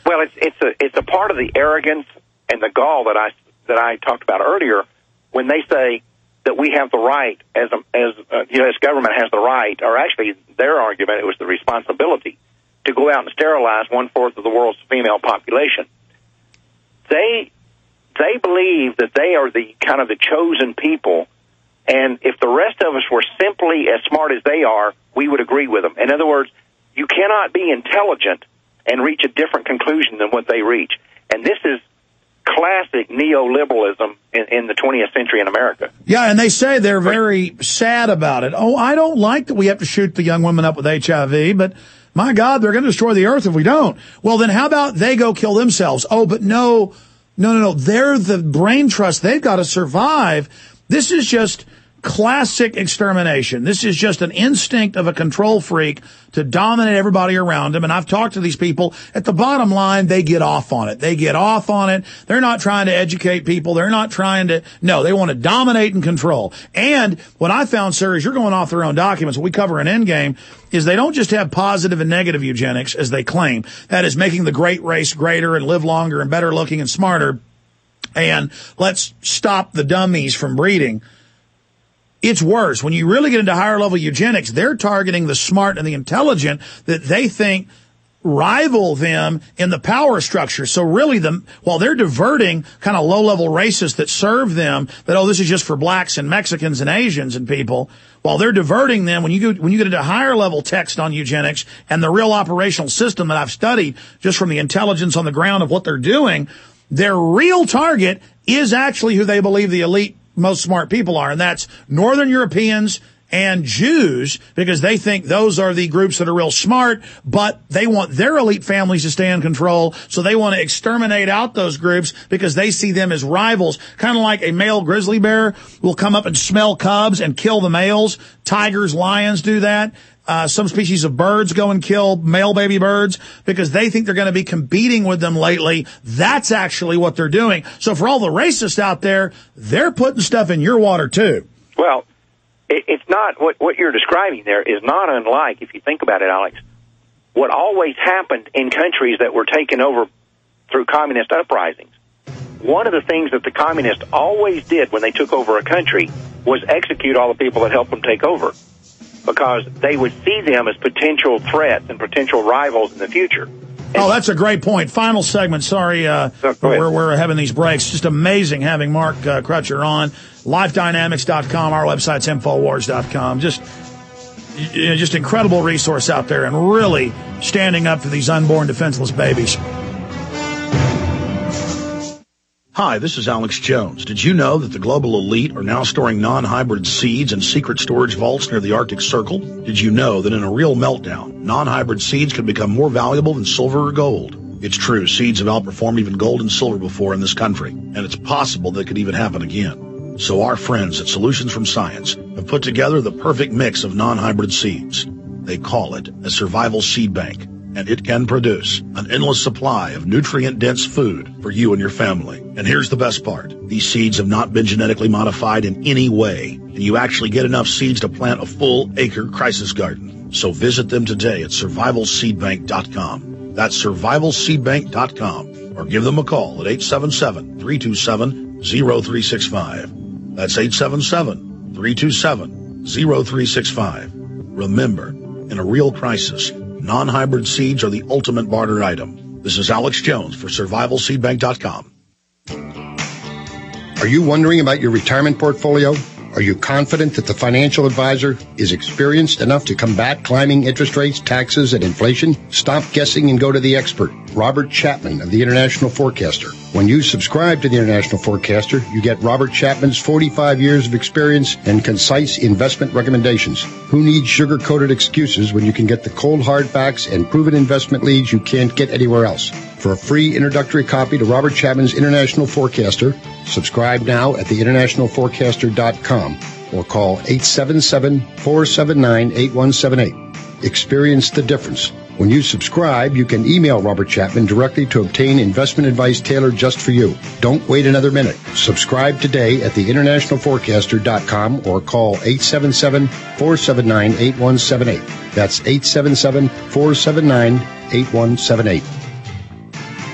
Well, it's a part of the arrogance and the gall that I talked about earlier when they say that we have the right as U.S. government has the right, or actually their argument, it was the responsibility to go out and sterilize 1/4 of the world's female population. They believe that they are the kind of the chosen people, and if the rest of us were simply as smart as they are, we would agree with them. In other words, you cannot be intelligent and reach a different conclusion than what they reach. And this is classic neoliberalism in the 20th century in America. Yeah, and they say they're very sad about it. Oh, I don't like that we have to shoot the young women up with HIV, but my God, they're going to destroy the earth if we don't. Well, then how about they go kill themselves? Oh, but no. They're the brain trust. They've got to survive. This is just classic extermination. This is just an instinct of a control freak to dominate everybody around him. And I've talked to these people. At the bottom line, they get off on it. They're not trying to educate people. They're not trying to, no, they want to dominate and control. And what I found, sir, is you're going off their own documents. What we cover in Endgame is they don't just have positive and negative eugenics, as they claim. That is making the great race greater and live longer and better looking and smarter. And let's stop the dummies from breeding. It's worse. When you really get into higher level eugenics, they're targeting the smart and the intelligent that they think rival them in the power structure. So really, while they're diverting kind of low level racists that serve them, that, oh, this is just for blacks and Mexicans and Asians and people, while they're diverting them, when you get into higher level text on eugenics and the real operational system that I've studied just from the intelligence on the ground of what they're doing, their real target is actually who they believe the elite most smart people are, and that's Northern Europeans and Jews, because they think those are the groups that are real smart, but they want their elite families to stay in control, so they want to exterminate out those groups because they see them as rivals. Kind of like a male grizzly bear will come up and smell cubs and kill the males. Tigers, lions do that. Some species of birds go and kill male baby birds because they think they're going to be competing with them lately. That's actually what they're doing. So for all the racists out there, they're putting stuff in your water too. Well, it's not what you're describing there is not unlike, if you think about it, Alex, what always happened in countries that were taken over through communist uprisings. One of the things that the communists always did when they took over a country was execute all the people that helped them take over, because they would see them as potential threats and potential rivals in the future. Oh, that's a great point. Final segment. Sorry, we're having these breaks. Just amazing having Mark Crutcher on. LifeDynamics.com. Our website's Infowars.com. Just incredible resource out there, and really standing up for these unborn defenseless babies. Hi, this is Alex Jones. Did you know that the global elite are now storing non-hybrid seeds in secret storage vaults near the Arctic Circle? Did you know that in a real meltdown, non-hybrid seeds could become more valuable than silver or gold? It's true, seeds have outperformed even gold and silver before in this country, and it's possible that could even happen again. So our friends at Solutions from Science have put together the perfect mix of non-hybrid seeds. They call it a survival seed bank, and it can produce an endless supply of nutrient-dense food for you and your family. And here's the best part. These seeds have not been genetically modified in any way, and you actually get enough seeds to plant a full-acre crisis garden. So visit them today at survivalseedbank.com. That's survivalseedbank.com, or give them a call at 877-327-0365. That's 877-327-0365. Remember, in a real crisis, non-hybrid seeds are the ultimate barter item. This is Alex Jones for survivalseedbank.com. Are you wondering about your retirement portfolio? Are you confident that the financial advisor is experienced enough to combat climbing interest rates, taxes, and inflation? Stop guessing and go to the expert, Robert Chapman of the International Forecaster. When you subscribe to the International Forecaster, you get Robert Chapman's 45 years of experience and concise investment recommendations. Who needs sugar-coated excuses when you can get the cold hard facts and proven investment leads you can't get anywhere else? For a free introductory copy to Robert Chapman's International Forecaster, subscribe now at theInternationalForecaster.com or call 877-479-8178. Experience the difference. When you subscribe, you can email Robert Chapman directly to obtain investment advice tailored just for you. Don't wait another minute. Subscribe today at theInternationalForecaster.com or call 877-479-8178. That's 877-479-8178.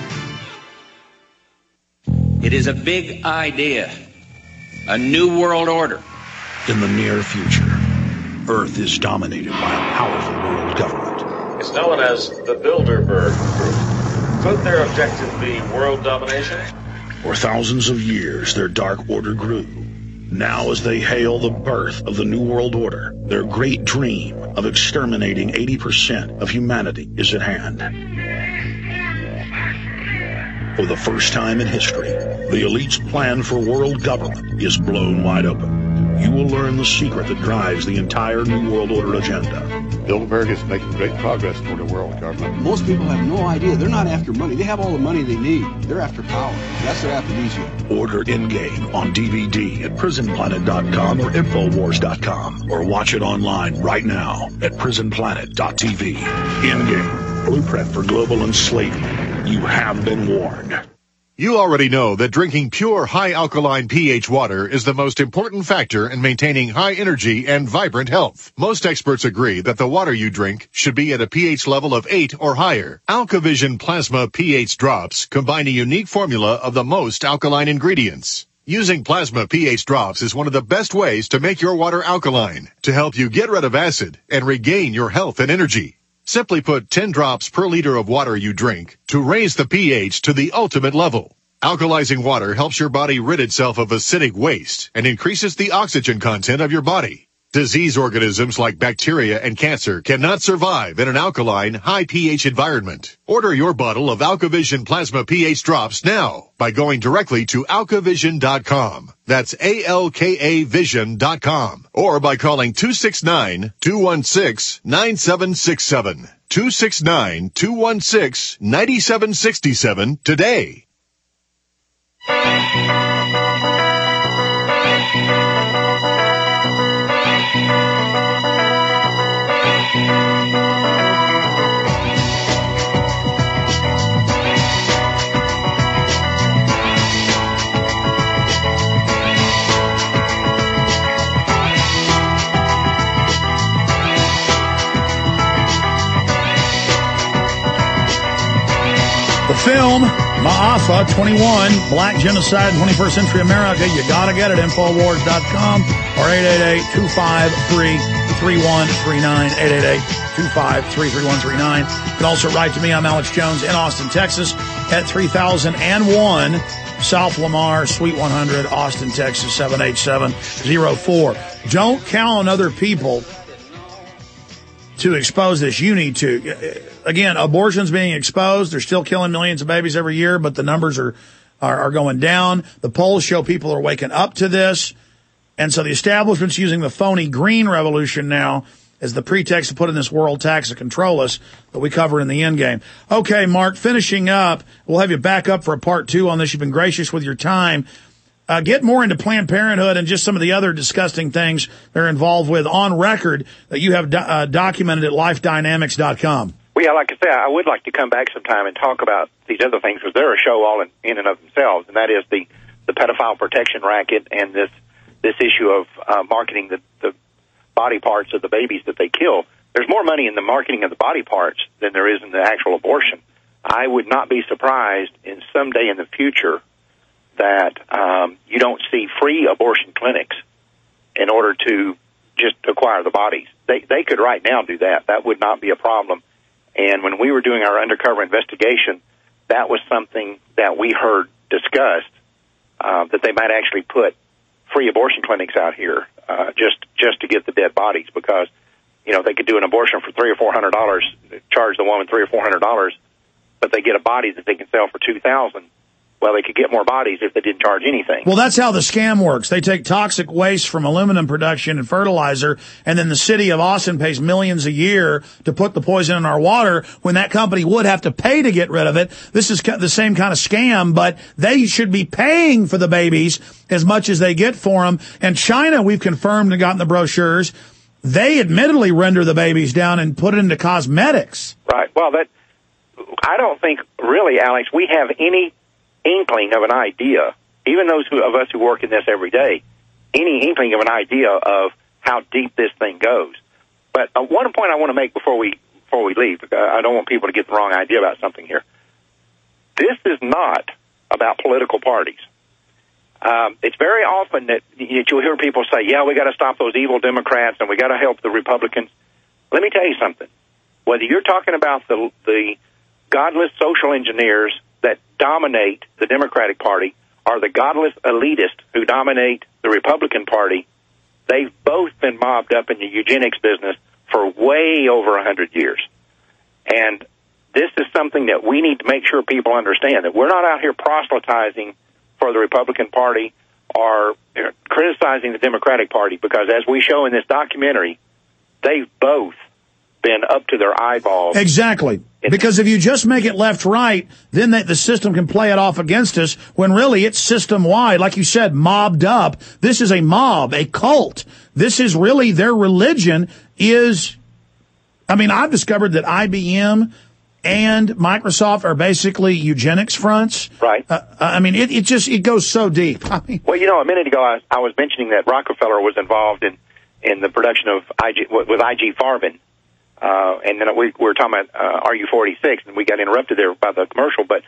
It is a big idea, a new world order. In the near future, Earth is dominated by a powerful world government. It's known as the Bilderberg Group. Could their objective be world domination? For thousands of years, their dark order grew. Now, as they hail the birth of the New World Order, their great dream of exterminating 80% of humanity is at hand. For the first time in history, the elite's plan for world government is blown wide open. You will learn the secret that drives the entire New World Order agenda. Bilderberg is making great progress toward a world government. Most people have no idea. They're not after money. They have all the money they need. They're after power. That's their aphrodisiac. Order Endgame on DVD at prisonplanet.com or Infowars.com, or watch it online right now at prisonplanet.tv. Endgame, blueprint for global enslavement. You have been warned. You already know that drinking pure high alkaline pH water is the most important factor in maintaining high energy and vibrant health. Most experts agree that the water you drink should be at a pH level of 8 or higher. AlkaVision Plasma pH drops combine a unique formula of the most alkaline ingredients. Using plasma pH drops is one of the best ways to make your water alkaline, to help you get rid of acid and regain your health and energy. Simply put 10 drops per liter of water you drink to raise the pH to the ultimate level. Alkalizing water helps your body rid itself of acidic waste and increases the oxygen content of your body. Disease organisms like bacteria and cancer cannot survive in an alkaline, high pH environment. Order your bottle of AlkaVision Plasma pH drops now by going directly to alkavision.com. That's ALKAvision.com. Or by calling 269-216-9767. 269-216-9767 today. The film, Ma'afa 21, Black Genocide in 21st Century America. You gotta get it, Infowars.com or 888-253-3139, 888-253-3139. You can also write to me. I'm Alex Jones in Austin, Texas at 3001 South Lamar, Suite 100, Austin, Texas, 78704. Don't count on other people to expose this. You need to. Again, abortion's being exposed. They're still killing millions of babies every year, but the numbers are going down. The polls show people are waking up to this. And so the establishment's using the phony green revolution now as the pretext to put in this world tax to control us that we cover in the end game. Okay, Mark, finishing up, we'll have you back up for a part 2 on this. You've been gracious with your time. Get more into Planned Parenthood and just some of the other disgusting things they're involved with on record that you have documented at lifedynamics.com. Well, yeah, like I said, I would like to come back sometime and talk about these other things, because they're a show all in and of themselves, and that is the pedophile protection racket and this issue of marketing the body parts of the babies that they kill. There's more money in the marketing of the body parts than there is in the actual abortion. I would not be surprised in someday in the future that you don't see free abortion clinics in order to just acquire the bodies. They could right now do that. That would not be a problem. And when we were doing our undercover investigation, that was something that we heard discussed, that they might actually put free abortion clinics out here just to get the dead bodies, because they could do an abortion for $300 or $400, charge the woman $300 or $400, but they get a body that they can sell for $2,000. Well, they could get more bodies if they didn't charge anything. Well, that's how the scam works. They take toxic waste from aluminum production and fertilizer, and then the city of Austin pays millions a year to put the poison in our water when that company would have to pay to get rid of it. This is the same kind of scam, but they should be paying for the babies as much as they get for them. And China, we've confirmed and gotten the brochures, they admittedly render the babies down and put it into cosmetics. Right. Well, I don't think, really, Alex, we have any inkling of an idea, even those of us who work in this every day, any inkling of an idea of how deep this thing goes. But one point I want to make before we leave, I don't want people to get the wrong idea about something here. This is not about political parties. it's very often that you'll hear people say, yeah, we got to stop those evil Democrats and we got to help the Republicans. Let me tell you something. Whether you're talking about the godless social engineers that dominate the Democratic Party or the godless elitists who dominate the Republican Party, they've both been mobbed up in the eugenics business for way over 100 years. And this is something that we need to make sure people understand, that we're not out here proselytizing for the Republican Party or criticizing the Democratic Party, because as we show in this documentary, they've both been up to their eyeballs. Exactly. Because if you just make it left-right, then the system can play it off against us, when really it's system-wide. Like you said, mobbed up. This is a mob, a cult. This is really their religion is, I mean, I've discovered that IBM and Microsoft are basically eugenics fronts. Right. I mean, it goes so deep. I mean, well, a minute ago I was mentioning that Rockefeller was involved in the production of IG Farben. And then we were talking about RU-46, and we got interrupted there by the commercial. But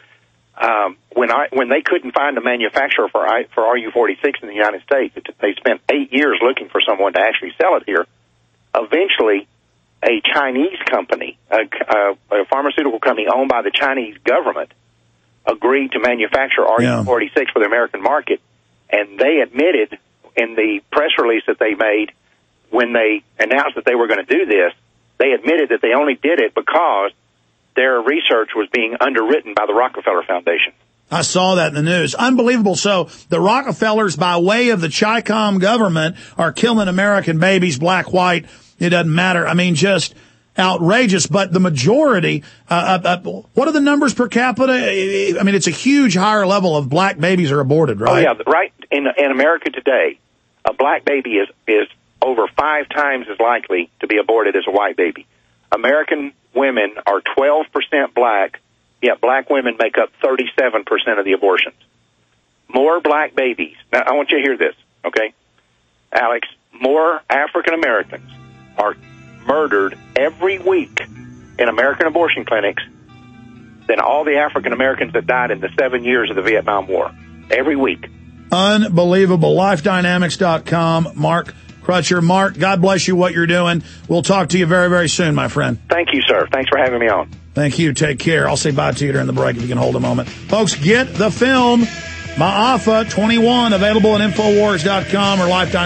when they couldn't find a manufacturer for RU-46 in the United States, they spent 8 years looking for someone to actually sell it here. Eventually, a Chinese company, a pharmaceutical company owned by the Chinese government, agreed to manufacture RU-46 for the American market. And they admitted in the press release that they made when they announced that they were going to do this, they admitted that they only did it because their research was being underwritten by the Rockefeller Foundation. I saw that in the news. Unbelievable. So the Rockefellers, by way of the Chi-Com government, are killing American babies, black, white. It doesn't matter. I mean, just outrageous. But the majority, what are the numbers per capita? I mean, it's a huge higher level of black babies are aborted, right? Oh, yeah. Right. In America today, a black baby is over 5 times as likely to be aborted as a white baby. American women are 12% black, yet black women make up 37% of the abortions. More black babies. Now, I want you to hear this, okay? Alex, more African Americans are murdered every week in American abortion clinics than all the African Americans that died in the 7 years of the Vietnam War. Every week. Unbelievable. LifeDynamics.com. Mark Crutcher. Mark, God bless you, what you're doing. We'll talk to you very, very soon, my friend. Thank you, sir. Thanks for having me on. Thank you. Take care. I'll say bye to you during the break if you can hold a moment. Folks, get the film, Ma'afa 21, available at Infowars.com or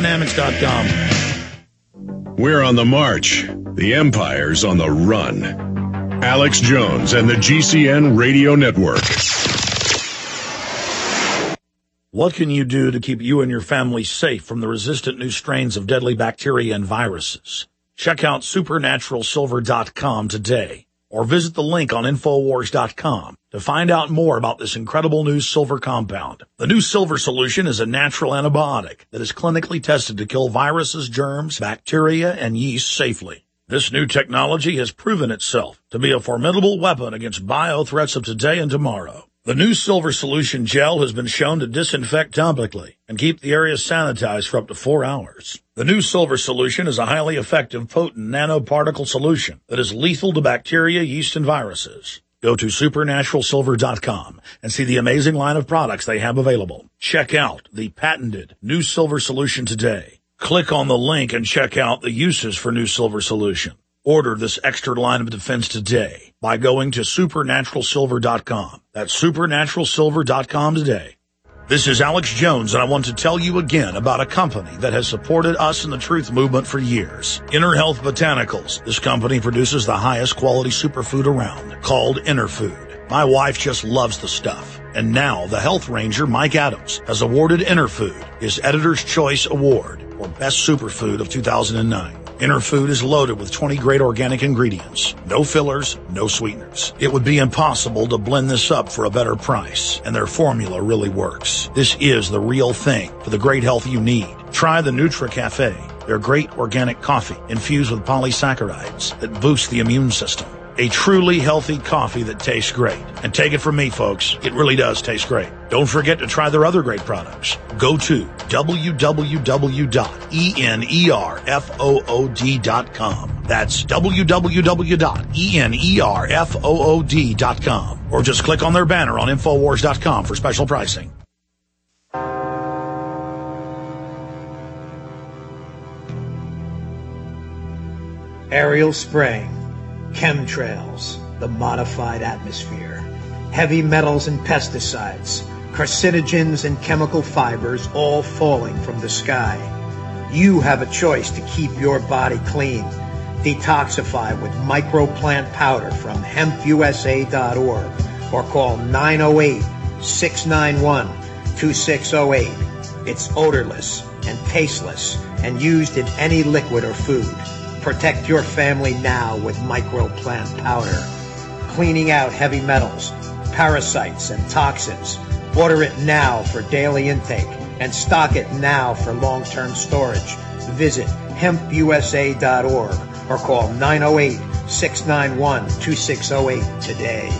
LifeDynamics.com. We're on the march. The Empire's on the run. Alex Jones and the GCN Radio Network. What can you do to keep you and your family safe from the resistant new strains of deadly bacteria and viruses? Check out supernaturalsilver.com today, or visit the link on Infowars.com to find out more about this incredible new silver compound. The new silver solution is a natural antibiotic that is clinically tested to kill viruses, germs, bacteria, and yeast safely. This new technology has proven itself to be a formidable weapon against bio-threats of today and tomorrow. The new silver solution gel has been shown to disinfect topically and keep the area sanitized for up to 4 hours. The new silver solution is a highly effective, potent nanoparticle solution that is lethal to bacteria, yeast, and viruses. Go to supernaturalsilver.com and see the amazing line of products they have available. Check out the patented new silver solution today. Click on the link and check out the uses for new silver solution. Order this extra line of defense today by going to supernaturalsilver.com. That's supernaturalsilver.com today. This is Alex Jones, and I want to tell you again about a company that has supported us in the truth movement for years. Inner Health Botanicals. This company produces the highest quality superfood around, called Inner Food. My wife just loves the stuff. And now the health ranger, Mike Adams, has awarded Inner Food his Editor's Choice Award for Best Superfood of 2009. Inner Food is loaded with 20 great organic ingredients. No fillers, no sweeteners. It would be impossible to blend this up for a better price, and their formula really works. This is the real thing for the great health you need. Try the Nutra Cafe, their great organic coffee infused with polysaccharides that boost the immune system. A truly healthy coffee that tastes great. And take it from me, folks, it really does taste great. Don't forget to try their other great products. Go to www.enerfood.com. That's www.enerfood.com. Or just click on their banner on Infowars.com for special pricing. aerial spraying, chemtrails, the modified atmosphere, heavy metals and pesticides, carcinogens and chemical fibers all falling from the sky. You have a choice to keep your body clean. Detoxify with microplant powder from hempusa.org or call 908-691-2608. It's odorless and tasteless and used in any liquid or food. Protect your family now with microplant powder. Cleaning out heavy metals, parasites, and toxins. Order it now for daily intake and stock it now for long-term storage. Visit hempusa.org or call 908-691-2608 today.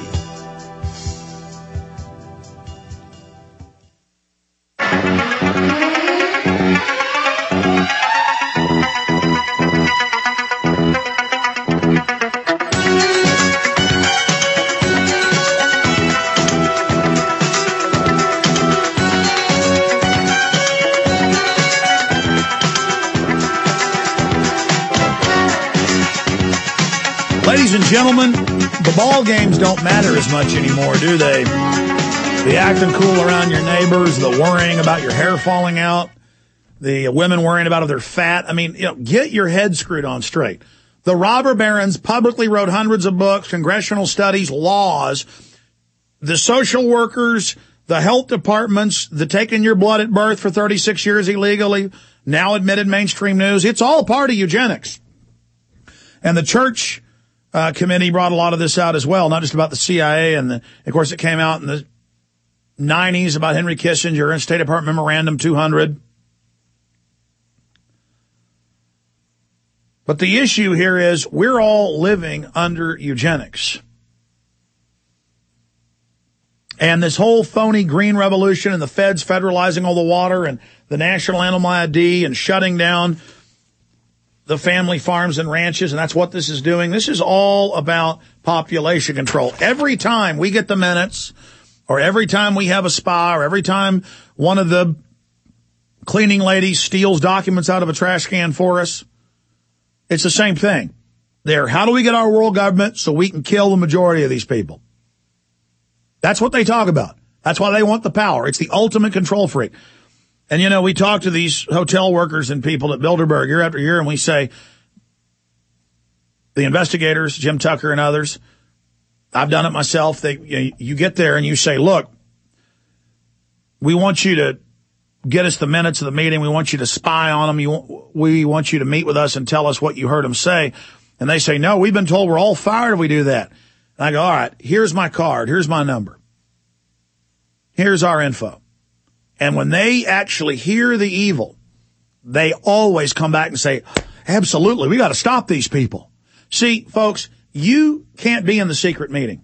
Ladies and gentlemen, the ball games don't matter as much anymore, do they? The acting cool around your neighbors, the worrying about your hair falling out, the women worrying about if they're fat. I mean, get your head screwed on straight. The robber barons publicly wrote hundreds of books, congressional studies, laws. The social workers, the health departments, the taking your blood at birth for 36 years illegally, now admitted mainstream news. It's all part of eugenics. And the church committee brought a lot of this out as well, not just about the CIA. And of course, it came out in the 90s about Henry Kissinger and State Department Memorandum 200. But the issue here is we're all living under eugenics. And this whole phony green revolution and the feds federalizing all the water and the national animal ID and shutting down the family farms and ranches, and that's what this is doing. This is all about population control. Every time we get the minutes, or every time we have a spa, or every time one of the cleaning ladies steals documents out of a trash can for us, it's the same thing. How do we get our world government so we can kill the majority of these people? That's what they talk about. That's why they want the power. It's the ultimate control freak. And, we talk to these hotel workers and people at Bilderberg year after year, and we say, the investigators, Jim Tucker and others, I've done it myself. You get there and you say, look, we want you to get us the minutes of the meeting. We want you to spy on them. We want you to meet with us and tell us what you heard them say. And they say, no, we've been told we're all fired if we do that. And I go, all right, here's my card. Here's my number. Here's our info. And when they actually hear the evil, they always come back and say, absolutely, we got to stop these people. See, folks, you can't be in the secret meeting.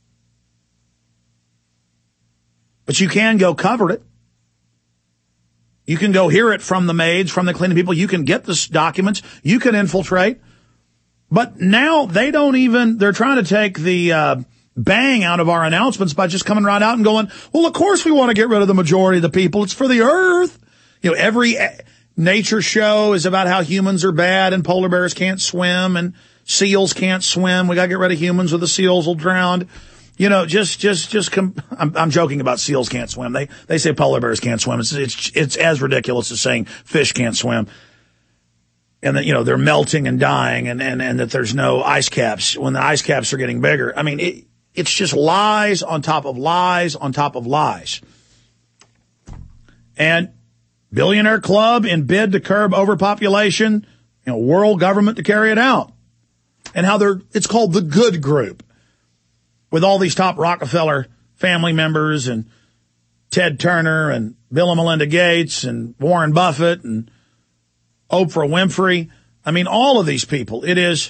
But you can go cover it. You can go hear it from the maids, from the cleaning people. You can get the documents. You can infiltrate. But now they're trying to take the bang out of our announcements by just coming right out and going, well, of course we want to get rid of the majority of the people. It's for the earth. Every nature show is about how humans are bad and polar bears can't swim and seals can't swim. We got to get rid of humans or the seals will drown. I'm joking about seals can't swim. They say polar bears can't swim. It's as ridiculous as saying fish can't swim. And that, they're melting and dying and that there's no ice caps when the ice caps are getting bigger. I mean, it's just lies on top of lies on top of lies. And billionaire club in bid to curb overpopulation, world government to carry it out. And how it's called the good group with all these top Rockefeller family members and Ted Turner and Bill and Melinda Gates and Warren Buffett and Oprah Winfrey. I mean, all of these people. It is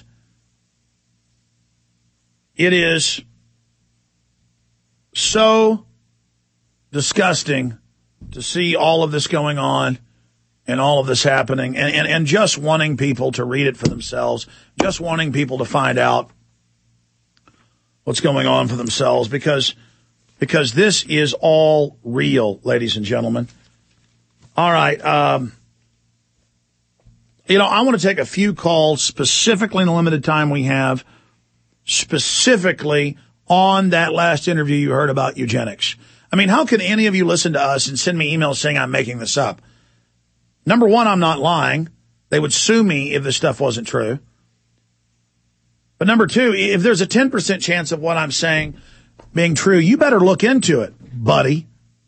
so disgusting to see all of this going on and all of this happening and just wanting people to read it for themselves, just wanting people to find out what's going on for themselves because this is all real, ladies and gentlemen. All right. You know, I want to take a few calls specifically in the limited time we have, specifically on that last interview you heard about eugenics. I mean, how can any of you listen to us and send me emails saying I'm making this up? Number one, I'm not lying. They would sue me if this stuff wasn't true. But number two, if there's a 10% chance of what I'm saying being true, you better look into it, buddy.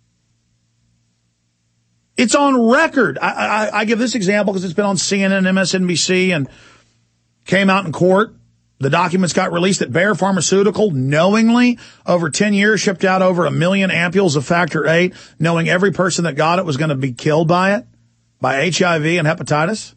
It's on record. I give this example because it's been on CNN, MSNBC, and came out in court. The documents got released that Bayer Pharmaceutical knowingly, over 10 years, shipped out over 1 million ampules of Factor VIII, knowing every person that got it was going to be killed by it, by HIV and hepatitis.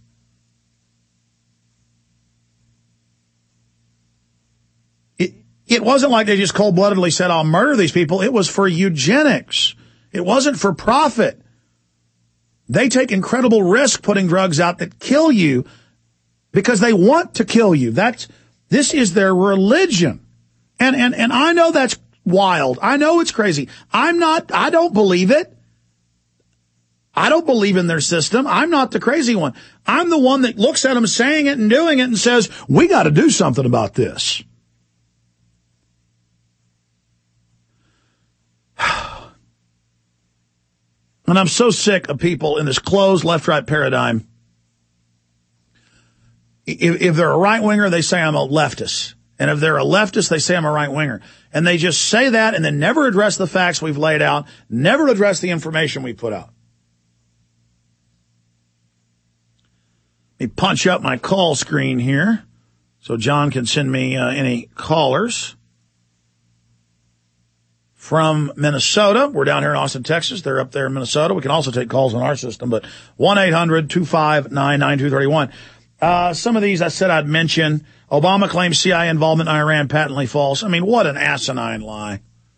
It wasn't like they just cold-bloodedly said, I'll murder these people. It was for eugenics. It wasn't for profit. They take incredible risk putting drugs out that kill you because they want to kill you. This is their religion. And I know that's wild. I know it's crazy. I don't believe it. I don't believe in their system. I'm not the crazy one. I'm the one that looks at them saying it and doing it and says, we got to do something about this. And I'm so sick of people in this closed left-right paradigm. If they're a right-winger, they say I'm a leftist. And if they're a leftist, they say I'm a right-winger. And they just say that and then never address the facts we've laid out, never address the information we put out. Let me punch up my call screen here so John can send me any callers. From Minnesota. We're down here in Austin, Texas. They're up there in Minnesota. We can also take calls on our system, but 1-800-259-9231. Some of these I said I'd mention. Obama claims CIA involvement in Iran patently false. I mean, what an asinine lie.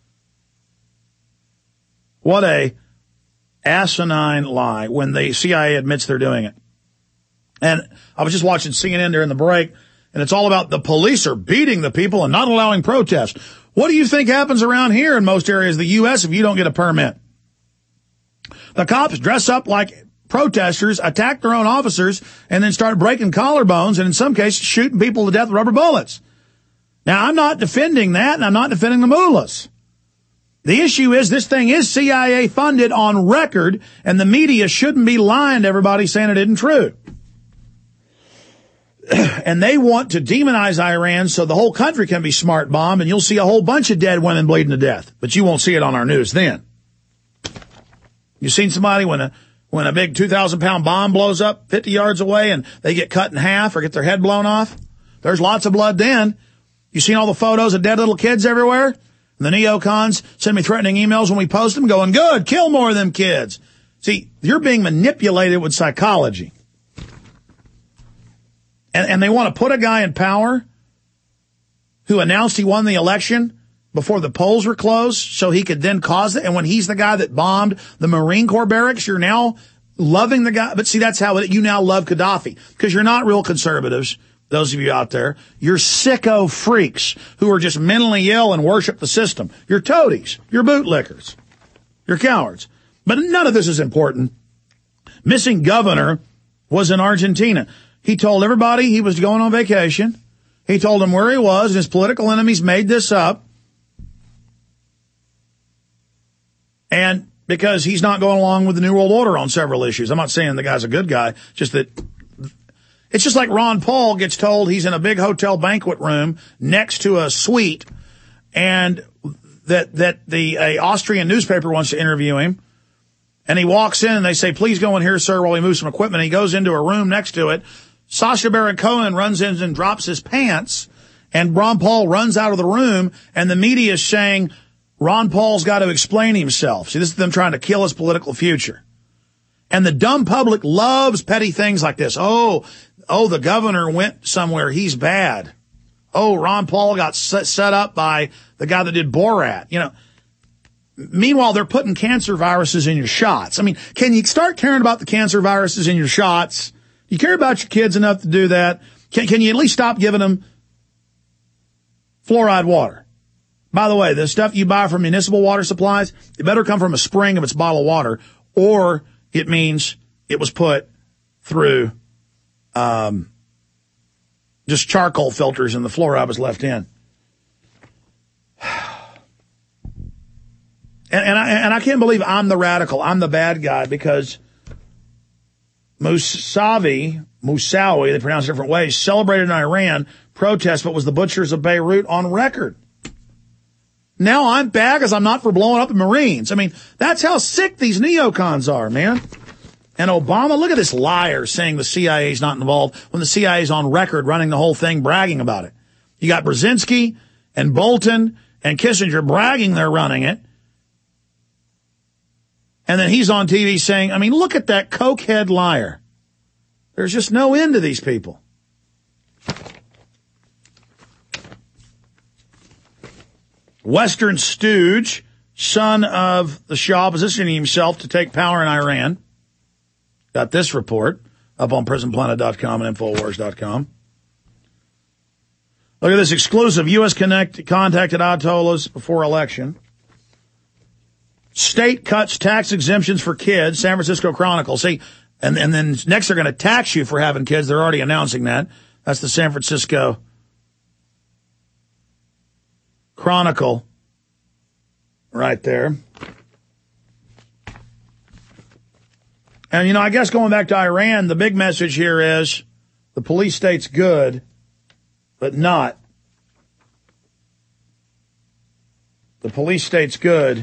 What a asinine lie when the CIA admits they're doing it. And I was just watching CNN during the break, and it's all about the police are beating the people and not allowing protests. What do you think happens around here in most areas of the U.S. if you don't get a permit? The cops dress up like protesters, attack their own officers, and then start breaking collarbones, and in some cases shooting people to death with rubber bullets. Now, I'm not defending that, and I'm not defending the mullahs. The issue is this thing is CIA funded on record, and the media shouldn't be lying to everybody saying it isn't true. And they want to demonize Iran so the whole country can be smart bombed, and you'll see a whole bunch of dead women bleeding to death. But you won't see it on our news then. You seen somebody when a big 2,000-pound bomb blows up 50 yards away and they get cut in half or get their head blown off? There's lots of blood then. You seen all the photos of dead little kids everywhere? And the neocons send me threatening emails when we post them going, good, kill more of them kids. See, you're being manipulated with psychology. And they want to put a guy in power who announced he won the election before the polls were closed so he could then cause it. And when he's the guy that bombed the Marine Corps barracks, you're now loving the guy. But see, that's how you now love Gaddafi because you're not real conservatives. Those of you out there, you're sicko freaks who are just mentally ill and worship the system. You're toadies. You're bootlickers. You're cowards. But none of this is important. Missing governor was in Argentina. He told everybody he was going on vacation. He told them where he was, and his political enemies made this up. And because he's not going along with the New World Order on several issues. I'm not saying the guy's a good guy, just that it's just like Ron Paul gets told he's in a big hotel banquet room next to a suite, and that the Austrian newspaper wants to interview him. And he walks in and they say, please go in here, sir, while he moves some equipment. He goes into a room next to it. Sacha Baron Cohen runs in and drops his pants, and Ron Paul runs out of the room, and the media is saying Ron Paul's got to explain himself. See, this is them trying to kill his political future. And the dumb public loves petty things like this. Oh, the governor went somewhere. He's bad. Oh, Ron Paul got set up by the guy that did Borat. You know, meanwhile, they're putting cancer viruses in your shots. I mean, can you start caring about the cancer viruses in your shots? You care about your kids enough to do that? Can you at least stop giving them fluoride water? By the way, the stuff you buy from municipal water supplies, it better come from a spring if it's bottled water, or it means it was put through just charcoal filters in the floor I was left in. And I can't believe I'm the radical. I'm the bad guy because Mousavi, they pronounce it different ways, celebrated in Iran protest, but was the butchers of Beirut on record. Now I'm bad because I'm not for blowing up the Marines. I mean, that's how sick these neocons are, man. And Obama, look at this liar saying the CIA's not involved when the CIA's on record running the whole thing, bragging about it. You got Brzezinski and Bolton and Kissinger bragging they're running it. And then he's on TV saying, I mean, look at that cokehead liar. There's just no end to these people. Western stooge, son of the Shah, positioning himself to take power in Iran. Got this report up on prisonplanet.com and Infowars.com. Look at this exclusive. U.S. contacted Ayatollahs before election. State cuts tax exemptions for kids, San Francisco Chronicle. See, and then next they're going to tax you for having kids. They're already announcing that. That's the San Francisco Chronicle right there. And, you know, I guess going back to Iran, the big message here is the police state's good, but not. The police state's good,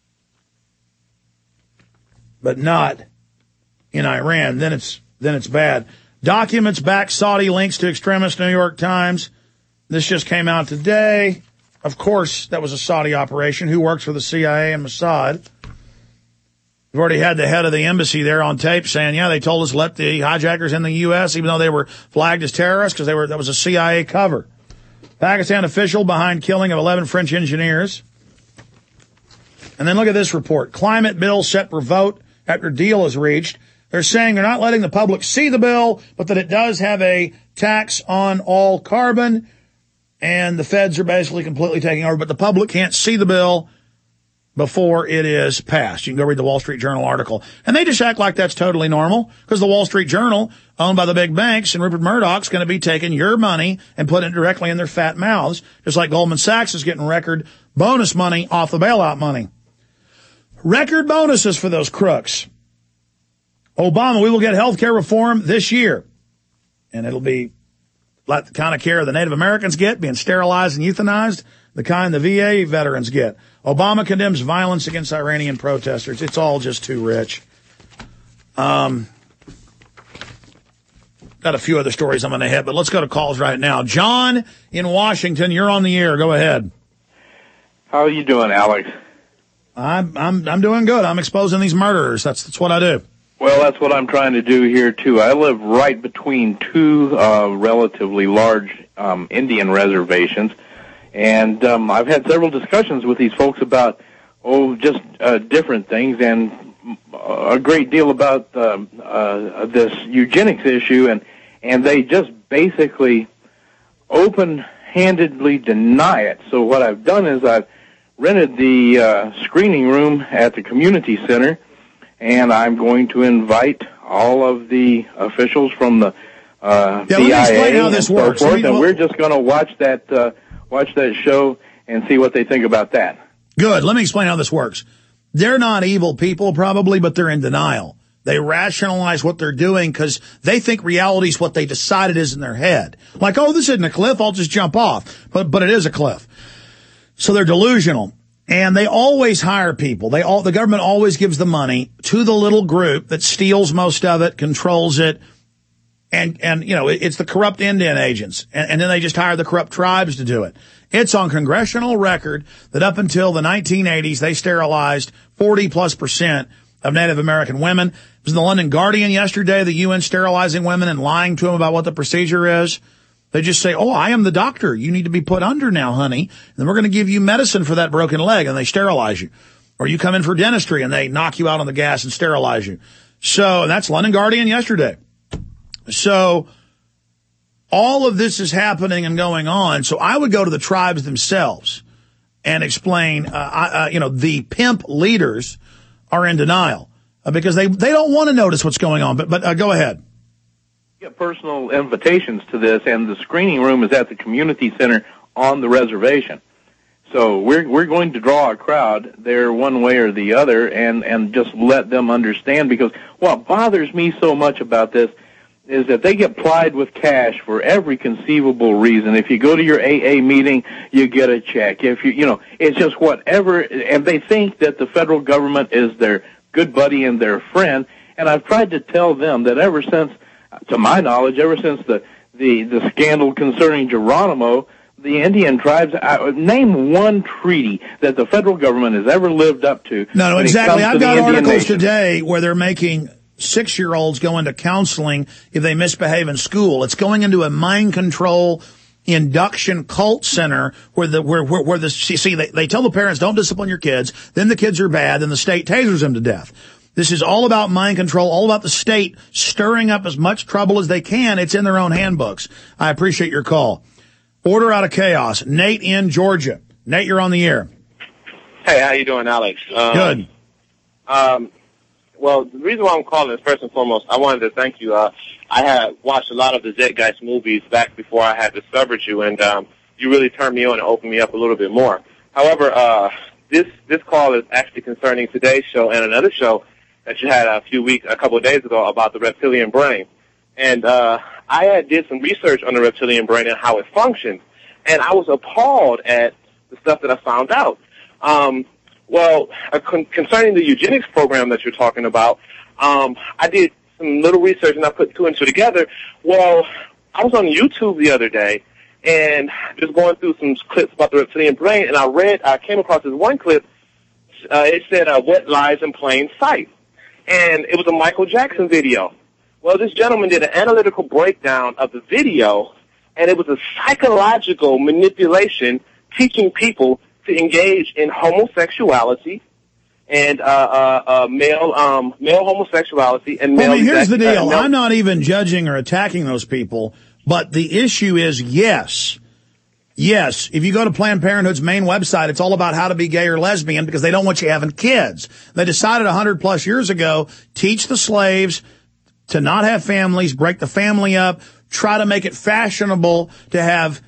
but not in Iran. Then it's bad. Documents back Saudi links to extremist New York Times. This just came out today. Of course, that was a Saudi operation. Who works for the CIA and Mossad? We've already had the head of the embassy there on tape saying, yeah, they told us let the hijackers in the U.S., even though they were flagged as terrorists, because that was a CIA cover. Pakistan official behind killing of 11 French engineers. And then look at this report. Climate bill set for vote after deal is reached. They're saying they're not letting the public see the bill, but that it does have a tax on all carbon. And the feds are basically completely taking over, but the public can't see the bill before it is passed. You can go read the Wall Street Journal article. And they just act like that's totally normal because the Wall Street Journal, owned by the big banks, and Rupert Murdoch's going to be taking your money and putting it directly in their fat mouths, just like Goldman Sachs is getting record bonus money off the bailout money. Record bonuses for those crooks. Obama, we will get health care reform this year. And it'll be like the kind of care the Native Americans get, being sterilized and euthanized, the kind the VA veterans get. Obama condemns violence against Iranian protesters. It's all just too rich. Got a few other stories I'm going to hit, but let's go to calls right now. John in Washington, you're on the air. Go ahead. How are you doing, Alex? I'm doing good. I'm exposing these murderers. That's what I do. Well, that's what I'm trying to do here, too. I live right between two relatively large Indian reservations, and I've had several discussions with these folks about, just different things, and a great deal about this eugenics issue, and they just basically open-handedly deny it. So what I've done is I've rented the screening room at the community center, and I'm going to invite all of the officials from the CIA and so forth, and we're just going to watch that show and see what they think about that. Good. Let me explain how this works. They're not evil people, probably, but they're in denial. They rationalize what they're doing because they think reality is what they decided is in their head. Like, oh, this isn't a cliff, I'll just jump off. But it is a cliff. So they're delusional. And they always hire people. The government always gives the money to the little group that steals most of it, controls it, and you know, it's the corrupt Indian agents. And then they just hire the corrupt tribes to do it. It's on congressional record that up until the 1980s, they sterilized 40+% of Native American women. It was in the London Guardian yesterday, the UN sterilizing women and lying to them about what the procedure is. They just say, oh, I am the doctor. You need to be put under now, honey. And then we're going to give you medicine for that broken leg, and they sterilize you. Or you come in for dentistry, and they knock you out on the gas and sterilize you. So that's London Guardian yesterday. So all of this is happening and going on. So I would go to the tribes themselves and explain, the pimp leaders are in denial because they don't want to notice what's going on. But go ahead. get personal invitations to this, and the screening room is at the community center on the reservation. So we're going to draw a crowd there one way or the other, and just let them understand, because what bothers me so much about this is that they get plied with cash for every conceivable reason. If you go to your AA meeting, you get a check. If it's just whatever, and they think that the federal government is their good buddy and their friend. And I've tried to tell them that ever since, to my knowledge, ever since the scandal concerning Geronimo, the Indian tribes, name one treaty that the federal government has ever lived up to. No, exactly. I've got articles today where they're making 6-year-olds go into counseling if they misbehave in school. It's going into a mind control induction cult center where they tell the parents, don't discipline your kids, then the kids are bad, then the state tasers them to death. This is all about mind control, all about the state stirring up as much trouble as they can. It's in their own handbooks. I appreciate your call. Order out of chaos. Nate in Georgia. Nate, you're on the air. Hey, how you doing, Alex? Good. Well, the reason why I'm calling is, first and foremost, I wanted to thank you. I had watched a lot of the Zeitgeist movies back before I had discovered you, and you really turned me on and opened me up a little bit more. However, this call is actually concerning today's show and another show that you had a couple of days ago about the reptilian brain. And I did some research on the reptilian brain and how it functions, and I was appalled at the stuff that I found out. Concerning the eugenics program that you're talking about, I did some little research and I put two and two together. Well, I was on YouTube the other day and just going through some clips about the reptilian brain, and I came across this one clip. It said, what lies in plain sight? And it was a Michael Jackson video. Well, this gentleman did an analytical breakdown of the video, and it was a psychological manipulation teaching people to engage in homosexuality and male homosexuality and male. Here's the deal. I'm not even judging or attacking those people, but the issue is yes, if you go to Planned Parenthood's main website, it's all about how to be gay or lesbian because they don't want you having kids. They decided 100+ years ago, teach the slaves to not have families, break the family up, try to make it fashionable to have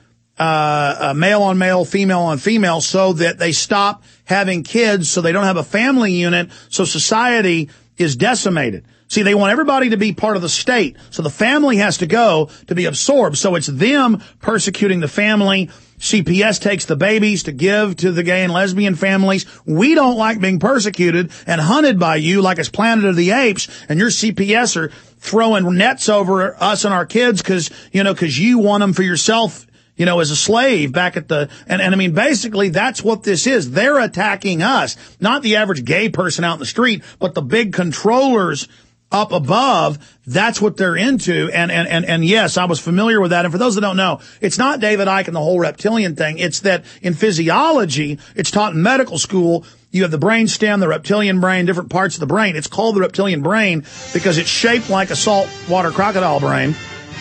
male on male, female on female, so that they stop having kids, so they don't have a family unit, so society is decimated. See, they want everybody to be part of the state, so the family has to go to be absorbed. So it's them persecuting the family. CPS takes the babies to give to the gay and lesbian families. We don't like being persecuted and hunted by you like it's Planet of the Apes, and your CPS are throwing nets over us and our kids because you want them for yourself, as a slave back at and I mean, basically that's what this is. They're attacking us, not the average gay person out in the street, but the big controllers up above. That's what they're into. And yes, I was familiar with that. And for those that don't know, it's not David Icke and the whole reptilian thing. It's that in physiology, it's taught in medical school. You have the brain stem, the reptilian brain, different parts of the brain. It's called the reptilian brain because it's shaped like a saltwater crocodile brain.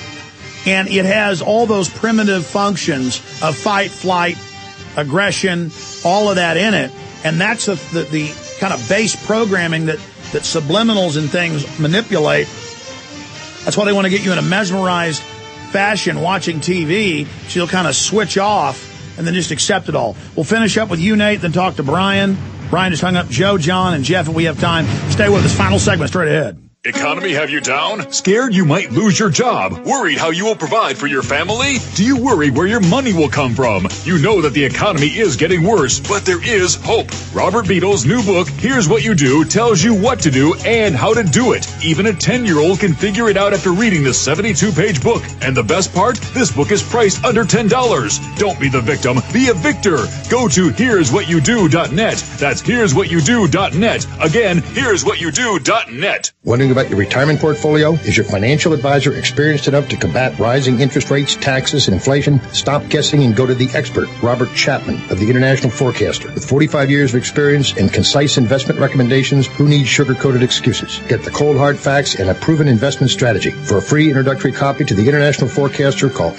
And it has all those primitive functions of fight, flight, aggression, all of that in it. And that's the kind of base programming that subliminals and things manipulate. That's why they want to get you in a mesmerized fashion watching TV, so you'll kind of switch off and then just accept it all. We'll finish up with you, Nate, then talk to Brian. Brian just hung up. Joe, John, and Jeff, if we have time. Stay with us. Final segment straight ahead. Economy have you down? Scared you might lose your job? Worried how you will provide for your family? Do you worry where your money will come from? You know that the economy is getting worse, but there is hope. Robert Beadle's new book, Here's What You Do, tells you what to do and how to do it. Even a 10-year-old can figure it out after reading this 72-page book. And the best part? This book is priced under $10. Don't be the victim. Be a victor. Go to here'swhatyoudo.net. That's here'swhatyoudo.net. Again, here'swhatyoudo.net. Wondering about your retirement portfolio? Is your financial advisor experienced enough to combat rising interest rates, taxes, and inflation? Stop guessing and go to the expert, Robert Chapman of the International Forecaster. With 45 years of experience and concise investment recommendations, who needs sugar-coated excuses? Get the cold hard facts and a proven investment strategy. For a free introductory copy to the International Forecaster, call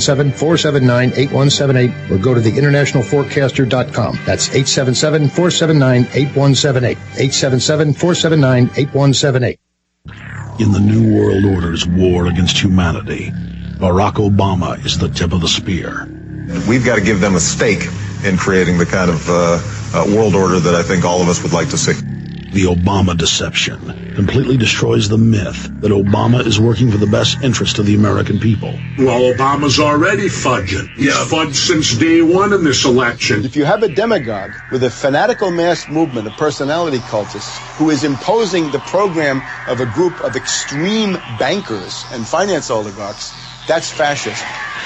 877-479-8178 or go to theinternationalforecaster.com. That's 877-479-8178. 877-479-8178. In the New World Order's war against humanity, Barack Obama is the tip of the spear. We've got to give them a stake in creating the kind of world order that I think all of us would like to see. The Obama deception completely destroys the myth that Obama is working for the best interest of the American people. Well, Obama's already fudging. He's fudged since day one in this election. If you have a demagogue with a fanatical mass movement of personality cultists who is imposing the program of a group of extreme bankers and finance oligarchs, that's fascism.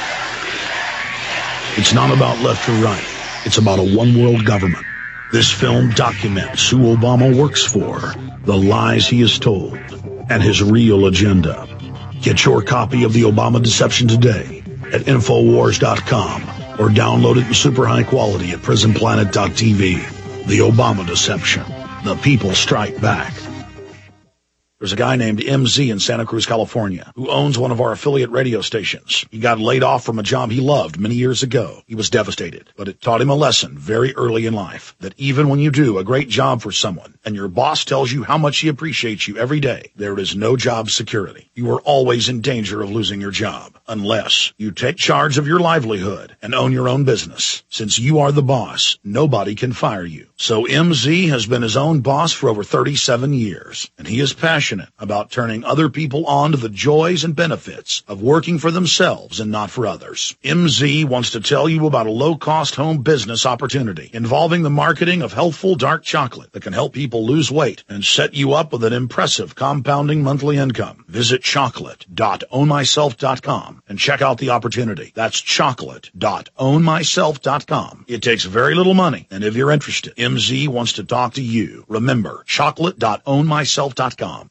It's not about left or right. It's about a one-world government. This film documents who Obama works for, the lies he has told, and his real agenda. Get your copy of The Obama Deception today at Infowars.com or download it in super high quality at PrisonPlanet.tv. The Obama Deception. The people strike back. There's a guy named MZ in Santa Cruz, California, who owns one of our affiliate radio stations. He got laid off from a job he loved many years ago. He was devastated, but it taught him a lesson very early in life, that even when you do a great job for someone and your boss tells you how much he appreciates you every day, there is no job security. You are always in danger of losing your job unless you take charge of your livelihood and own your own business. Since you are the boss, nobody can fire you. So MZ has been his own boss for over 37 years, and he is passionate about turning other people on to the joys and benefits of working for themselves and not for others. MZ wants to tell you about a low-cost home business opportunity involving the marketing of healthful dark chocolate that can help people lose weight and set you up with an impressive compounding monthly income. Visit chocolate.ownmyself.com and check out the opportunity. That's chocolate.ownmyself.com. It takes very little money, and if you're interested, MZ wants to talk to you. Remember, chocolate.ownmyself.com.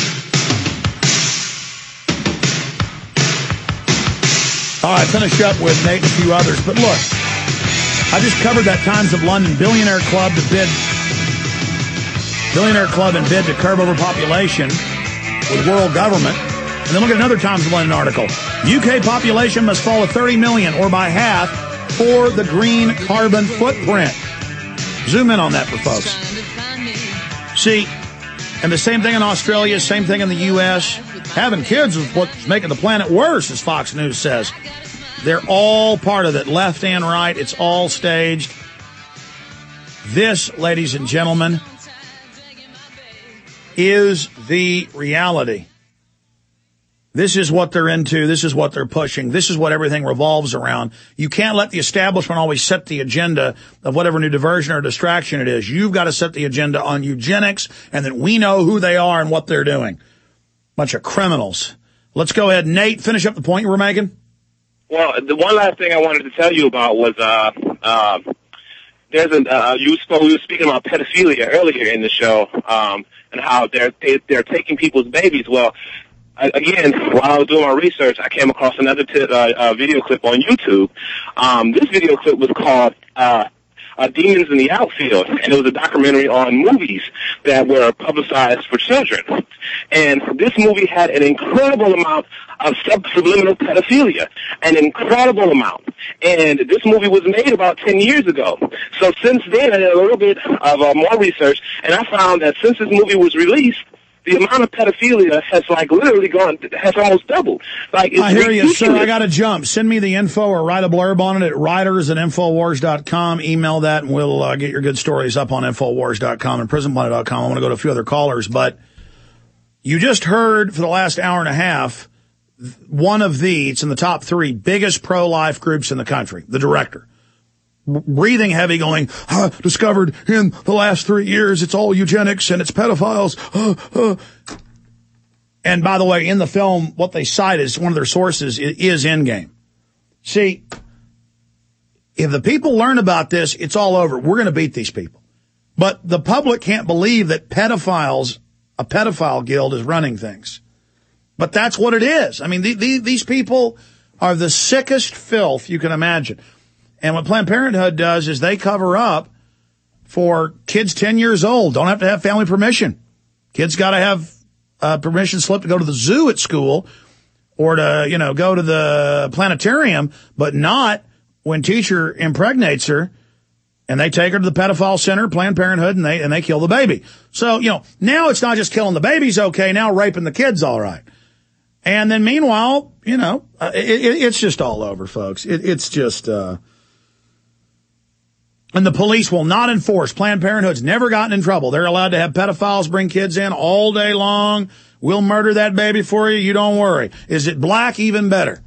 All right, finish up with Nate and a few others. But look, I just covered that Times of London Billionaire Club and bid to curb overpopulation with world government. And then look at another Times of London article. UK population must fall to 30 million or by half for the green carbon footprint. Zoom in on that for folks. See, and the same thing in Australia, same thing in the U.S. Having kids is what's making the planet worse, as Fox News says. They're all part of it, left and right. It's all staged. This, ladies and gentlemen, is the reality. This is what they're into. This is what they're pushing. This is what everything revolves around. You can't let the establishment always set the agenda of whatever new diversion or distraction it is. You've got to set the agenda on eugenics, and then we know who they are and what they're doing. Bunch of criminals. Let's go ahead. Nate, finish up the point you were making. Well, the one last thing I wanted to tell you about was we were speaking about pedophilia earlier in the show, and how they're taking people's babies. Well, again, while I was doing my research, I came across another video clip on YouTube. This video clip was called Demons in the Outfield, and it was a documentary on movies that were publicized for children. And this movie had an incredible amount of subliminal pedophilia, an incredible amount. And this movie was made about 10 years ago. So since then, I did a little bit of more research, and I found that since this movie was released, the amount of pedophilia has has almost doubled. Like, it's I hear ridiculous. you, sir. I got to jump. Send me the info or write a blurb on it at writers@infowars.com. Email that, and we'll get your good stories up on infowars.com and prisonplanet.com. I want to go to a few other callers, but you just heard for the last hour and a half one of it's in the top 3 biggest pro-life groups in the country, the director. Breathing heavy, going, discovered in the last 3 years, it's all eugenics and it's pedophiles. And by the way, in the film, what they cite as one of their sources is Endgame. See, if the people learn about this, it's all over. We're going to beat these people. But the public can't believe that a pedophile guild is running things. But that's what it is. I mean, these people are the sickest filth you can imagine. And what Planned Parenthood does is they cover up for kids 10 years old. Don't have to have family permission. Kids got to have a permission slip to go to the zoo at school or to, go to the planetarium, but not when teacher impregnates her And they take her to the pedophile center, Planned Parenthood, and they kill the baby. So, now it's not just killing the baby's okay, now raping the kid's all right. And then meanwhile, it's just all over, folks. It's just, and the police will not enforce. Planned Parenthood's never gotten in trouble. They're allowed to have pedophiles bring kids in all day long. We'll murder that baby for you. You don't worry. Is it black? Even better.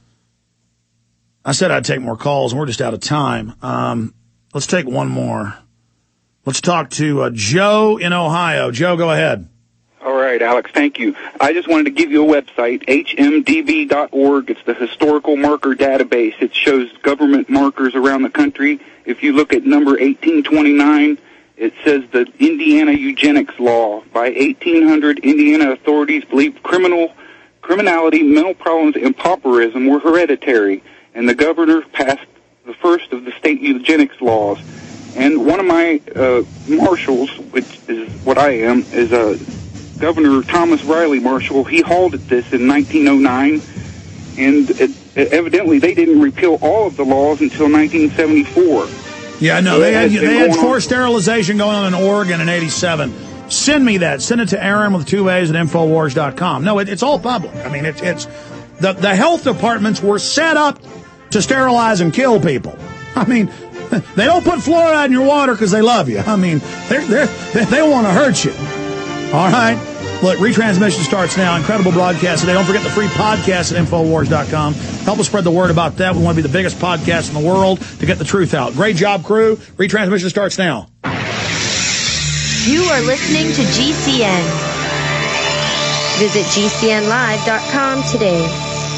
I said I'd take more calls, and we're just out of time. Let's take one more. Let's talk to Joe in Ohio. Joe, go ahead. All right, Alex, thank you. I just wanted to give you a website, hmdb.org. It's the Historical Marker Database. It shows government markers around the country. If you look at number 1829, it says the Indiana Eugenics Law. By 1800, Indiana authorities believed criminality, mental problems, and pauperism were hereditary, and the governor passed the first of the state eugenics laws. And one of my marshals, which is what I am, is Governor Thomas Riley Marshall. He halted this in 1909, and evidently they didn't repeal all of the laws until 1974. Yeah, no, they had forced sterilization going on in Oregon in 87. Send me that. Send it to Aaron with 2 A's at Infowars.com. No, it's all public. I mean, it's the health departments were set up to sterilize and kill people. I mean, they don't put fluoride in your water because they love you. I mean, they want to hurt you. All right? Look, retransmission starts now. Incredible broadcast today. Don't forget the free podcast at Infowars.com. Help us spread the word about that. We want to be the biggest podcast in the world to get the truth out. Great job, crew. Retransmission starts now. You are listening to GCN. Visit GCNlive.com today.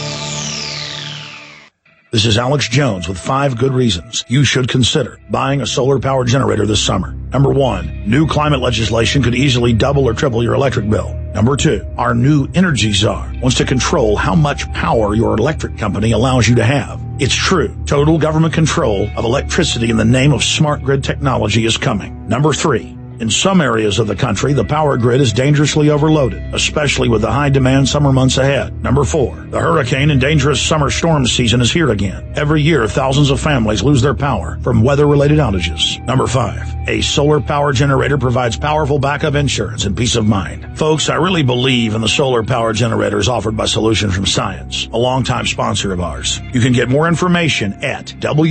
This is Alex Jones with 5 good reasons you should consider buying a solar power generator this summer. Number 1, new climate legislation could easily double or triple your electric bill. Number 2, our new energy czar wants to control how much power your electric company allows you to have. It's true. Total government control of electricity in the name of smart grid technology is coming. Number 3, in some areas of the country, the power grid is dangerously overloaded, especially with the high-demand summer months ahead. Number 4, the hurricane and dangerous summer storm season is here again. Every year, thousands of families lose their power from weather-related outages. Number 5, a solar power generator provides powerful backup insurance and peace of mind. Folks, I really believe in the solar power generators offered by Solutions from Science, a longtime sponsor of ours. You can get more information at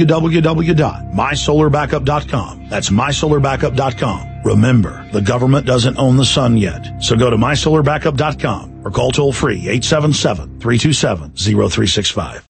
www.mysolarbackup.com. That's mysolarbackup.com. Remember, the government doesn't own the sun yet. So go to mysolarbackup.com or call toll-free 877-327-0365.